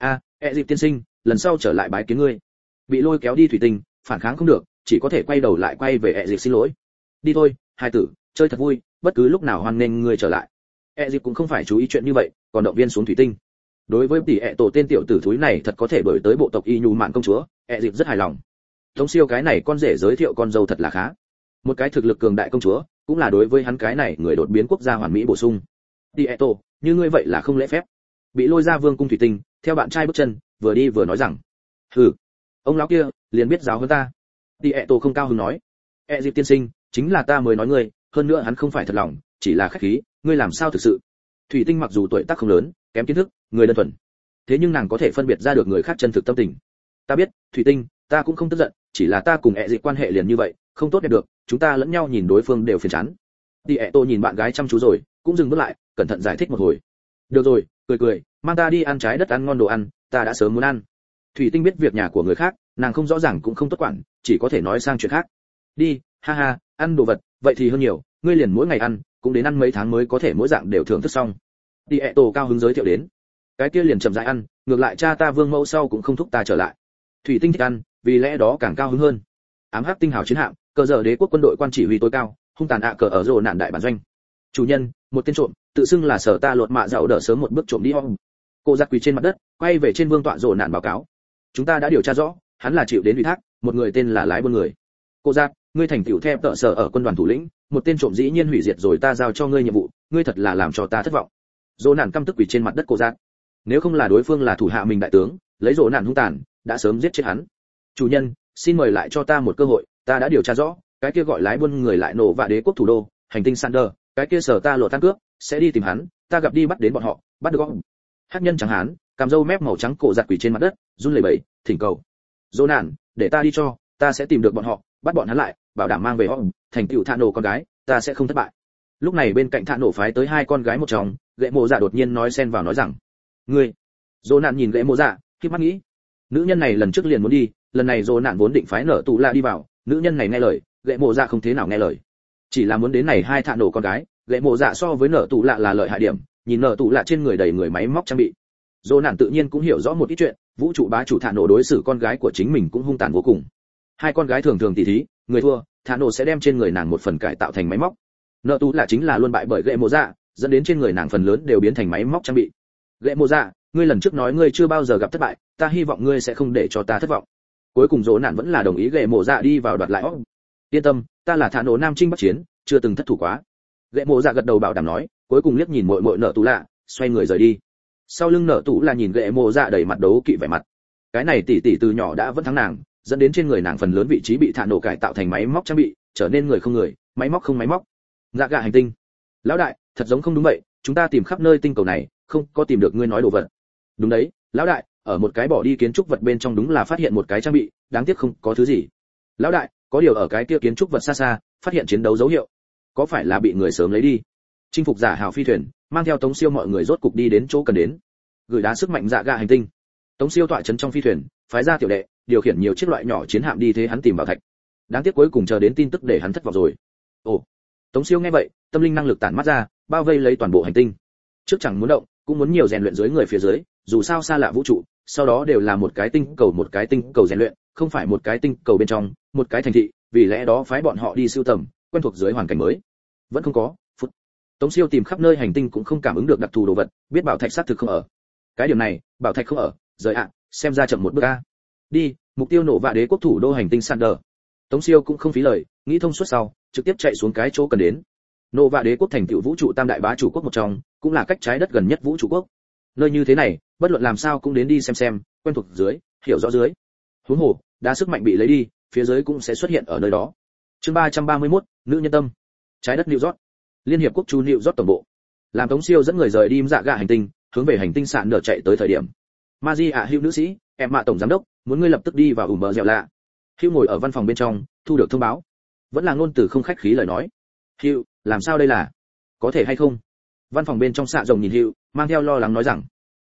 Ẹ dịp tiên sinh, lần sau trở lại bái kiến ngươi. Bị lôi kéo đi thủy tinh, phản kháng không được, chỉ có thể quay đầu lại quay về ẹ dịp xin lỗi. Đi thôi, hai tử, chơi thật vui, bất cứ lúc nào hoan nghênh ngươi trở lại. ẹ dịp cũng không phải chú ý chuyện như vậy, còn động viên xuống thủy tinh. Đối với tỷ ẹ tổ tên tiểu tử thúi này thật có thể đổi tới bộ tộc y nhu mạn công chúa, ẹ dịp rất hài lòng. Tống siêu cái này con rể giới thiệu con dâu thật là khá, một cái thực lực cường đại công chúa, cũng là đối với hắn cái này người đột biến quốc gia hoàn mỹ bổ sung. Tỷ ẹ tổ, như ngươi vậy là không lễ phép. Bị lôi ra vương cung thủy tinh, theo bạn trai bước chân, vừa đi vừa nói rằng, hừ, ông lão kia liền biết giáo hơn ta. Tỷ ẹ tổ không cao hứng nói, ẹ dịp tiên sinh, chính là ta mới nói ngươi, hơn nữa hắn không phải thật lòng, chỉ là khách khí, ngươi làm sao thực sự. Thủy tinh mặc dù tuổi tác không lớn, kém kiến thức, người đơn thuần, thế nhưng nàng có thể phân biệt ra được người khác chân thực tâm tình. Ta biết, thủy tinh, ta cũng không tức giận, chỉ là ta cùng ẹ dịp quan hệ liền như vậy, không tốt đẹp được, chúng ta lẫn nhau nhìn đối phương đều phiền chán. Tỷ ẹ tổ nhìn bạn gái chăm chú rồi, cũng dừng bước lại, cẩn thận giải thích một hồi. Được rồi, cười cười, mang ta đi ăn trái đất, ăn ngon đồ ăn, ta đã sớm muốn ăn. Thủy tinh biết việc nhà của người khác, nàng không rõ ràng cũng không tốt quản, chỉ có thể nói sang chuyện khác. Đi, ha ha, ăn đồ vật, vậy thì hơn nhiều, ngươi liền mỗi ngày ăn, cũng đến ăn mấy tháng mới có thể mỗi dạng đều thưởng thức xong. Tỷ ẹ tổ cao hứng giới thiệu đến. Cái kia liền chậm rãi ăn, ngược lại cha ta vương mẫu sau cũng không thúc ta trở lại. Thủy tinh thích ăn, vì lẽ đó càng cao hứng hơn. Ám hắc tinh hào chiến hạm, cờ dở đế quốc quân đội quan chỉ huy tối cao, hung tàn cờ ở rồ nạn đại bản doanh. Chủ nhân, một tên trộm, tự xưng là sở ta lột mạ dạo đỡ sớm một bước trộm đi om. Cô giặc quỳ trên mặt đất, quay về trên vương tọa rồ nạn báo cáo. Chúng ta đã điều tra rõ, hắn là chịu đến ủy thác, một người tên là lái buôn người. Cô giặc, ngươi thành tựu theo tợ sở ở quân đoàn thủ lĩnh, một tên trộm dĩ nhiên hủy diệt rồi ta giao cho ngươi nhiệm vụ, ngươi thật là làm cho ta thất vọng. Rồ nạn căm tức quỳ trên mặt đất cô giặc. Nếu không là đối phương là thủ hạ mình đại tướng, lấy rồ nạn hung tàn, đã sớm giết chết hắn. Chủ nhân, xin mời lại cho ta một cơ hội, ta đã điều tra rõ, cái kia gọi lái buôn người lại nổ vạ đế quốc thủ đô, hành tinh Sander, cái kia sở ta lộ tan cướp, sẽ đi tìm hắn, ta gặp đi bắt đến bọn họ, bắt được ông. Hắc nhân trắng hán, cằm râu mép màu trắng cổ giặt quỷ trên mặt đất, run lẩy bẩy, thỉnh cầu. Dỗ nạn, để ta đi cho, ta sẽ tìm được bọn họ, bắt bọn hắn lại, bảo đảm mang về ông, thành tựu thạ nổ con gái, ta sẽ không thất bại. Lúc này bên cạnh thạ nổ phái tới hai con gái một chồng, gậy mộ dạ đột nhiên nói xen vào nói rằng, ngươi. Dỗ nạn nhìn gậy mộ dạ, khi mắt nghĩ, nữ nhân này lần trước liền muốn đi, lần này dỗ nạn vốn định phái nở tụ lạ đi vào, nữ nhân này nghe lời, gậy mộ dạ không thế nào nghe lời, chỉ là muốn đến này hai thạ nổ con gái. Gậy mộ dạ so với nở tụ lạ là lợi hại điểm, nhìn nở tụ lạ trên người đầy người máy móc trang bị. Dỗ nạn tự nhiên cũng hiểu rõ một ít chuyện, vũ trụ bá chủ thạ nổ đối xử con gái của chính mình cũng hung tàn vô cùng. Hai con gái thường thường tỉ thí, người thua, thạ nổ sẽ đem trên người nàng một phần cải tạo thành máy móc. Nở tụ lạ chính là luôn bại bởi gậy mộ dạ, dẫn đến trên người nàng phần lớn đều biến thành máy móc trang bị. Gậy mộ dạ, ngươi lần trước nói ngươi chưa bao giờ gặp thất bại, ta hy vọng ngươi sẽ không để cho ta thất vọng. Cuối cùng Dỗ nạn vẫn là đồng ý gậy mộ dạ đi vào đoạt lại óc. Yên tâm, ta là thạ nổ nam chinh bắc chiến, chưa từng thất thủ quá. Gậy mộ dạ gật đầu bảo đảm nói, cuối cùng liếc nhìn muội muội nở tụ lạ, xoay người rời đi. Sau lưng nở tụ là nhìn gậy mộ dạ đầy mặt đấu kỵ vẻ mặt. Cái này tỷ tỷ từ nhỏ đã vẫn thắng nàng, dẫn đến trên người nàng phần lớn vị trí bị thạ nổ cải tạo thành máy móc trang bị, trở nên người không người, máy móc không máy móc. Dạ gạ hành tinh. Lão đại, thật giống không đúng vậy, chúng ta tìm khắp nơi tinh cầu này, không có tìm được ngươi nói đồ vật. Đúng đấy, lão đại, ở một cái bỏ đi kiến trúc vật bên trong đúng là phát hiện một cái trang bị, đáng tiếc không có thứ gì. Lão đại, có điều ở cái kia kiến trúc vật xa xa, phát hiện chiến đấu dấu hiệu. Có phải là bị người sớm lấy đi? Chinh phục giả hào phi thuyền, mang theo Tống Siêu mọi người rốt cục đi đến chỗ cần đến. Gửi đá sức mạnh dạ gạ hành tinh. Tống Siêu tọa trấn trong phi thuyền, phái ra tiểu đệ, điều khiển nhiều chiếc loại nhỏ chiến hạm đi thế hắn tìm bảo thạch. Đáng tiếc cuối cùng chờ đến tin tức để hắn thất vọng rồi. Ồ. Tống Siêu nghe vậy, tâm linh năng lực tản mắt ra, bao vây lấy toàn bộ hành tinh. Trước chẳng muốn động, cũng muốn nhiều rèn luyện dưới người phía dưới, dù sao xa lạ vũ trụ, sau đó đều là một cái tinh cầu rèn luyện, không phải một cái tinh cầu bên trong, một cái thành thị, vì lẽ đó phái bọn họ đi sưu tầm, quen thuộc dưới hoàn cảnh mới. Vẫn không có. Phút. Tống Siêu tìm khắp nơi hành tinh cũng không cảm ứng được đặc thù đồ vật, biết bảo thạch xác thực không ở. Cái điểm này, bảo thạch không ở, rời ạ, xem ra chậm một bước a. Đi, mục tiêu nổ vạ đế quốc thủ đô hành tinh Sander. Tống Siêu cũng không phí lời, nghĩ thông suốt sau, trực tiếp chạy xuống cái chỗ cần đến. Nổ vạ đế quốc thành tựu vũ trụ tam đại bá chủ quốc một trong, cũng là cách trái đất gần nhất vũ trụ quốc. Nơi như thế này, bất luận làm sao cũng đến đi xem, quen thuộc dưới, hiểu rõ dưới. Huống hồ, đá sức mạnh bị lấy đi, phía dưới cũng sẽ xuất hiện ở nơi đó. Chương 331, nữ nhân tâm. Trái đất New York. Liên hiệp quốc chu New York tổng bộ. Làm Tống Siêu dẫn người rời đi dạ gạ hành tinh, hướng về hành tinh sạn nở chạy tới thời điểm. Magia Hữu nữ sĩ, em mạ tổng giám đốc, muốn ngươi lập tức đi vào bờ dẻo lạ. Hữu ngồi ở văn phòng bên trong, thu được thông báo. Vẫn là ngôn từ không khách khí lời nói. Hữu, làm sao đây là? Có thể hay không? Văn phòng bên trong xạ rồng nhìn Hữu, mang theo lo lắng nói rằng.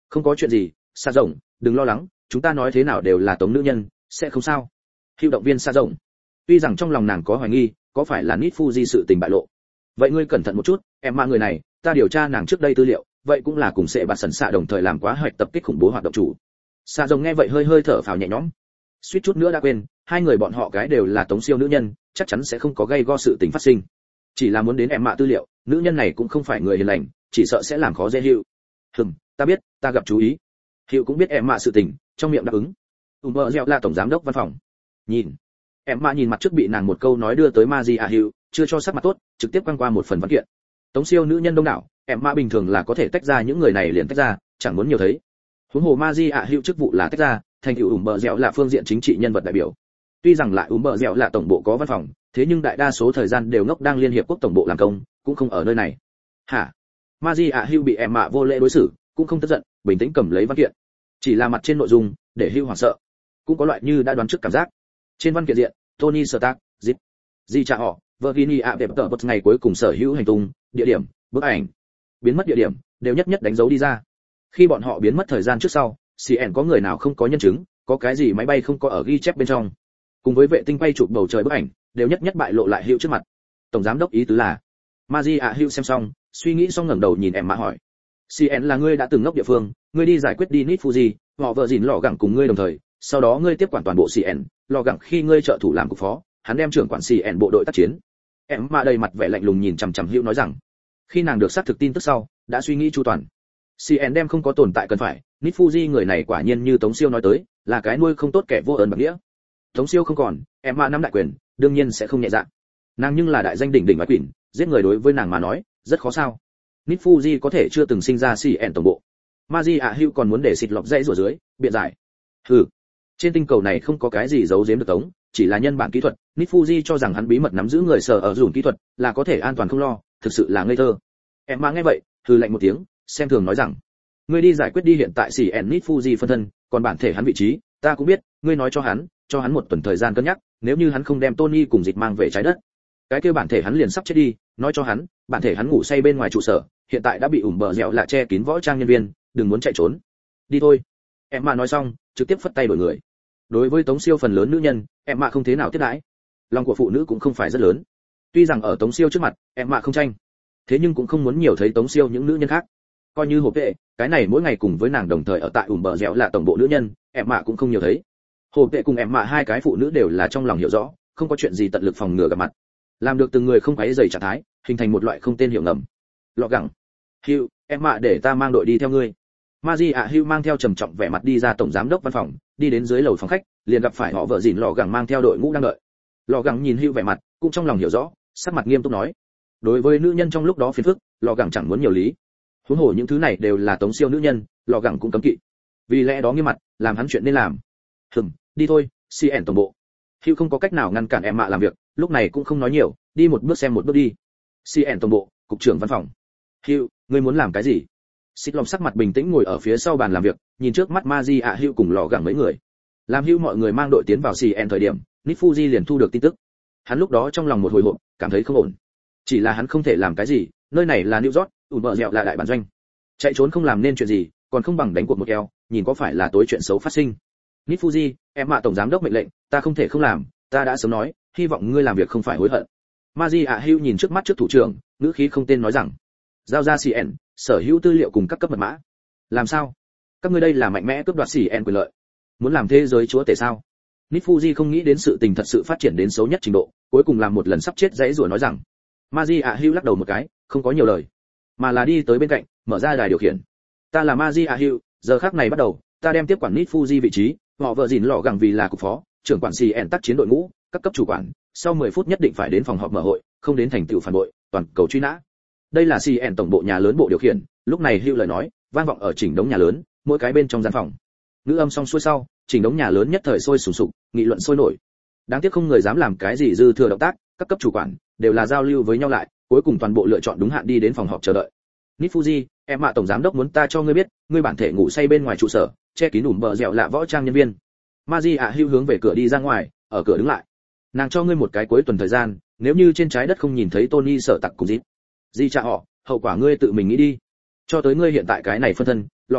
Không có chuyện gì, Sa rồng, đừng lo lắng, chúng ta nói thế nào đều là tống nữ nhân, sẽ không sao. Hữu động viên Sa rồng. Tuy rằng trong lòng nàng có hoài nghi, có phải là Nít Fuji sự tình bại lộ. Vậy ngươi cẩn thận một chút, em mà người này, ta điều tra nàng trước đây tư liệu, vậy cũng là cùng sẽ bạt sần xạ đồng thời làm quá hoạch tập kích khủng bố hoạt động chủ. Sa rồng nghe vậy hơi hơi thở phào nhẹ nhõm. Suýt chút nữa đã quên, hai người bọn họ cái đều là tống siêu nữ nhân, chắc chắn sẽ không có gây go sự tình phát sinh. Chỉ là muốn đến em mạ tư liệu, nữ nhân này cũng không phải người hiền lành, chỉ sợ sẽ làm khó dễ Hữu. Ta biết, ta gặp chú ý. Hữu cũng biết em mạ sự tình, trong miệng đáp ứng. Bờ dẻo là tổng giám đốc văn phòng. Nhìn, em mạ nhìn mặt trước bị nàng một câu nói đưa tới Maria Hữu, chưa cho sắc mặt tốt, trực tiếp quăng qua một phần văn kiện. Tống siêu nữ nhân đông đảo, em mạ bình thường là có thể tách ra những người này liền tách ra, chẳng muốn nhiều thấy. Huống hồ Maria Hữu chức vụ là tách ra, thành tựu bờ dẻo là phương diện chính trị nhân vật đại biểu. Tuy rằng lại bờ dẻo là tổng bộ có văn phòng, thế nhưng đại đa số thời gian đều ngốc đang liên hiệp quốc tổng bộ làm công, cũng không ở nơi này. Hả? Maria Hữu bị em mạ vô lễ đối xử, cũng không tức giận, bình tĩnh cầm lấy văn kiện. Chỉ là mặt trên nội dung, để Hữu hoảng sợ, cũng có loại như đã đoán trước cảm giác. Trên văn kiện diện, Tony Stark, Zip, Di Cha họ, Virginia đẹp tờ bật ngày cuối cùng sở hữu hành tung, địa điểm, bức ảnh, biến mất địa điểm, đều nhất nhất đánh dấu đi ra. Khi bọn họ biến mất thời gian trước sau, CN có người nào không có nhân chứng, có cái gì máy bay không có ở ghi chép bên trong. Cùng với vệ tinh bay chụp bầu trời bức ảnh, đều nhất nhất bại lộ lại Hữu trước mặt. Tổng giám đốc ý tứ là, Maria Hữu xem xong, suy nghĩ xong ngẩng đầu nhìn em mã hỏi. CN là ngươi đã từng ngốc địa phương, ngươi đi giải quyết đi Nít Fuji, họ vợ gìn lò gẳng cùng ngươi đồng thời, sau đó ngươi tiếp quản toàn bộ CN, lò gẳng khi ngươi trợ thủ làm cục phó, hắn đem trưởng quản CN bộ đội tác chiến. Em mã đầy mặt vẻ lạnh lùng nhìn chằm chằm Hữu nói rằng, khi nàng được xác thực tin tức sau, đã suy nghĩ chu toàn. CN đem không có tồn tại cần phải, Nít Fuji người này quả nhiên như Tống Siêu nói tới, là cái nuôi không tốt kẻ vô ơn bạc nghĩa. Tống Siêu không còn, em mã nắm đại quyền, đương nhiên sẽ không nhẹ dạ. Nàng nhưng là đại danh đỉnh đỉnh ngoại quỷ, giết người đối với nàng mà nói, rất khó sao. Nít Fuji có thể chưa từng sinh ra CN tổng bộ. Maria Hữu còn muốn để xịt lọc dãy rủa dưới, biện giải. Trên tinh cầu này không có cái gì giấu giếm được Tống, chỉ là nhân bản kỹ thuật, Nít Fuji cho rằng hắn bí mật nắm giữ người sở ở dùng kỹ thuật, là có thể an toàn không lo, thực sự là ngây thơ. Em mà nghe vậy, lạnh một tiếng, xem thường nói rằng, ngươi đi giải quyết đi hiện tại CN Nít Fuji phân thân, còn bản thể hắn vị trí, ta cũng biết, ngươi nói cho hắn một tuần thời gian cân nhắc, nếu như hắn không đem Tony cùng dịch mang về trái đất, cái kia bản thể hắn liền sắp chết đi, nói cho hắn, bản thể hắn ngủ say bên ngoài trụ sở, hiện tại đã bị bờ dẻo lạ che kín võ trang nhân viên, đừng muốn chạy trốn. Đi thôi. Em mà nói xong, trực tiếp phất tay đổi người. Đối với Tống Siêu phần lớn nữ nhân, em mà không thế nào tiếp đãi. Lòng của phụ nữ cũng không phải rất lớn. Tuy rằng ở Tống Siêu trước mặt, em mà không tranh, thế nhưng cũng không muốn nhiều thấy Tống Siêu những nữ nhân khác. Coi như hộp vệ, cái này mỗi ngày cùng với nàng đồng thời ở tại bờ dẻo là tổng bộ nữ nhân, em mà cũng không nhiều thấy. Hộp vệ cùng em mà hai cái phụ nữ đều là trong lòng hiểu rõ, không có chuyện gì tận lực phòng ngừa gặp mặt. Làm được từng người không quấy rầy trạng thái, hình thành một loại không tên hiệu ngầm. Lọ gẳng. Hugh, em mạ để ta mang đội đi theo ngươi. Maria Hugh mang theo trầm trọng vẻ mặt đi ra tổng giám đốc văn phòng, đi đến dưới lầu phòng khách, liền gặp phải họ vợ dìn lọ gẳng mang theo đội ngũ đang đợi. Lọ gẳng nhìn Hugh vẻ mặt, cũng trong lòng hiểu rõ, sắc mặt nghiêm túc nói. Đối với nữ nhân trong lúc đó phiền phức, lọ gẳng chẳng muốn nhiều lý. Huống hồ những thứ này đều là Tống Siêu nữ nhân, lọ gẳng cũng cấm kỵ. Vì lẽ đó nghiêm mặt, làm hắn chuyện nên làm. Đi thôi, CN tổng bộ. Hugh không có cách nào ngăn cản em mạ làm việc, lúc này cũng không nói nhiều, đi một bước xem một bước đi. CN tổng bộ, cục trưởng văn phòng. Hugh, ngươi muốn làm cái gì? Xích Long sắc mặt bình tĩnh ngồi ở phía sau bàn làm việc, nhìn trước mắt Maji Hugh cùng lọ gẳng mấy người. Làm Hugh mọi người mang đội tiến vào CN thời điểm, Nít Fuji liền thu được tin tức. Hắn lúc đó trong lòng một hồi hộp, cảm thấy không ổn. Chỉ là hắn không thể làm cái gì, nơi này là New York, bờ dẻo là đại bản doanh. Chạy trốn không làm nên chuyện gì, còn không bằng đánh cuộc một eo, nhìn có phải là tối chuyện xấu phát sinh. Nít Fuji, em mạ tổng giám đốc mệnh lệnh, ta không thể không làm, ta đã sớm nói, hy vọng ngươi làm việc không phải hối hận. Maji Hugh nhìn trước mắt trước thủ trưởng, ngữ khí không tên nói rằng, giao ra CN, sở hữu tư liệu cùng các cấp mật mã. Làm sao? Các ngươi đây là mạnh mẽ cướp đoạt CN quyền lợi, muốn làm thế giới chúa tể sao? Nít Fuji không nghĩ đến sự tình thật sự phát triển đến xấu nhất trình độ, cuối cùng làm một lần sắp chết dãy rủa nói rằng, Maji Hugh lắc đầu một cái, không có nhiều lời, mà là đi tới bên cạnh, mở ra đài điều khiển. Ta là Maji Hugh, giờ khắc này bắt đầu, ta đem tiếp quản Nít Fuji vị trí, họ vợ dìn lọ gẳng vì là cục phó, trưởng quản CN tác chiến đội ngũ, các cấp chủ quản, sau 10 phút nhất định phải đến phòng họp mở hội, không đến thành tựu phản bội, toàn cầu truy nã. Đây là CN tổng bộ nhà lớn bộ điều khiển, lúc này Hugh lời nói, vang vọng ở chỉnh đống nhà lớn, mỗi cái bên trong gian phòng. Ngữ âm xong xuôi sau, chỉnh đống nhà lớn nhất thời sôi sùng sục, nghị luận sôi nổi. Đáng tiếc không người dám làm cái gì dư thừa động tác, các cấp chủ quản đều là giao lưu với nhau lại, cuối cùng toàn bộ lựa chọn đúng hạn đi đến phòng họp chờ đợi. Nít Fuji, em mạ tổng giám đốc muốn ta cho ngươi biết, ngươi bản thể ngủ say bên ngoài trụ sở, che kín bờ dẻo lạ võ trang nhân viên. Maji Hugh hướng về cửa đi ra ngoài, ở cửa đứng lại. Nàng cho ngươi một cái cuối tuần thời gian, nếu như trên trái đất không nhìn thấy Tony sở tặc cùng Di Cha họ, hậu quả ngươi tự mình nghĩ đi. Cho tới ngươi hiện tại cái này phân thân, lọ gẳng,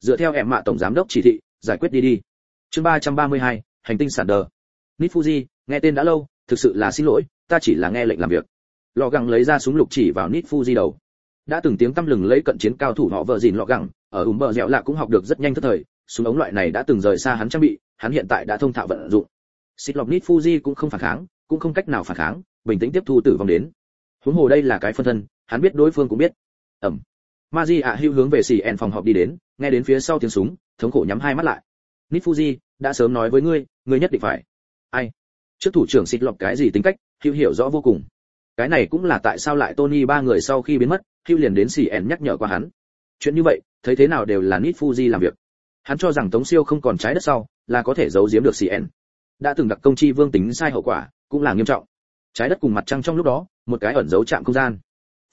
dựa theo em mạ tổng giám đốc chỉ thị, giải quyết đi. Chương 332, hành tinh sản đờ. Nít Fuji, nghe tên đã lâu, thực sự là xin lỗi, ta chỉ là nghe lệnh làm việc. Lọ gẳng lấy ra súng lục chỉ vào Nít Fuji đầu. Đã từng tiếng tăm lừng lấy cận chiến cao thủ họ vợ gìn lọ gẳng, ở bờ dẻo lạ cũng học được rất nhanh thất thời, súng ống loại này đã từng rời xa hắn trang bị, hắn hiện tại đã thông thạo vận dụng. Xịt lọc Nít Fuji cũng không phản kháng, cũng không cách nào phản kháng, bình tĩnh tiếp thu tử vong đến. Huống hồ đây là cái phân thân, hắn biết đối phương cũng biết. Maji ạ hưu hướng về CN phòng họp đi đến, nghe đến phía sau tiếng súng, thống khổ nhắm hai mắt lại. Nít Fuji, đã sớm nói với ngươi, ngươi nhất định phải. Ai? Trước thủ trưởng xịt lọc cái gì tính cách, hưu hiểu rõ vô cùng. Cái này cũng là tại sao lại Tony ba người sau khi biến mất, hưu liền đến CN nhắc nhở qua hắn. Chuyện như vậy, thấy thế nào đều là Nít Fuji làm việc. Hắn cho rằng Tống Siêu không còn trái đất sau, là có thể giấu giếm được CN. Đã từng đặc công chi vương tính sai hậu quả, cũng là nghiêm trọng. Trái đất cùng mặt trăng trong lúc đó, một cái ẩn giấu trạm không gian.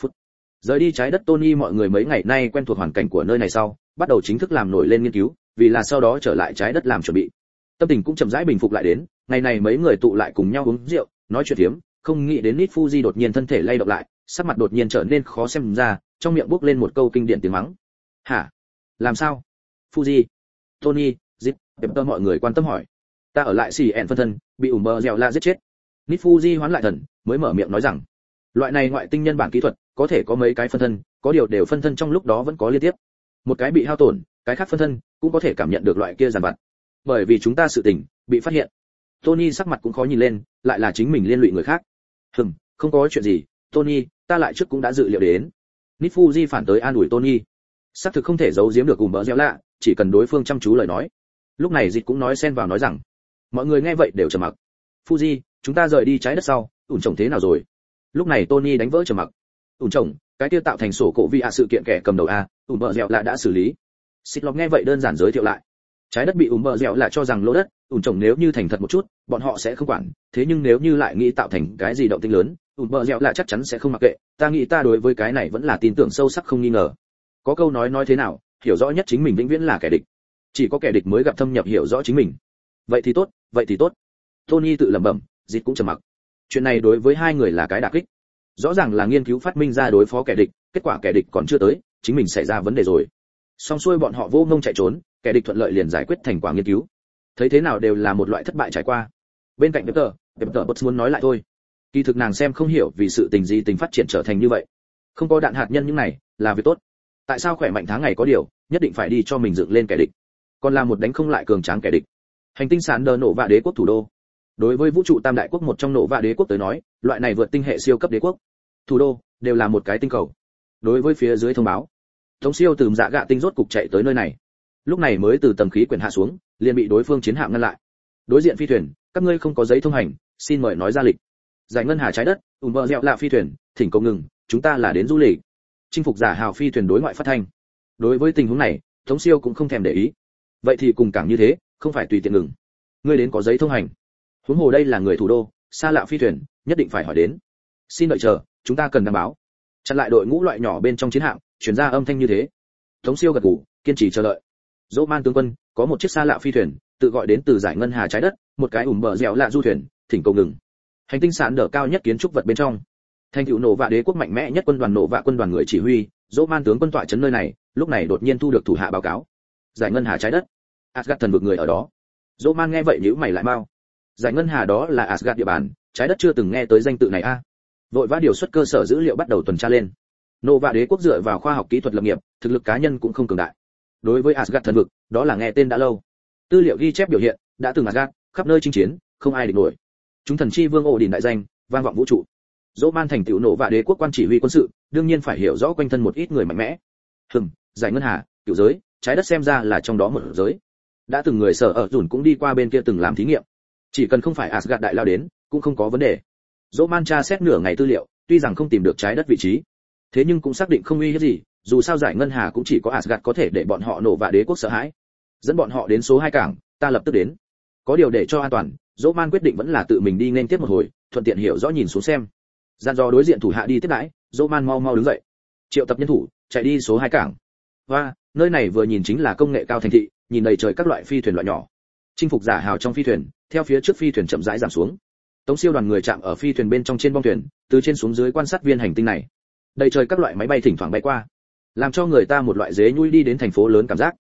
Rời đi trái đất Tony mọi người mấy ngày nay quen thuộc hoàn cảnh của nơi này sau, bắt đầu chính thức làm nổi lên nghiên cứu, vì là sau đó trở lại trái đất làm chuẩn bị. Tâm tình cũng chậm rãi bình phục lại đến, ngày này mấy người tụ lại cùng nhau uống rượu, nói chuyện thiếm, không nghĩ đến Nít Fuji đột nhiên thân thể lay động lại, sắc mặt đột nhiên trở nên khó xem ra, trong miệng bốc lên một câu kinh điển tiếng mắng. "Hả? Làm sao?" "Fuji, Tony, Zip, Pepper mọi người quan tâm hỏi. "Ta ở lại CN phân thân, bị bờ dẻo la giết chết." Nít Fuji hoán lại thần, mới mở miệng nói rằng, loại này ngoại tinh nhân bản kỹ thuật, có thể có mấy cái phân thân, có điều đều phân thân trong lúc đó vẫn có liên tiếp. Một cái bị hao tổn, cái khác phân thân cũng có thể cảm nhận được loại kia giàn vặt. Bởi vì chúng ta sự tình bị phát hiện. Tony sắc mặt cũng khó nhìn lên, lại là chính mình liên lụy người khác. Không có chuyện gì, Tony, ta lại trước cũng đã dự liệu đến. Nít Fuji phản tới an ủi Tony. Xác thực không thể giấu giếm được bờ dẻo lạ, chỉ cần đối phương chăm chú lời nói. Lúc này Dịch cũng nói xen vào nói rằng, mọi người nghe vậy đều trầm mặc. Fuji, chúng ta rời đi trái đất sau, ủn chồng thế nào rồi? Lúc này Tony đánh vỡ trầm mặc. Ủn chồng, cái kia tạo thành sổ cổ vi sự kiện kẻ cầm đầu bờ dẻo lạ đã xử lý. Xịt lọc nghe vậy đơn giản giới thiệu lại. Trái đất bị bờ dẻo lạ cho rằng lỗ đất, ủn chồng nếu như thành thật một chút, bọn họ sẽ không quản, thế nhưng nếu như lại nghĩ tạo thành cái gì động tĩnh lớn, bờ dẻo lạ chắc chắn sẽ không mặc kệ. Ta nghĩ ta đối với cái này vẫn là tin tưởng sâu sắc không nghi ngờ. Có câu nói thế nào, hiểu rõ nhất chính mình vĩnh viễn là kẻ địch. Chỉ có kẻ địch mới gặp thâm nhập hiểu rõ chính mình. Vậy thì tốt. Tony tự lẩm bẩm, Dịch cũng trầm mặc. Chuyện này đối với hai người là cái đả kích. Rõ ràng là nghiên cứu phát minh ra đối phó kẻ địch, kết quả kẻ địch còn chưa tới, chính mình xảy ra vấn đề rồi. Xong xuôi bọn họ vô ngông chạy trốn, kẻ địch thuận lợi liền giải quyết thành quả nghiên cứu. Thấy thế nào đều là một loại thất bại trải qua. Bên cạnh Pepper bật muốn nói lại thôi. Kỳ thực nàng xem không hiểu vì sự tình gì tình phát triển trở thành như vậy. Không có đạn hạt nhân những này, là việc tốt. Tại sao khỏe mạnh tháng ngày có điều, nhất định phải đi cho mình dựng lên kẻ địch. Còn là một đánh không lại cường tráng kẻ địch. Hành tinh sản đờ nổ vạ đế quốc thủ đô. Đối với vũ trụ tam đại quốc một trong nổ vạ đế quốc tới nói, loại này vượt tinh hệ siêu cấp đế quốc, thủ đô đều là một cái tinh cầu. Đối với phía dưới thông báo, Tống Siêu từ dạ gạ tinh rốt cục chạy tới nơi này. Lúc này mới từ tầng khí quyển hạ xuống, liền bị đối phương chiến hạm ngăn lại. Đối diện phi thuyền, các ngươi không có giấy thông hành, xin mời nói ra lịch. Giải ngân hà trái đất, bờ dẻo lạ phi thuyền, thỉnh cầu ngừng, chúng ta là đến du lịch. Chinh phục giả hào phi thuyền đối ngoại phát thanh. Đối với tình huống này, Tống Siêu cũng không thèm để ý. Vậy thì cùng cảng như thế, không phải tùy tiện ngừng. Ngươi đến có giấy thông hành. Huống hồ đây là người thủ đô, xa lạ phi thuyền, nhất định phải hỏi đến. Xin đợi chờ, chúng ta cần đảm báo. Chặn lại đội ngũ loại nhỏ bên trong chiến hạm, truyền ra âm thanh như thế. Tống Siêu gật gù, kiên trì chờ đợi. Dỗ Man tướng quân, có một chiếc xa lạ phi thuyền, tự gọi đến từ giải ngân hà trái đất, một cái bờ dẻo lạ du thuyền, thỉnh cầu ngừng. Hành tinh sản đỡ cao nhất kiến trúc vật bên trong. Thành tựu nổ vạ đế quốc mạnh mẽ nhất quân đoàn nổ vạ quân đoàn người chỉ huy, Dỗ Man tướng quân tọa trấn nơi này, lúc này đột nhiên thu được thủ hạ báo cáo. Giải ngân hà trái đất, Asgard thần vực người ở đó. Dỗ Man nghe vậy nhíu mày lại mau. Giải ngân hà đó là Asgard địa bàn, trái đất chưa từng nghe tới danh tự này a. Vội vã điều xuất cơ sở dữ liệu bắt đầu tuần tra lên. Nô vạ đế quốc dựa vào khoa học kỹ thuật lập nghiệp, thực lực cá nhân cũng không cường đại. Đối với Asgard thần vực, đó là nghe tên đã lâu. Tư liệu ghi chép biểu hiện, đã từng Asgard, khắp nơi chinh chiến, không ai địch nổi. Chúng thần chi vương ổ đỉnh đại danh, vang vọng vũ trụ. Dỗ Man thành tựu nổ vạ đế quốc quan chỉ huy quân sự, đương nhiên phải hiểu rõ quanh thân một ít người mạnh mẽ. Giải ngân hà, cựu giới, trái đất xem ra là trong đó một giới. Đã từng người sở ở dùn cũng đi qua bên kia từng làm thí nghiệm. Chỉ cần không phải Asgard đại lao đến, cũng không có vấn đề. Dỗ Man tra xét nửa ngày tư liệu, tuy rằng không tìm được trái đất vị trí, thế nhưng cũng xác định không uy hiếp gì, dù sao giải ngân hà cũng chỉ có Asgard có thể để bọn họ nổ vạ đế quốc sợ hãi. Dẫn bọn họ đến số 2 cảng, ta lập tức đến. Có điều để cho an toàn, Dỗ Man quyết định vẫn là tự mình đi nên tiếp một hồi, thuận tiện hiểu rõ nhìn xuống xem. Gian do đối diện thủ hạ đi tiếp đãi, Dỗ Man mau đứng dậy. Triệu tập nhân thủ, chạy đi số 2 cảng. Và, nơi này vừa nhìn chính là công nghệ cao thành thị, nhìn đầy trời các loại phi thuyền loại nhỏ. Chinh phục giả hào trong phi thuyền, theo phía trước phi thuyền chậm rãi giảm xuống. Tống Siêu đoàn người chạm ở phi thuyền bên trong trên bong thuyền, từ trên xuống dưới quan sát viên hành tinh này. Đầy trời các loại máy bay thỉnh thoảng bay qua, làm cho người ta một loại dế nhui đi đến thành phố lớn cảm giác.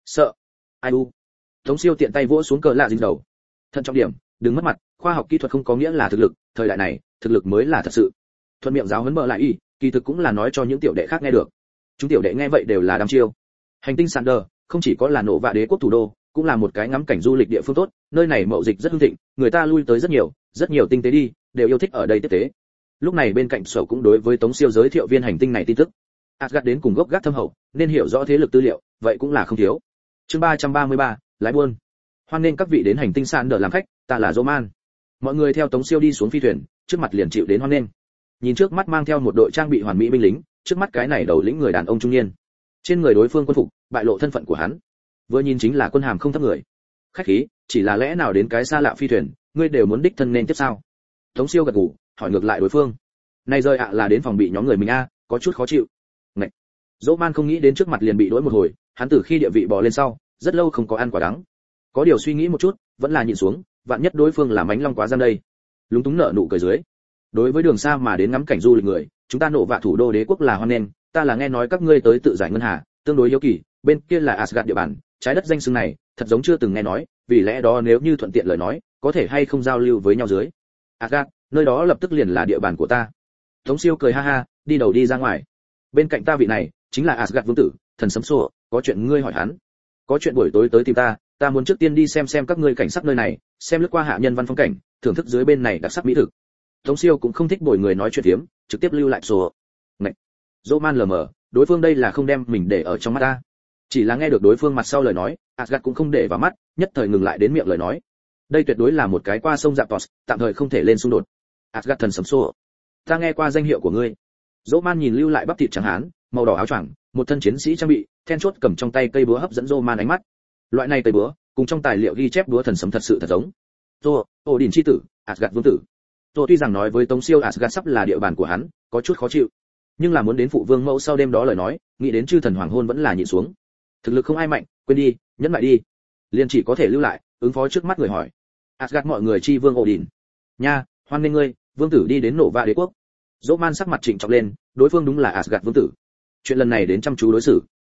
Sợ. Ai u. Tống Siêu tiện tay vỗ xuống cờ lạ dính đầu. Thận trọng điểm, đừng mất mặt, khoa học kỹ thuật không có nghĩa là thực lực, thời đại này, thực lực mới là thật sự. Thuận miệng giáo huấn bợ lại y, kỳ thực cũng là nói cho những tiểu đệ khác nghe được. Chúng tiểu đệ nghe vậy đều là đăm chiêu. Hành tinh Sander không chỉ có là nổ vạ đế quốc thủ đô, cũng là một cái ngắm cảnh du lịch địa phương tốt, nơi này mậu dịch rất hưng thịnh, người ta lui tới rất nhiều tinh tế đi, đều yêu thích ở đây tiếp tế. Lúc này bên cạnh sở cũng đối với Tống Siêu giới thiệu viên hành tinh này tin tức. Asgard đến cùng gốc gác thâm hậu, nên hiểu rõ thế lực tư liệu, vậy cũng là không thiếu. Chương 333, lái buôn. Hoan nên các vị đến hành tinh Sander làm khách, ta là Roman. Mọi người theo Tống Siêu đi xuống phi thuyền, trước mặt liền chịu đến hoan nên. Nhìn trước mắt mang theo một đội trang bị hoàn mỹ binh lính, trước mắt cái này đầu lĩnh người đàn ông trung niên. Trên người đối phương quân phục, bại lộ thân phận của hắn. Vừa nhìn chính là quân hàm không thấp người. Khách khí, chỉ là lẽ nào đến cái xa lạ phi thuyền, ngươi đều muốn đích thân nên tiếp sao? Tống Siêu gật gù, hỏi ngược lại đối phương. Này rời ạ là đến phòng bị nhóm người mình a, có chút khó chịu. Ngậy. Dỗ Man không nghĩ đến trước mặt liền bị đỗi một hồi, hắn từ khi địa vị bò lên sau, rất lâu không có ăn quả đắng. Có điều suy nghĩ một chút, vẫn là nhịn xuống, vạn nhất đối phương là mánh long quá gian đây. Lúng túng nở nụ cười dưới. Đối với đường xa mà đến ngắm cảnh du lịch người, chúng ta nộ vạ thủ đô đế quốc là hoan nghênh, ta là nghe nói các ngươi tới tự giải ngân hà, tương đối hiếu kỳ, bên kia là Asgard địa bàn, trái đất danh xưng này, thật giống chưa từng nghe nói, vì lẽ đó nếu như thuận tiện lời nói, có thể hay không giao lưu với nhau dưới. Asgard, nơi đó lập tức liền là địa bàn của ta. Tống Siêu cười ha ha, đi đầu đi ra ngoài. Bên cạnh ta vị này, chính là Asgard vương tử, thần sấm sổ, có chuyện ngươi hỏi hắn. Có chuyện buổi tối tới tìm ta muốn trước tiên đi xem các ngươi cảnh sắc nơi này, xem lướt qua hạ nhân văn phong cảnh, thưởng thức dưới bên này đặc sắc mỹ thực. Tống Siêu cũng không thích bồi người nói chuyện phiếm, trực tiếp lưu lại sổ. Này, Roman lờ mờ, đối phương đây là không đem mình để ở trong mắt ta. Chỉ là nghe được đối phương mặt sau lời nói, Asgard cũng không để vào mắt, nhất thời ngừng lại đến miệng lời nói. Đây tuyệt đối là một cái qua sông Zapdos, tạm thời không thể lên xung đột. Asgard thần sấm sổ, ta nghe qua danh hiệu của ngươi. Roman nhìn lưu lại bắp thịt trắng hán, màu đỏ áo choàng, một thân chiến sĩ trang bị, then chốt cầm trong tay cây búa hấp dẫn Roman ánh mắt. Loại này cây búa, cùng trong tài liệu ghi chép búa thần sấm thật sự thật giống. Odin chi tử, Asgard vương tử. Tuy rằng nói với Tống Siêu Asgard sắp là địa bàn của hắn, có chút khó chịu, nhưng là muốn đến phụ vương mẫu sau đêm đó lời nói, nghĩ đến chư thần hoàng hôn vẫn là nhịn xuống. Thực lực không ai mạnh, quên đi, nhẫn lại đi. Liên chỉ có thể lưu lại, ứng phó trước mắt người hỏi. Asgard mọi người chi vương Odin. Nha, hoan nghênh ngươi, vương tử đi đến nổ vạ đế quốc. Roman sắc mặt trịnh trọng lên, đối phương đúng là Asgard vương tử. Chuyện lần này đến chăm chú đối xử.